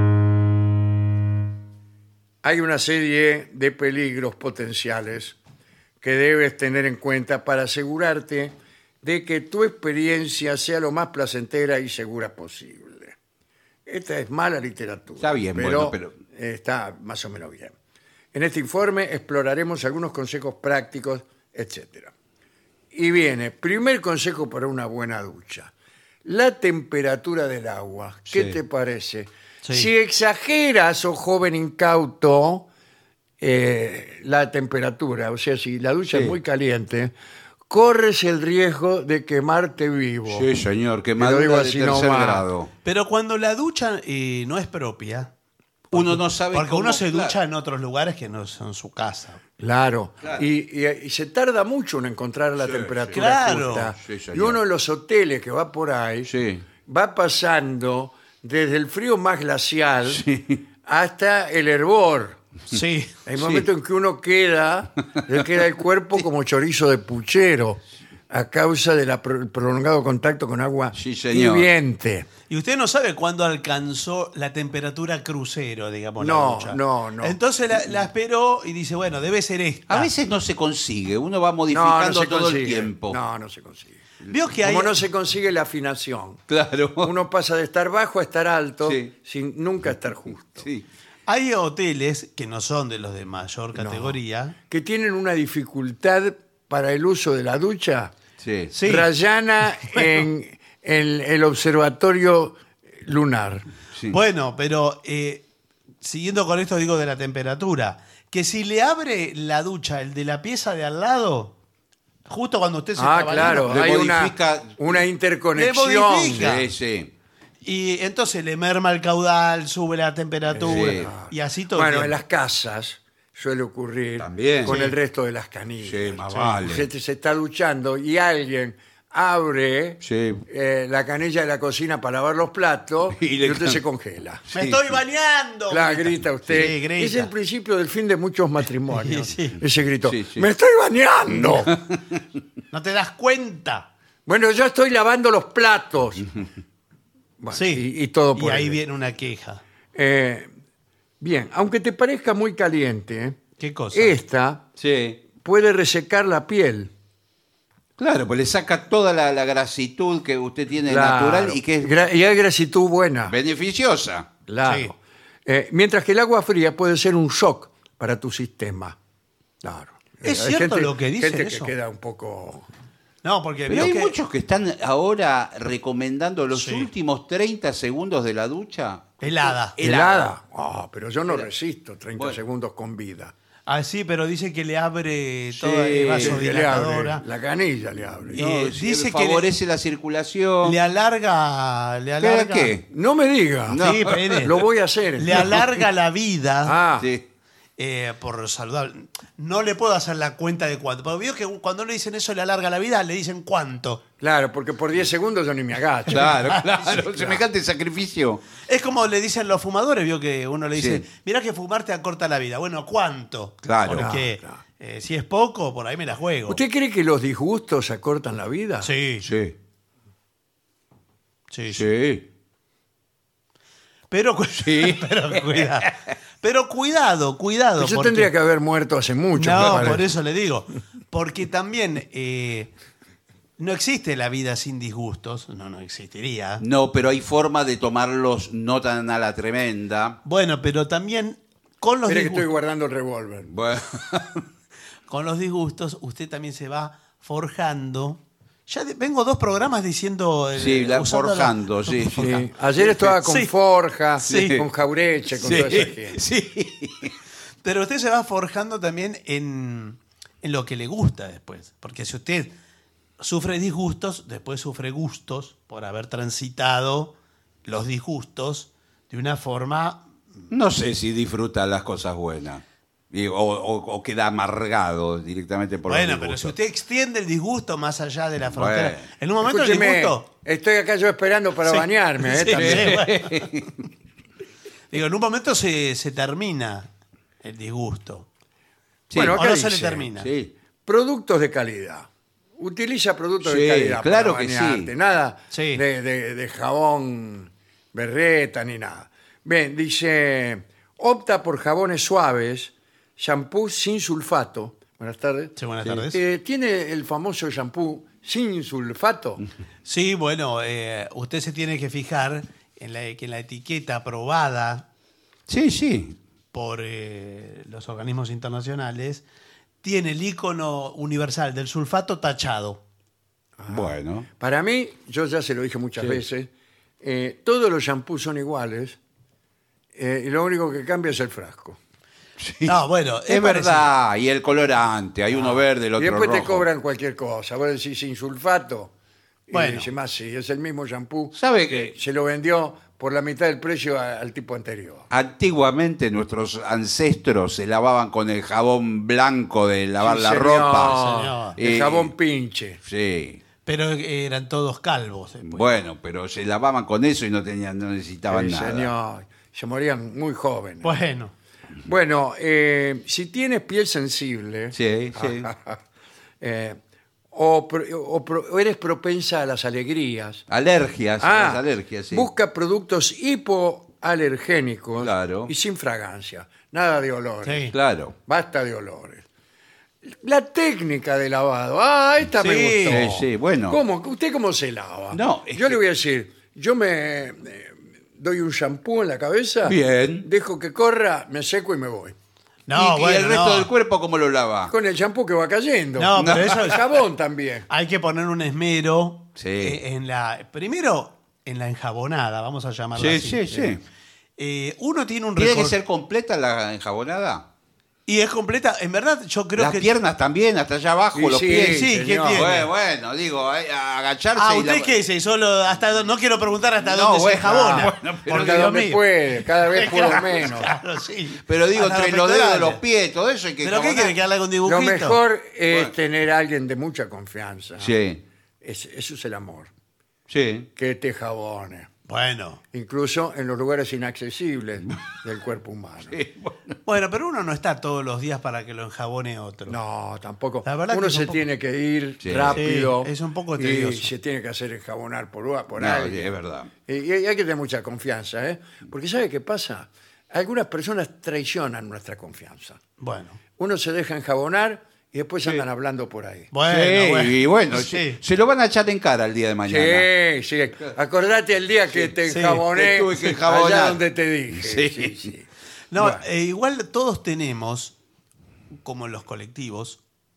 [SPEAKER 1] hay una serie de peligros potenciales que debes tener en cuenta para asegurarte de que tu experiencia sea lo más placentera y segura posible. Esta es mala literatura.
[SPEAKER 3] Está bien, bueno, pero-
[SPEAKER 1] está más o menos bien. En este informe exploraremos algunos consejos prácticos, etc. Y viene, primer consejo para una buena ducha. La temperatura del agua. ¿Qué
[SPEAKER 3] Sí.
[SPEAKER 1] te parece?
[SPEAKER 2] Sí.
[SPEAKER 1] Si exageras, oh joven incauto, la temperatura, o sea, si la ducha
[SPEAKER 3] Sí.
[SPEAKER 1] es muy caliente, corres el riesgo de quemarte vivo.
[SPEAKER 3] Sí, señor,
[SPEAKER 1] Te lo
[SPEAKER 3] quemadura
[SPEAKER 1] digo
[SPEAKER 3] de
[SPEAKER 1] así
[SPEAKER 3] tercer
[SPEAKER 1] nomás.
[SPEAKER 3] grado.
[SPEAKER 2] Pero cuando la ducha no es propia,
[SPEAKER 3] Uno no sabe
[SPEAKER 2] porque
[SPEAKER 3] cómo-
[SPEAKER 2] uno se
[SPEAKER 3] claro.
[SPEAKER 2] ducha en otros lugares que no son su casa.
[SPEAKER 1] Claro.
[SPEAKER 3] Claro.
[SPEAKER 1] Y se tarda mucho en encontrar la
[SPEAKER 3] Sí,
[SPEAKER 1] temperatura
[SPEAKER 2] sí. Claro.
[SPEAKER 1] justa.
[SPEAKER 3] Sí, señor.
[SPEAKER 1] Y uno de los hoteles que va por ahí
[SPEAKER 3] Sí.
[SPEAKER 1] va pasando desde el frío más glacial hasta el hervor.
[SPEAKER 2] Sí.
[SPEAKER 1] Hay momentos en que uno le queda el cuerpo como chorizo de puchero a causa del prolongado contacto con agua
[SPEAKER 3] Sí, señor.
[SPEAKER 1] hirviente.
[SPEAKER 2] Y usted no sabe cuándo alcanzó la temperatura crucero, digamos, la
[SPEAKER 1] No,
[SPEAKER 2] ducha.
[SPEAKER 1] no.
[SPEAKER 2] Entonces la esperó y dice, bueno, debe ser esta.
[SPEAKER 3] A veces no se consigue, uno va
[SPEAKER 1] No,
[SPEAKER 3] modificando
[SPEAKER 1] no se
[SPEAKER 3] todo
[SPEAKER 1] consigue.
[SPEAKER 3] el tiempo.
[SPEAKER 1] No se consigue.
[SPEAKER 2] Vio que hay...
[SPEAKER 1] Como no se consigue la afinación.
[SPEAKER 3] Claro.
[SPEAKER 1] Uno pasa de estar bajo a estar alto
[SPEAKER 3] Sí.
[SPEAKER 1] sin nunca estar justo.
[SPEAKER 3] Sí.
[SPEAKER 2] Hay hoteles que no son de los de mayor categoría.
[SPEAKER 1] Que tienen una dificultad para el uso de la ducha
[SPEAKER 3] Sí.
[SPEAKER 2] Sí.
[SPEAKER 1] rayana en el observatorio lunar.
[SPEAKER 3] Sí.
[SPEAKER 2] Bueno, pero siguiendo con esto digo de la temperatura, que si le abre la ducha el de la pieza de al lado, justo cuando usted se está
[SPEAKER 1] Claro,
[SPEAKER 2] bañando,
[SPEAKER 3] Le
[SPEAKER 1] hay
[SPEAKER 3] modifica-
[SPEAKER 1] una
[SPEAKER 2] Le
[SPEAKER 1] interconexión.
[SPEAKER 2] modifica.
[SPEAKER 3] Sí, sí.
[SPEAKER 2] y entonces le merma el caudal, sube la temperatura
[SPEAKER 3] Sí.
[SPEAKER 2] y así todo. el
[SPEAKER 1] Bueno, en
[SPEAKER 2] tiempo.
[SPEAKER 1] las casas suele ocurrir
[SPEAKER 3] También.
[SPEAKER 1] con
[SPEAKER 3] Sí.
[SPEAKER 1] el resto de las canillas.
[SPEAKER 3] Sí, más vale.
[SPEAKER 1] Se está duchando y alguien abre
[SPEAKER 3] Sí.
[SPEAKER 1] la canilla de la cocina para lavar los platos
[SPEAKER 3] Y
[SPEAKER 1] y,
[SPEAKER 3] le
[SPEAKER 1] usted
[SPEAKER 3] can-
[SPEAKER 1] se congela.
[SPEAKER 2] ¡Me estoy bañando!
[SPEAKER 1] La grita usted.
[SPEAKER 2] Sí, grita.
[SPEAKER 1] Es el principio del fin de muchos matrimonios.
[SPEAKER 2] Sí, sí.
[SPEAKER 1] Ese grito.
[SPEAKER 3] Sí, sí.
[SPEAKER 1] ¡Me estoy bañando!
[SPEAKER 2] No te das cuenta.
[SPEAKER 1] Bueno, yo estoy lavando los platos. Bueno,
[SPEAKER 2] Sí.
[SPEAKER 1] y todo por
[SPEAKER 2] Y ahí
[SPEAKER 1] ahí.
[SPEAKER 2] viene una queja.
[SPEAKER 1] Bien, aunque te parezca muy caliente,
[SPEAKER 2] ¿Qué cosa?
[SPEAKER 1] esta
[SPEAKER 3] Sí.
[SPEAKER 1] puede resecar la piel.
[SPEAKER 3] Claro, pues le saca toda la grasitud que usted tiene
[SPEAKER 1] Claro.
[SPEAKER 3] natural y que es
[SPEAKER 1] Y hay grasitud buena.
[SPEAKER 3] beneficiosa.
[SPEAKER 1] Claro. Mientras que el agua fría puede ser un shock para tu sistema. Claro.
[SPEAKER 2] ¿Es
[SPEAKER 1] Hay
[SPEAKER 2] cierto lo que dicen
[SPEAKER 1] gente
[SPEAKER 2] eso?
[SPEAKER 1] que queda un poco...
[SPEAKER 2] No, porque
[SPEAKER 3] Pero
[SPEAKER 2] vio
[SPEAKER 3] hay
[SPEAKER 2] que-
[SPEAKER 3] muchos que están ahora recomendando los
[SPEAKER 2] Sí.
[SPEAKER 3] últimos 30 segundos de la ducha
[SPEAKER 2] Helada.
[SPEAKER 1] ¿Helada? Pero yo no resisto 30
[SPEAKER 3] Bueno.
[SPEAKER 1] segundos con vida.
[SPEAKER 2] Ah, sí, pero dice que le abre toda el
[SPEAKER 1] Que le
[SPEAKER 2] vasodilatadora.
[SPEAKER 1] abre, la canilla le abre.
[SPEAKER 2] Y- dice que
[SPEAKER 3] favorece la circulación.
[SPEAKER 2] Le alarga.
[SPEAKER 3] ¿Qué?
[SPEAKER 1] No me diga.
[SPEAKER 3] No.
[SPEAKER 2] Sí, Pérez.
[SPEAKER 1] Lo voy a hacer.
[SPEAKER 2] Le alarga la vida
[SPEAKER 1] Ah,
[SPEAKER 3] Sí.
[SPEAKER 2] por saludable. No le puedo hacer la cuenta de cuánto. Pero veo que cuando le dicen eso le alarga la vida, le dicen cuánto.
[SPEAKER 1] claro, porque por 10 segundos yo ni me agacho.
[SPEAKER 3] Claro, claro. Semejante sacrificio.
[SPEAKER 2] Es como le dicen los fumadores, vio que uno le dice,
[SPEAKER 3] Sí.
[SPEAKER 2] mirá que fumar te acorta la vida. Bueno, ¿cuánto?
[SPEAKER 3] Claro.
[SPEAKER 2] Porque
[SPEAKER 1] Claro.
[SPEAKER 2] si es poco, por ahí me la juego.
[SPEAKER 1] ¿Usted cree que los disgustos acortan la vida?
[SPEAKER 2] Sí,
[SPEAKER 3] Sí.
[SPEAKER 2] sí, sí.
[SPEAKER 3] Sí.
[SPEAKER 2] Pero, pero cuidado.
[SPEAKER 1] Pues yo
[SPEAKER 2] porque-
[SPEAKER 1] tendría que haber muerto hace mucho. me
[SPEAKER 2] No,
[SPEAKER 1] parece.
[SPEAKER 2] por eso le digo. Porque también no existe la vida sin disgustos. No existiría.
[SPEAKER 3] No, pero hay forma de tomarlos no tan a la tremenda.
[SPEAKER 2] Bueno, pero también con los
[SPEAKER 1] Espere que estoy
[SPEAKER 2] disgustos,
[SPEAKER 1] guardando el revólver.
[SPEAKER 3] Bueno,
[SPEAKER 2] usted también se va forjando. Ya vengo 2 programas diciendo...
[SPEAKER 3] Sí,
[SPEAKER 2] usando
[SPEAKER 3] forjando, sí.
[SPEAKER 1] Sí. Ayer estaba con
[SPEAKER 2] Sí.
[SPEAKER 1] Forja,
[SPEAKER 2] Sí.
[SPEAKER 1] con Jaureche, con toda esa gente.
[SPEAKER 2] sí. Pero usted se va forjando también en lo que le gusta después. Porque si usted sufre disgustos, después sufre gustos por haber transitado los disgustos de una forma...
[SPEAKER 3] no sé si disfruta las cosas buenas. O queda amargado directamente por
[SPEAKER 2] Bueno,
[SPEAKER 3] los
[SPEAKER 2] pero si
[SPEAKER 3] disgustos.
[SPEAKER 2] usted extiende el disgusto más allá de la frontera...
[SPEAKER 3] Bueno.
[SPEAKER 2] En un momento el
[SPEAKER 1] Escúcheme,
[SPEAKER 2] disgusto...
[SPEAKER 1] estoy acá yo esperando para
[SPEAKER 2] Sí.
[SPEAKER 1] bañarme.
[SPEAKER 2] Sí,
[SPEAKER 1] También.
[SPEAKER 2] sí, bueno. Digo, en un momento se termina el disgusto.
[SPEAKER 3] Sí.
[SPEAKER 1] Bueno,
[SPEAKER 2] O
[SPEAKER 1] acá
[SPEAKER 2] no se le
[SPEAKER 1] dice,
[SPEAKER 2] termina.
[SPEAKER 3] Sí.
[SPEAKER 1] Productos de calidad. Utiliza productos
[SPEAKER 3] Sí,
[SPEAKER 1] de calidad
[SPEAKER 3] claro
[SPEAKER 1] para
[SPEAKER 3] que
[SPEAKER 1] bañarte.
[SPEAKER 3] sí.
[SPEAKER 1] Nada
[SPEAKER 2] Sí.
[SPEAKER 1] de jabón berreta ni nada. Bien, dice, opta por jabones suaves, shampoo sin sulfato. Buenas tardes.
[SPEAKER 2] Sí, buenas tardes.
[SPEAKER 1] ¿Tiene el famoso shampoo sin sulfato?
[SPEAKER 2] Sí, bueno, usted se tiene que fijar que en la etiqueta aprobada
[SPEAKER 3] Sí, sí.
[SPEAKER 2] por los organismos internacionales tiene el icono universal del sulfato tachado.
[SPEAKER 3] Bueno.
[SPEAKER 1] Para mí, yo ya se lo dije muchas
[SPEAKER 3] Sí.
[SPEAKER 1] veces, todos los shampoos son iguales y lo único que cambia es el frasco.
[SPEAKER 2] No, bueno,
[SPEAKER 3] Es verdad. Y el colorante. Hay uno verde, el
[SPEAKER 1] Y
[SPEAKER 3] otro
[SPEAKER 1] después te
[SPEAKER 3] rojo.
[SPEAKER 1] cobran cualquier cosa. Vos decís sin sulfato. Y
[SPEAKER 2] Bueno.
[SPEAKER 1] dice más, sí, es el mismo shampoo.
[SPEAKER 3] ¿Sabe qué?
[SPEAKER 1] Se lo vendió por la mitad del precio al tipo anterior.
[SPEAKER 3] Antiguamente nuestros ancestros se lavaban con el jabón blanco de lavar
[SPEAKER 1] Sí,
[SPEAKER 3] la
[SPEAKER 1] señor.
[SPEAKER 3] ropa.
[SPEAKER 1] El jabón pinche.
[SPEAKER 3] Sí.
[SPEAKER 2] Pero eran todos calvos. Después.
[SPEAKER 3] Bueno, pero se lavaban con eso y no necesitaban
[SPEAKER 1] Sí,
[SPEAKER 3] nada.
[SPEAKER 1] señor. Se morían muy jóvenes.
[SPEAKER 2] Bueno,
[SPEAKER 1] Bueno, si tienes piel sensible
[SPEAKER 3] Sí, sí.
[SPEAKER 1] o eres propensa a las alegrías,
[SPEAKER 3] Alergias, las alergias, sí.
[SPEAKER 1] busca productos hipoalergénicos
[SPEAKER 3] Claro.
[SPEAKER 1] y sin fragancia. Nada de olores.
[SPEAKER 2] Sí.
[SPEAKER 3] Claro.
[SPEAKER 1] Basta de olores. La técnica de lavado. Esta
[SPEAKER 2] Sí,
[SPEAKER 1] me gustó.
[SPEAKER 3] sí, sí, bueno.
[SPEAKER 1] ¿Usted cómo se lava?
[SPEAKER 3] No, es
[SPEAKER 1] Yo
[SPEAKER 3] que-
[SPEAKER 1] le voy a decir, yo me doy un shampoo en la cabeza,
[SPEAKER 3] Bien.
[SPEAKER 1] dejo que corra, me seco y me voy.
[SPEAKER 2] no,
[SPEAKER 3] y
[SPEAKER 2] bueno,
[SPEAKER 3] el resto
[SPEAKER 2] no.
[SPEAKER 3] del cuerpo, ¿cómo lo lava?
[SPEAKER 1] Con el shampoo que va cayendo.
[SPEAKER 2] No, pero eso
[SPEAKER 1] El jabón también.
[SPEAKER 2] hay que poner un esmero
[SPEAKER 3] Sí.
[SPEAKER 2] primero en la enjabonada, vamos a llamarla
[SPEAKER 3] Sí,
[SPEAKER 2] así.
[SPEAKER 3] sí, sí.
[SPEAKER 2] Uno tiene un
[SPEAKER 3] ¿Tiene que
[SPEAKER 2] récord
[SPEAKER 3] ser completa la enjabonada?
[SPEAKER 2] y es completa, en verdad yo creo
[SPEAKER 3] Las
[SPEAKER 2] que
[SPEAKER 3] piernas también, hasta allá abajo,
[SPEAKER 1] Y
[SPEAKER 3] los
[SPEAKER 1] sí,
[SPEAKER 3] pies.
[SPEAKER 2] sí, ¿qué
[SPEAKER 1] señor.
[SPEAKER 2] tiene?
[SPEAKER 3] Bueno, digo, agacharse y
[SPEAKER 2] ¿usted qué es? Solo hasta no quiero preguntar hasta
[SPEAKER 3] No,
[SPEAKER 2] dónde se
[SPEAKER 3] bueno,
[SPEAKER 2] enjabona.
[SPEAKER 3] bueno, pero
[SPEAKER 1] Porque
[SPEAKER 2] Dios
[SPEAKER 1] donde
[SPEAKER 2] mío.
[SPEAKER 1] puede, cada vez puedo
[SPEAKER 2] Claro,
[SPEAKER 1] menos.
[SPEAKER 2] claro, sí.
[SPEAKER 3] Pero digo,
[SPEAKER 2] Hasta
[SPEAKER 3] entre los dedos de los
[SPEAKER 2] pectorales.
[SPEAKER 3] pies, todo eso hay que
[SPEAKER 2] ¿Pero qué
[SPEAKER 3] enjabonar.
[SPEAKER 2] quiere que haga con dibujito?
[SPEAKER 1] Lo mejor es
[SPEAKER 3] Bueno.
[SPEAKER 1] tener a alguien de mucha confianza.
[SPEAKER 3] Sí,
[SPEAKER 1] Eso es el amor.
[SPEAKER 3] sí.
[SPEAKER 1] Que te jabone.
[SPEAKER 2] Bueno.
[SPEAKER 1] Incluso en los lugares inaccesibles del cuerpo humano.
[SPEAKER 2] Bueno, pero uno no está todos los días para que lo enjabone otro.
[SPEAKER 1] No, tampoco.
[SPEAKER 2] La verdad
[SPEAKER 1] Uno
[SPEAKER 2] que es un
[SPEAKER 1] se
[SPEAKER 2] poco-
[SPEAKER 1] tiene que ir
[SPEAKER 3] Sí.
[SPEAKER 1] rápido.
[SPEAKER 2] Sí, es un poco
[SPEAKER 1] y
[SPEAKER 2] tedioso.
[SPEAKER 1] se tiene que hacer enjabonar por
[SPEAKER 3] No,
[SPEAKER 1] alguien.
[SPEAKER 3] es verdad.
[SPEAKER 1] Y hay que tener mucha confianza, ¿eh? Porque ¿sabe qué pasa? Algunas personas traicionan nuestra confianza.
[SPEAKER 2] Bueno.
[SPEAKER 1] Uno se deja enjabonar y después andan hablando por ahí.
[SPEAKER 2] Bueno,
[SPEAKER 3] Sí,
[SPEAKER 2] bueno.
[SPEAKER 3] y bueno,
[SPEAKER 2] Sí.
[SPEAKER 3] se lo van a echar en cara el día de mañana.
[SPEAKER 1] Sí, sí. Acordate el día que te
[SPEAKER 2] Sí,
[SPEAKER 1] enjaboné
[SPEAKER 3] te tuve que enjabonar.
[SPEAKER 1] allá donde te dije.
[SPEAKER 3] Sí.
[SPEAKER 1] Sí, sí.
[SPEAKER 2] No,
[SPEAKER 1] Bueno.
[SPEAKER 2] igual todos tenemos, como en los colectivos,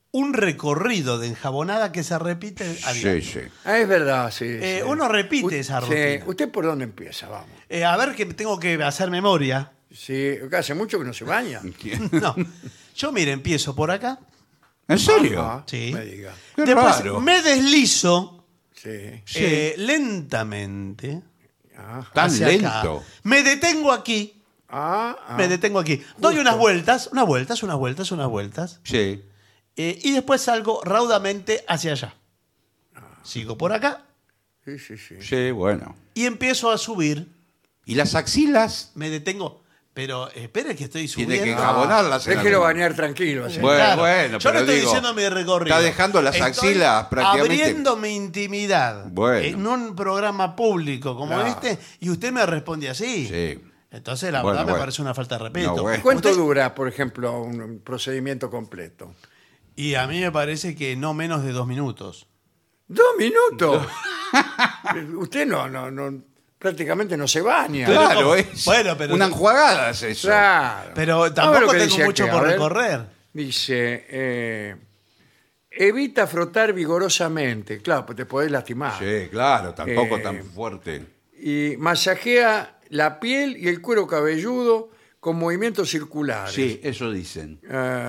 [SPEAKER 2] un recorrido de enjabonada que se repite a diario.
[SPEAKER 3] Sí, sí.
[SPEAKER 1] Es verdad, sí. sí.
[SPEAKER 2] Uno repite esa
[SPEAKER 1] Sí.
[SPEAKER 2] rutina.
[SPEAKER 1] ¿Usted por dónde empieza? Vamos.
[SPEAKER 2] A ver, que tengo que hacer memoria.
[SPEAKER 1] Sí, hace mucho que no se baña.
[SPEAKER 2] No. Yo, mire, empiezo por acá.
[SPEAKER 3] ¿En serio?
[SPEAKER 1] Ah,
[SPEAKER 2] Sí.
[SPEAKER 1] me diga.
[SPEAKER 3] Qué
[SPEAKER 2] Después
[SPEAKER 3] raro.
[SPEAKER 2] me deslizo
[SPEAKER 1] Sí.
[SPEAKER 2] lentamente.
[SPEAKER 1] Ajá.
[SPEAKER 3] Tan
[SPEAKER 2] hacia acá.
[SPEAKER 3] lento.
[SPEAKER 2] Me detengo aquí.
[SPEAKER 1] Ah,
[SPEAKER 2] Me detengo aquí. Doy unas vueltas. Unas vueltas.
[SPEAKER 3] Sí.
[SPEAKER 2] Y después salgo raudamente hacia allá. Sigo por acá
[SPEAKER 1] Sí, sí, sí.
[SPEAKER 3] Sí, bueno.
[SPEAKER 2] y empiezo a subir.
[SPEAKER 3] ¿Y las axilas?
[SPEAKER 2] Me detengo. Pero espere que estoy
[SPEAKER 3] Tiene
[SPEAKER 2] subiendo.
[SPEAKER 3] que enjabonarlas. en
[SPEAKER 1] Déjelo
[SPEAKER 3] algún-
[SPEAKER 1] bañar tranquilo. así.
[SPEAKER 3] Bueno,
[SPEAKER 2] Claro.
[SPEAKER 3] bueno,
[SPEAKER 2] Yo
[SPEAKER 3] pero
[SPEAKER 2] le estoy
[SPEAKER 3] digo,
[SPEAKER 2] diciendo mi recorrido.
[SPEAKER 3] está dejando las
[SPEAKER 2] Estoy
[SPEAKER 3] axilas prácticamente.
[SPEAKER 2] abriendo mi intimidad
[SPEAKER 3] Bueno.
[SPEAKER 2] en un programa público como
[SPEAKER 1] Claro.
[SPEAKER 2] este y usted me responde así.
[SPEAKER 3] Sí.
[SPEAKER 2] Entonces, la
[SPEAKER 3] Bueno,
[SPEAKER 2] verdad, me
[SPEAKER 3] bueno.
[SPEAKER 2] parece una falta de respeto.
[SPEAKER 3] No, bueno.
[SPEAKER 1] ¿Cuánto
[SPEAKER 2] Usted-
[SPEAKER 1] dura, por ejemplo, un procedimiento completo?
[SPEAKER 2] Y a mí me parece que no menos de 2 minutos.
[SPEAKER 1] 2 minutos. Usted no, prácticamente no se baña.
[SPEAKER 3] Claro,
[SPEAKER 2] ¿cómo?
[SPEAKER 3] es
[SPEAKER 2] Bueno, pero-
[SPEAKER 3] una enjuagada es eso.
[SPEAKER 1] Claro.
[SPEAKER 2] Pero
[SPEAKER 1] A ver
[SPEAKER 2] tampoco
[SPEAKER 1] lo que
[SPEAKER 2] tengo
[SPEAKER 1] dice
[SPEAKER 2] mucho
[SPEAKER 1] aquí, a
[SPEAKER 2] por
[SPEAKER 1] ver.
[SPEAKER 2] recorrer.
[SPEAKER 1] Dice, evita frotar vigorosamente. Claro, pues te podés lastimar.
[SPEAKER 3] Sí, claro, tampoco
[SPEAKER 1] Eh,
[SPEAKER 3] tan fuerte.
[SPEAKER 1] Y masajea la piel y el cuero cabelludo con movimientos circulares.
[SPEAKER 3] Sí, eso dicen.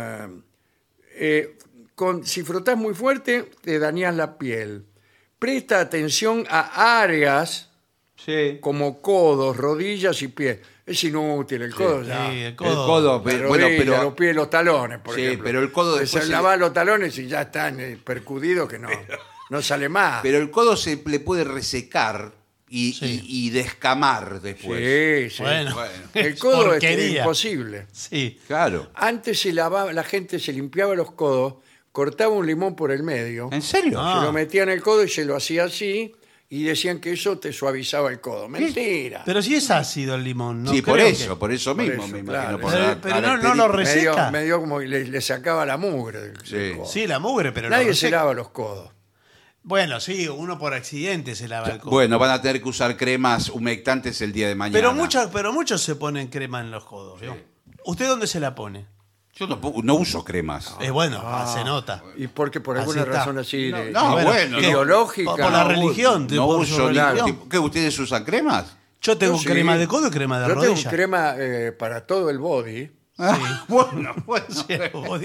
[SPEAKER 1] Si frotás muy fuerte, te dañas la piel. Presta atención a áreas
[SPEAKER 3] Sí.
[SPEAKER 1] como codos, rodillas y pies. Es inútil, el codo ya.
[SPEAKER 2] Sí, el
[SPEAKER 3] El
[SPEAKER 2] codo.
[SPEAKER 3] codo,
[SPEAKER 1] La
[SPEAKER 3] bueno,
[SPEAKER 1] rodilla,
[SPEAKER 3] pero
[SPEAKER 1] los pies, los talones, por
[SPEAKER 3] Sí,
[SPEAKER 1] ejemplo.
[SPEAKER 3] pero el codo
[SPEAKER 1] Se
[SPEAKER 3] después se-
[SPEAKER 1] lavas los talones y ya están percudidos que no sale más.
[SPEAKER 3] pero el codo se le puede resecar y,
[SPEAKER 2] Sí.
[SPEAKER 3] y descamar después.
[SPEAKER 1] Sí, sí.
[SPEAKER 2] Bueno.
[SPEAKER 1] El codo es
[SPEAKER 2] Porquería.
[SPEAKER 1] imposible.
[SPEAKER 2] Sí.
[SPEAKER 3] Claro.
[SPEAKER 1] Antes la gente se limpiaba los codos, cortaba un limón por el medio,
[SPEAKER 3] ¿En serio?
[SPEAKER 2] Ah.
[SPEAKER 1] se lo metía en el codo y se lo hacía así, y decían que eso te suavizaba el codo. Mentira.
[SPEAKER 2] Pero si es ácido el limón, ¿no?
[SPEAKER 3] sí, por
[SPEAKER 2] creo
[SPEAKER 3] eso, por eso mismo,
[SPEAKER 1] eso,
[SPEAKER 3] me
[SPEAKER 1] claro.
[SPEAKER 3] imagino. por
[SPEAKER 2] Pero-
[SPEAKER 3] la
[SPEAKER 2] pero no lo
[SPEAKER 3] característica.
[SPEAKER 2] reseca.
[SPEAKER 1] Medio como le sacaba la mugre del
[SPEAKER 3] Sí.
[SPEAKER 1] codo.
[SPEAKER 2] Sí, la mugre, pero
[SPEAKER 1] Nadie
[SPEAKER 2] lo
[SPEAKER 1] se
[SPEAKER 2] reseca.
[SPEAKER 1] lava los codos.
[SPEAKER 2] Bueno, sí, uno por accidente se lava el codo.
[SPEAKER 3] Bueno, van a tener que usar cremas humectantes el día de mañana.
[SPEAKER 2] pero muchos se ponen crema en los codos. ¿no? ¿Usted dónde se la pone?
[SPEAKER 3] Yo no uso cremas.
[SPEAKER 2] Bueno, se nota.
[SPEAKER 1] Y porque por
[SPEAKER 2] Así
[SPEAKER 1] alguna
[SPEAKER 2] está.
[SPEAKER 1] razón así de
[SPEAKER 3] no, bueno,
[SPEAKER 2] ¿qué?
[SPEAKER 1] ideológica.
[SPEAKER 2] Por la
[SPEAKER 1] no,
[SPEAKER 2] religión.
[SPEAKER 3] No
[SPEAKER 2] por su
[SPEAKER 3] uso
[SPEAKER 2] religión.
[SPEAKER 3] ningún tipo. ¿Qué, ustedes usan cremas?
[SPEAKER 2] Yo tengo
[SPEAKER 1] Yo sí.
[SPEAKER 2] crema de codo y crema de
[SPEAKER 1] Yo
[SPEAKER 2] rodilla.
[SPEAKER 1] tengo crema para todo el body.
[SPEAKER 3] Bueno, bueno.
[SPEAKER 2] Sí, body.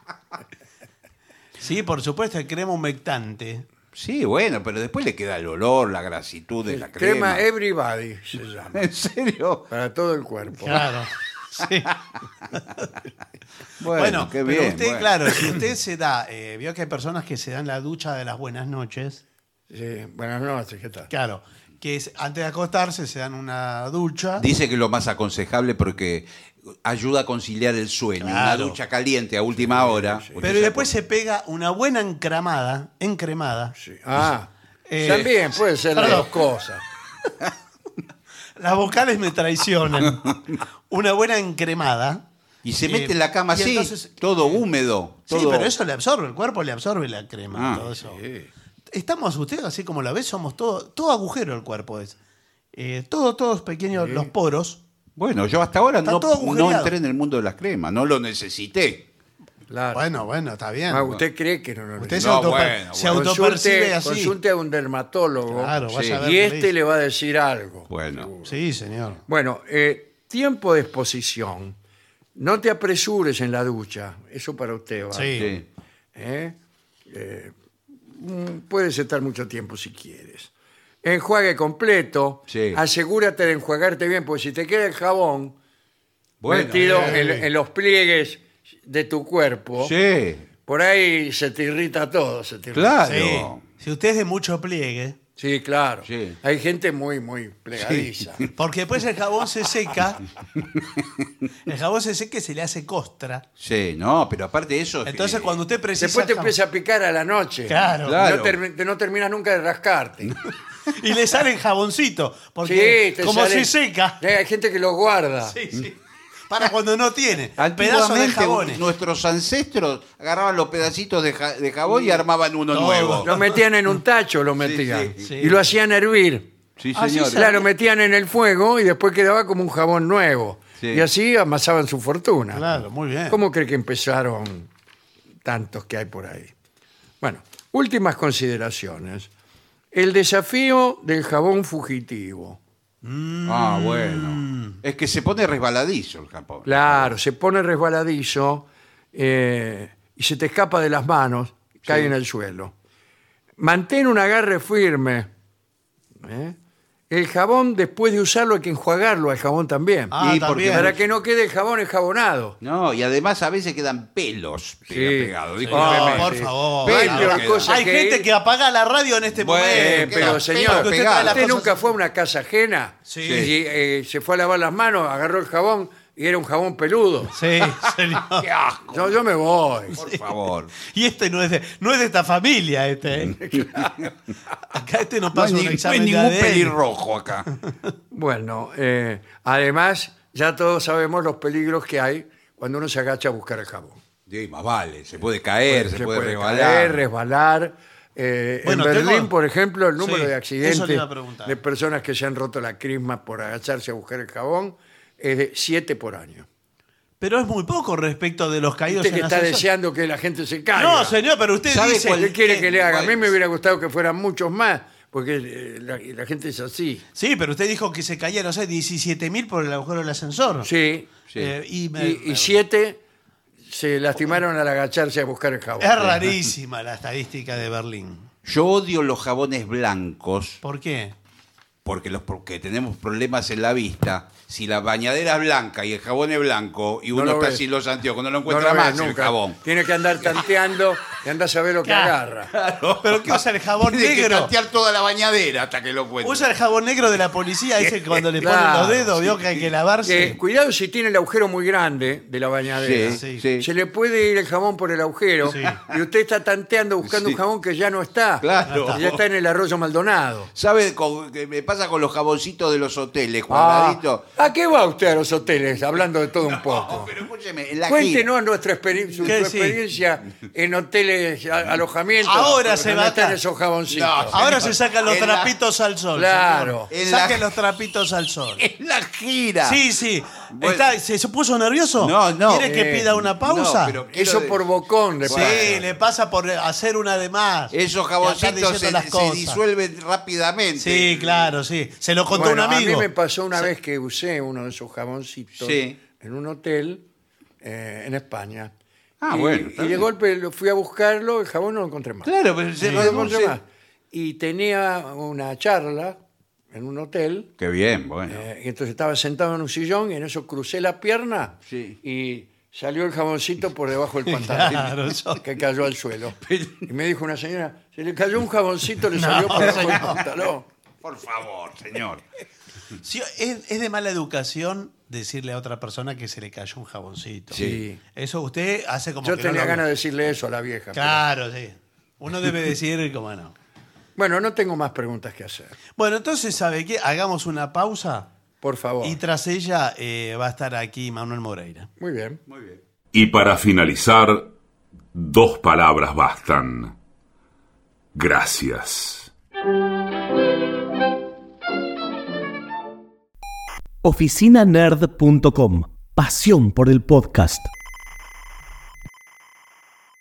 [SPEAKER 2] Sí, por supuesto, hay crema humectante.
[SPEAKER 3] Sí, bueno, pero después le queda el olor, la grasitud de la crema.
[SPEAKER 1] Crema Everybody se llama.
[SPEAKER 3] ¿En serio?
[SPEAKER 1] Para todo el cuerpo.
[SPEAKER 2] Claro. Sí. Bueno,
[SPEAKER 3] qué
[SPEAKER 2] pero
[SPEAKER 3] bien.
[SPEAKER 2] usted,
[SPEAKER 3] bueno.
[SPEAKER 2] claro, si usted se da, vio que hay personas que se dan la ducha de las buenas noches,
[SPEAKER 1] Sí, buenas noches, ¿qué tal?
[SPEAKER 2] claro, que es, antes de acostarse se dan una ducha.
[SPEAKER 3] Dice que es lo más aconsejable porque ayuda a conciliar el sueño.
[SPEAKER 2] Claro.
[SPEAKER 3] Una ducha caliente a última hora. Usted
[SPEAKER 2] Pero
[SPEAKER 3] se
[SPEAKER 2] después se pega una buena encremada.
[SPEAKER 1] Sí. Ah,
[SPEAKER 2] Eh,
[SPEAKER 1] también puede ser las
[SPEAKER 2] perdón.
[SPEAKER 1] dos cosas.
[SPEAKER 2] Las vocales me traicionan. Una buena encremada.
[SPEAKER 3] Y se mete en la cama
[SPEAKER 2] y
[SPEAKER 3] así,
[SPEAKER 2] entonces-
[SPEAKER 3] todo húmedo.
[SPEAKER 2] Sí,
[SPEAKER 3] todo-
[SPEAKER 2] pero eso le absorbe, el cuerpo le absorbe la crema.
[SPEAKER 3] Ah,
[SPEAKER 2] todo eso.
[SPEAKER 1] Sí.
[SPEAKER 2] Estamos usted, así como la ve, somos todo agujero el cuerpo es. Todos pequeños los poros.
[SPEAKER 3] Bueno, yo hasta ahora
[SPEAKER 2] Está
[SPEAKER 3] no,
[SPEAKER 2] todo
[SPEAKER 3] no
[SPEAKER 2] agujereado.
[SPEAKER 3] entré en el mundo de las cremas, no lo necesité.
[SPEAKER 1] Claro.
[SPEAKER 2] Bueno, está bien.
[SPEAKER 1] ¿Usted cree que no lo
[SPEAKER 2] Usted
[SPEAKER 1] necesita?
[SPEAKER 2] se
[SPEAKER 3] bueno.
[SPEAKER 2] autopercibe así.
[SPEAKER 1] Consulte a un dermatólogo
[SPEAKER 2] Claro, vaya
[SPEAKER 3] Sí.
[SPEAKER 2] a ver
[SPEAKER 1] y
[SPEAKER 2] qué
[SPEAKER 1] este
[SPEAKER 2] dice.
[SPEAKER 1] le va a decir algo.
[SPEAKER 3] Bueno,
[SPEAKER 2] Sí, señor.
[SPEAKER 1] Bueno, tiempo de exposición. No te apresures en la ducha. Eso para usted va.
[SPEAKER 2] Sí.
[SPEAKER 3] sí.
[SPEAKER 1] ¿Eh? Puedes estar mucho tiempo si quieres. Enjuague completo.
[SPEAKER 3] Sí.
[SPEAKER 1] Asegúrate de enjuagarte bien, porque si te queda el jabón
[SPEAKER 3] Bueno,
[SPEAKER 1] metido en los pliegues de tu cuerpo,
[SPEAKER 3] Sí,
[SPEAKER 1] por ahí se te irrita todo. Se te irrita.
[SPEAKER 3] claro.
[SPEAKER 2] Sí. Si usted es de mucho pliegue,
[SPEAKER 1] Sí, claro.
[SPEAKER 3] Sí.
[SPEAKER 1] Hay gente muy, muy plegadiza.
[SPEAKER 2] porque después el jabón se seca. El jabón se seca y se le hace costra.
[SPEAKER 3] Sí, no, pero aparte de eso...
[SPEAKER 2] Entonces, cuando usted precisa.
[SPEAKER 1] Después te
[SPEAKER 2] jabón-
[SPEAKER 1] empieza a picar a la noche.
[SPEAKER 2] Claro.
[SPEAKER 3] Claro.
[SPEAKER 1] No terminas nunca de rascarte.
[SPEAKER 2] Y le sale el jaboncito. Porque
[SPEAKER 1] Sí, te
[SPEAKER 2] como
[SPEAKER 1] sale-
[SPEAKER 2] se seca.
[SPEAKER 1] Hay gente que lo guarda.
[SPEAKER 2] Sí, sí. Para cuando no tiene. Pedazos de
[SPEAKER 3] Antiguamente
[SPEAKER 2] jabones.
[SPEAKER 3] nuestros ancestros agarraban los pedacitos de jabón y armaban uno
[SPEAKER 2] Todo.
[SPEAKER 3] nuevo.
[SPEAKER 1] Lo metían en un tacho, lo metían.
[SPEAKER 3] sí,
[SPEAKER 2] sí.
[SPEAKER 1] Y lo hacían hervir.
[SPEAKER 3] Sí,
[SPEAKER 2] Ah, sí,
[SPEAKER 3] señor.
[SPEAKER 2] sí.
[SPEAKER 1] Claro, lo metían en el fuego y después quedaba como un jabón nuevo.
[SPEAKER 3] Sí.
[SPEAKER 1] Y así amasaban su fortuna.
[SPEAKER 2] Claro, muy bien.
[SPEAKER 1] ¿Cómo cree que empezaron tantos que hay por ahí. Bueno, últimas consideraciones. El desafío del jabón fugitivo.
[SPEAKER 3] Ah, bueno. Es que se pone resbaladizo el jabón.
[SPEAKER 1] Claro, se pone resbaladizo y se te escapa de las manos, cae en el suelo. Mantén un agarre firme. El jabón, después de usarlo, hay que enjuagarlo al jabón también.
[SPEAKER 2] Ah, también.
[SPEAKER 1] Para que no quede el jabón enjabonado.
[SPEAKER 3] No, y además a veces quedan pelos pegados.
[SPEAKER 2] No,
[SPEAKER 3] Discúlpeme.
[SPEAKER 2] por favor.
[SPEAKER 3] Pelos
[SPEAKER 1] Hay peor
[SPEAKER 3] quedan.
[SPEAKER 1] cosa
[SPEAKER 2] Hay gente que apaga la radio en este
[SPEAKER 3] Bueno,
[SPEAKER 2] momento.
[SPEAKER 1] Pero
[SPEAKER 3] queda
[SPEAKER 1] señor,
[SPEAKER 3] pelo
[SPEAKER 2] usted
[SPEAKER 3] pegado.
[SPEAKER 2] trae las
[SPEAKER 1] ¿usted
[SPEAKER 2] cosas
[SPEAKER 1] nunca
[SPEAKER 2] así.
[SPEAKER 1] fue a una casa ajena?
[SPEAKER 2] Sí.
[SPEAKER 1] Y se fue a lavar las manos, agarró el jabón y era un jabón peludo.
[SPEAKER 2] Sí, señor.
[SPEAKER 3] ¡Qué asco!
[SPEAKER 1] Yo me voy.
[SPEAKER 3] Por favor.
[SPEAKER 2] Y este no es de esta familia, este. ¿eh? Acá este no
[SPEAKER 3] No
[SPEAKER 2] pasa
[SPEAKER 3] hay,
[SPEAKER 2] un
[SPEAKER 3] no hay
[SPEAKER 2] examen de
[SPEAKER 3] ningún
[SPEAKER 2] ADN.
[SPEAKER 3] pelirrojo acá.
[SPEAKER 1] Bueno, además, ya todos sabemos los peligros que hay cuando uno se agacha a buscar el jabón.
[SPEAKER 3] Sí, más vale. Se puede caer, se puede resbalar.
[SPEAKER 1] caer, resbalar.
[SPEAKER 2] Bueno,
[SPEAKER 1] en Berlín,
[SPEAKER 2] tengo-
[SPEAKER 1] por ejemplo, el número
[SPEAKER 2] Sí,
[SPEAKER 1] de
[SPEAKER 2] eso le
[SPEAKER 1] accidentes
[SPEAKER 2] iba a preguntar.
[SPEAKER 1] de personas que se han roto la crisma por agacharse a buscar el jabón es de 7 por año.
[SPEAKER 2] Pero es muy poco respecto de los caídos
[SPEAKER 1] Usted que
[SPEAKER 2] en
[SPEAKER 1] está
[SPEAKER 2] ascensor.
[SPEAKER 1] deseando que la gente se caiga.
[SPEAKER 2] No, señor, pero usted
[SPEAKER 3] ¿Sabe
[SPEAKER 2] dice...
[SPEAKER 3] cuál
[SPEAKER 1] ¿Qué quiere que le haga? A mí
[SPEAKER 3] Bueno.
[SPEAKER 1] me hubiera gustado que fueran muchos más, porque la gente es así.
[SPEAKER 2] Sí, pero usted dijo que se caía, no sé, 17.000 por el agujero del ascensor.
[SPEAKER 1] Sí.
[SPEAKER 3] Sí.
[SPEAKER 1] Y 7 se lastimaron al agacharse a buscar el jabón.
[SPEAKER 2] Es rarísima la estadística de Berlín.
[SPEAKER 3] Yo odio los jabones blancos
[SPEAKER 2] ¿Por qué?
[SPEAKER 3] porque tenemos problemas en la vista. Si la bañadera es blanca y el jabón es blanco y
[SPEAKER 1] No
[SPEAKER 3] uno
[SPEAKER 1] lo
[SPEAKER 3] está
[SPEAKER 1] ves.
[SPEAKER 3] sin los anteojos, no lo
[SPEAKER 1] No
[SPEAKER 3] encuentra
[SPEAKER 1] lo ves
[SPEAKER 3] más el
[SPEAKER 1] nunca.
[SPEAKER 3] jabón.
[SPEAKER 1] Tiene que andar tanteando y anda a saber lo que
[SPEAKER 2] Claro.
[SPEAKER 1] agarra.
[SPEAKER 2] ¿Pero qué usa el jabón
[SPEAKER 3] Tiene que
[SPEAKER 2] negro?
[SPEAKER 3] tantear toda la bañadera hasta que lo encuentre.
[SPEAKER 2] Usa el jabón negro de la policía, ese que cuando le ponen
[SPEAKER 1] Claro,
[SPEAKER 2] los dedos, vio que hay que lavarse.
[SPEAKER 1] Cuidado si tiene el agujero muy grande de la bañadera.
[SPEAKER 3] Sí,
[SPEAKER 2] Sí.
[SPEAKER 3] sí.
[SPEAKER 1] Se le puede ir el jabón por el agujero
[SPEAKER 2] Sí.
[SPEAKER 1] y usted está tanteando buscando
[SPEAKER 3] Sí.
[SPEAKER 1] un jabón que ya no está.
[SPEAKER 3] Claro.
[SPEAKER 1] Que ya está en el arroyo Maldonado.
[SPEAKER 3] ¿Sabe qué me pasa con los jaboncitos de los hoteles, cuadraditos?
[SPEAKER 1] ¿A qué va usted a los hoteles? Hablando de todo un poco.
[SPEAKER 3] Pero escúcheme, en la
[SPEAKER 1] Cuéntenos nuestra su
[SPEAKER 2] ¿Qué? Sí.
[SPEAKER 1] experiencia en hoteles, alojamientos.
[SPEAKER 2] Ahora se
[SPEAKER 1] donde
[SPEAKER 2] va
[SPEAKER 1] están
[SPEAKER 2] acá.
[SPEAKER 1] esos jaboncitos.
[SPEAKER 3] No,
[SPEAKER 2] Ahora se sacan los
[SPEAKER 3] En la-
[SPEAKER 2] trapitos al sol.
[SPEAKER 1] Claro.
[SPEAKER 2] señor.
[SPEAKER 3] En la-
[SPEAKER 2] Saquen los trapitos al sol.
[SPEAKER 3] en la gira.
[SPEAKER 2] Sí, sí.
[SPEAKER 3] Bueno.
[SPEAKER 2] ¿Se puso nervioso?
[SPEAKER 3] No, no.
[SPEAKER 2] ¿Quiere que pida una pausa?
[SPEAKER 3] no, pero quiero
[SPEAKER 1] Eso
[SPEAKER 3] de-
[SPEAKER 1] por bocón le
[SPEAKER 2] Sí,
[SPEAKER 1] pasa.
[SPEAKER 2] le pasa por hacer una de más.
[SPEAKER 3] Esos
[SPEAKER 2] Y andar
[SPEAKER 3] jaboncitos
[SPEAKER 2] diciendo
[SPEAKER 3] se,
[SPEAKER 2] las
[SPEAKER 3] se
[SPEAKER 2] cosas.
[SPEAKER 3] disuelven rápidamente.
[SPEAKER 2] Sí, claro, sí. Se lo contó
[SPEAKER 1] Bueno,
[SPEAKER 2] un amigo.
[SPEAKER 1] A mí me pasó una vez que usé uno de esos jaboncitos
[SPEAKER 3] Sí.
[SPEAKER 1] en un hotel en España.
[SPEAKER 3] Ah,
[SPEAKER 1] y,
[SPEAKER 3] bueno, está
[SPEAKER 1] y de
[SPEAKER 3] bien.
[SPEAKER 1] golpe fui a buscarlo, el jabón no lo encontré más.
[SPEAKER 3] Claro, pero se
[SPEAKER 1] No lo encontré
[SPEAKER 3] reduce.
[SPEAKER 1] más. Y tenía una charla en un hotel.
[SPEAKER 3] Qué bien, bueno.
[SPEAKER 1] Y entonces estaba sentado en un sillón y en eso crucé la pierna
[SPEAKER 3] Sí.
[SPEAKER 1] y salió el jaboncito por debajo del pantalón
[SPEAKER 2] Claro, eso.
[SPEAKER 1] que cayó al suelo. Y me dijo una señora, se le cayó un jaboncito, le salió por debajo del pantalón.
[SPEAKER 3] Por favor, señor.
[SPEAKER 2] Sí, es de mala educación decirle a otra persona que se le cayó un jaboncito.
[SPEAKER 1] Sí.
[SPEAKER 2] Eso usted hace como
[SPEAKER 1] Yo
[SPEAKER 2] que
[SPEAKER 1] tenía
[SPEAKER 2] no lo-
[SPEAKER 1] ganas de decirle eso a la vieja. pero-
[SPEAKER 2] Claro, sí. Uno debe decir cómo no.
[SPEAKER 1] Bueno, no tengo más preguntas que hacer.
[SPEAKER 2] Bueno, entonces, ¿sabe qué? Hagamos una pausa
[SPEAKER 1] Por favor.
[SPEAKER 2] y tras ella va a estar aquí Manuel Moreira.
[SPEAKER 1] Muy bien.
[SPEAKER 3] Muy bien.
[SPEAKER 5] Y para finalizar, 2 palabras bastan. Gracias.
[SPEAKER 6] oficinanerd.com. Pasión por el podcast.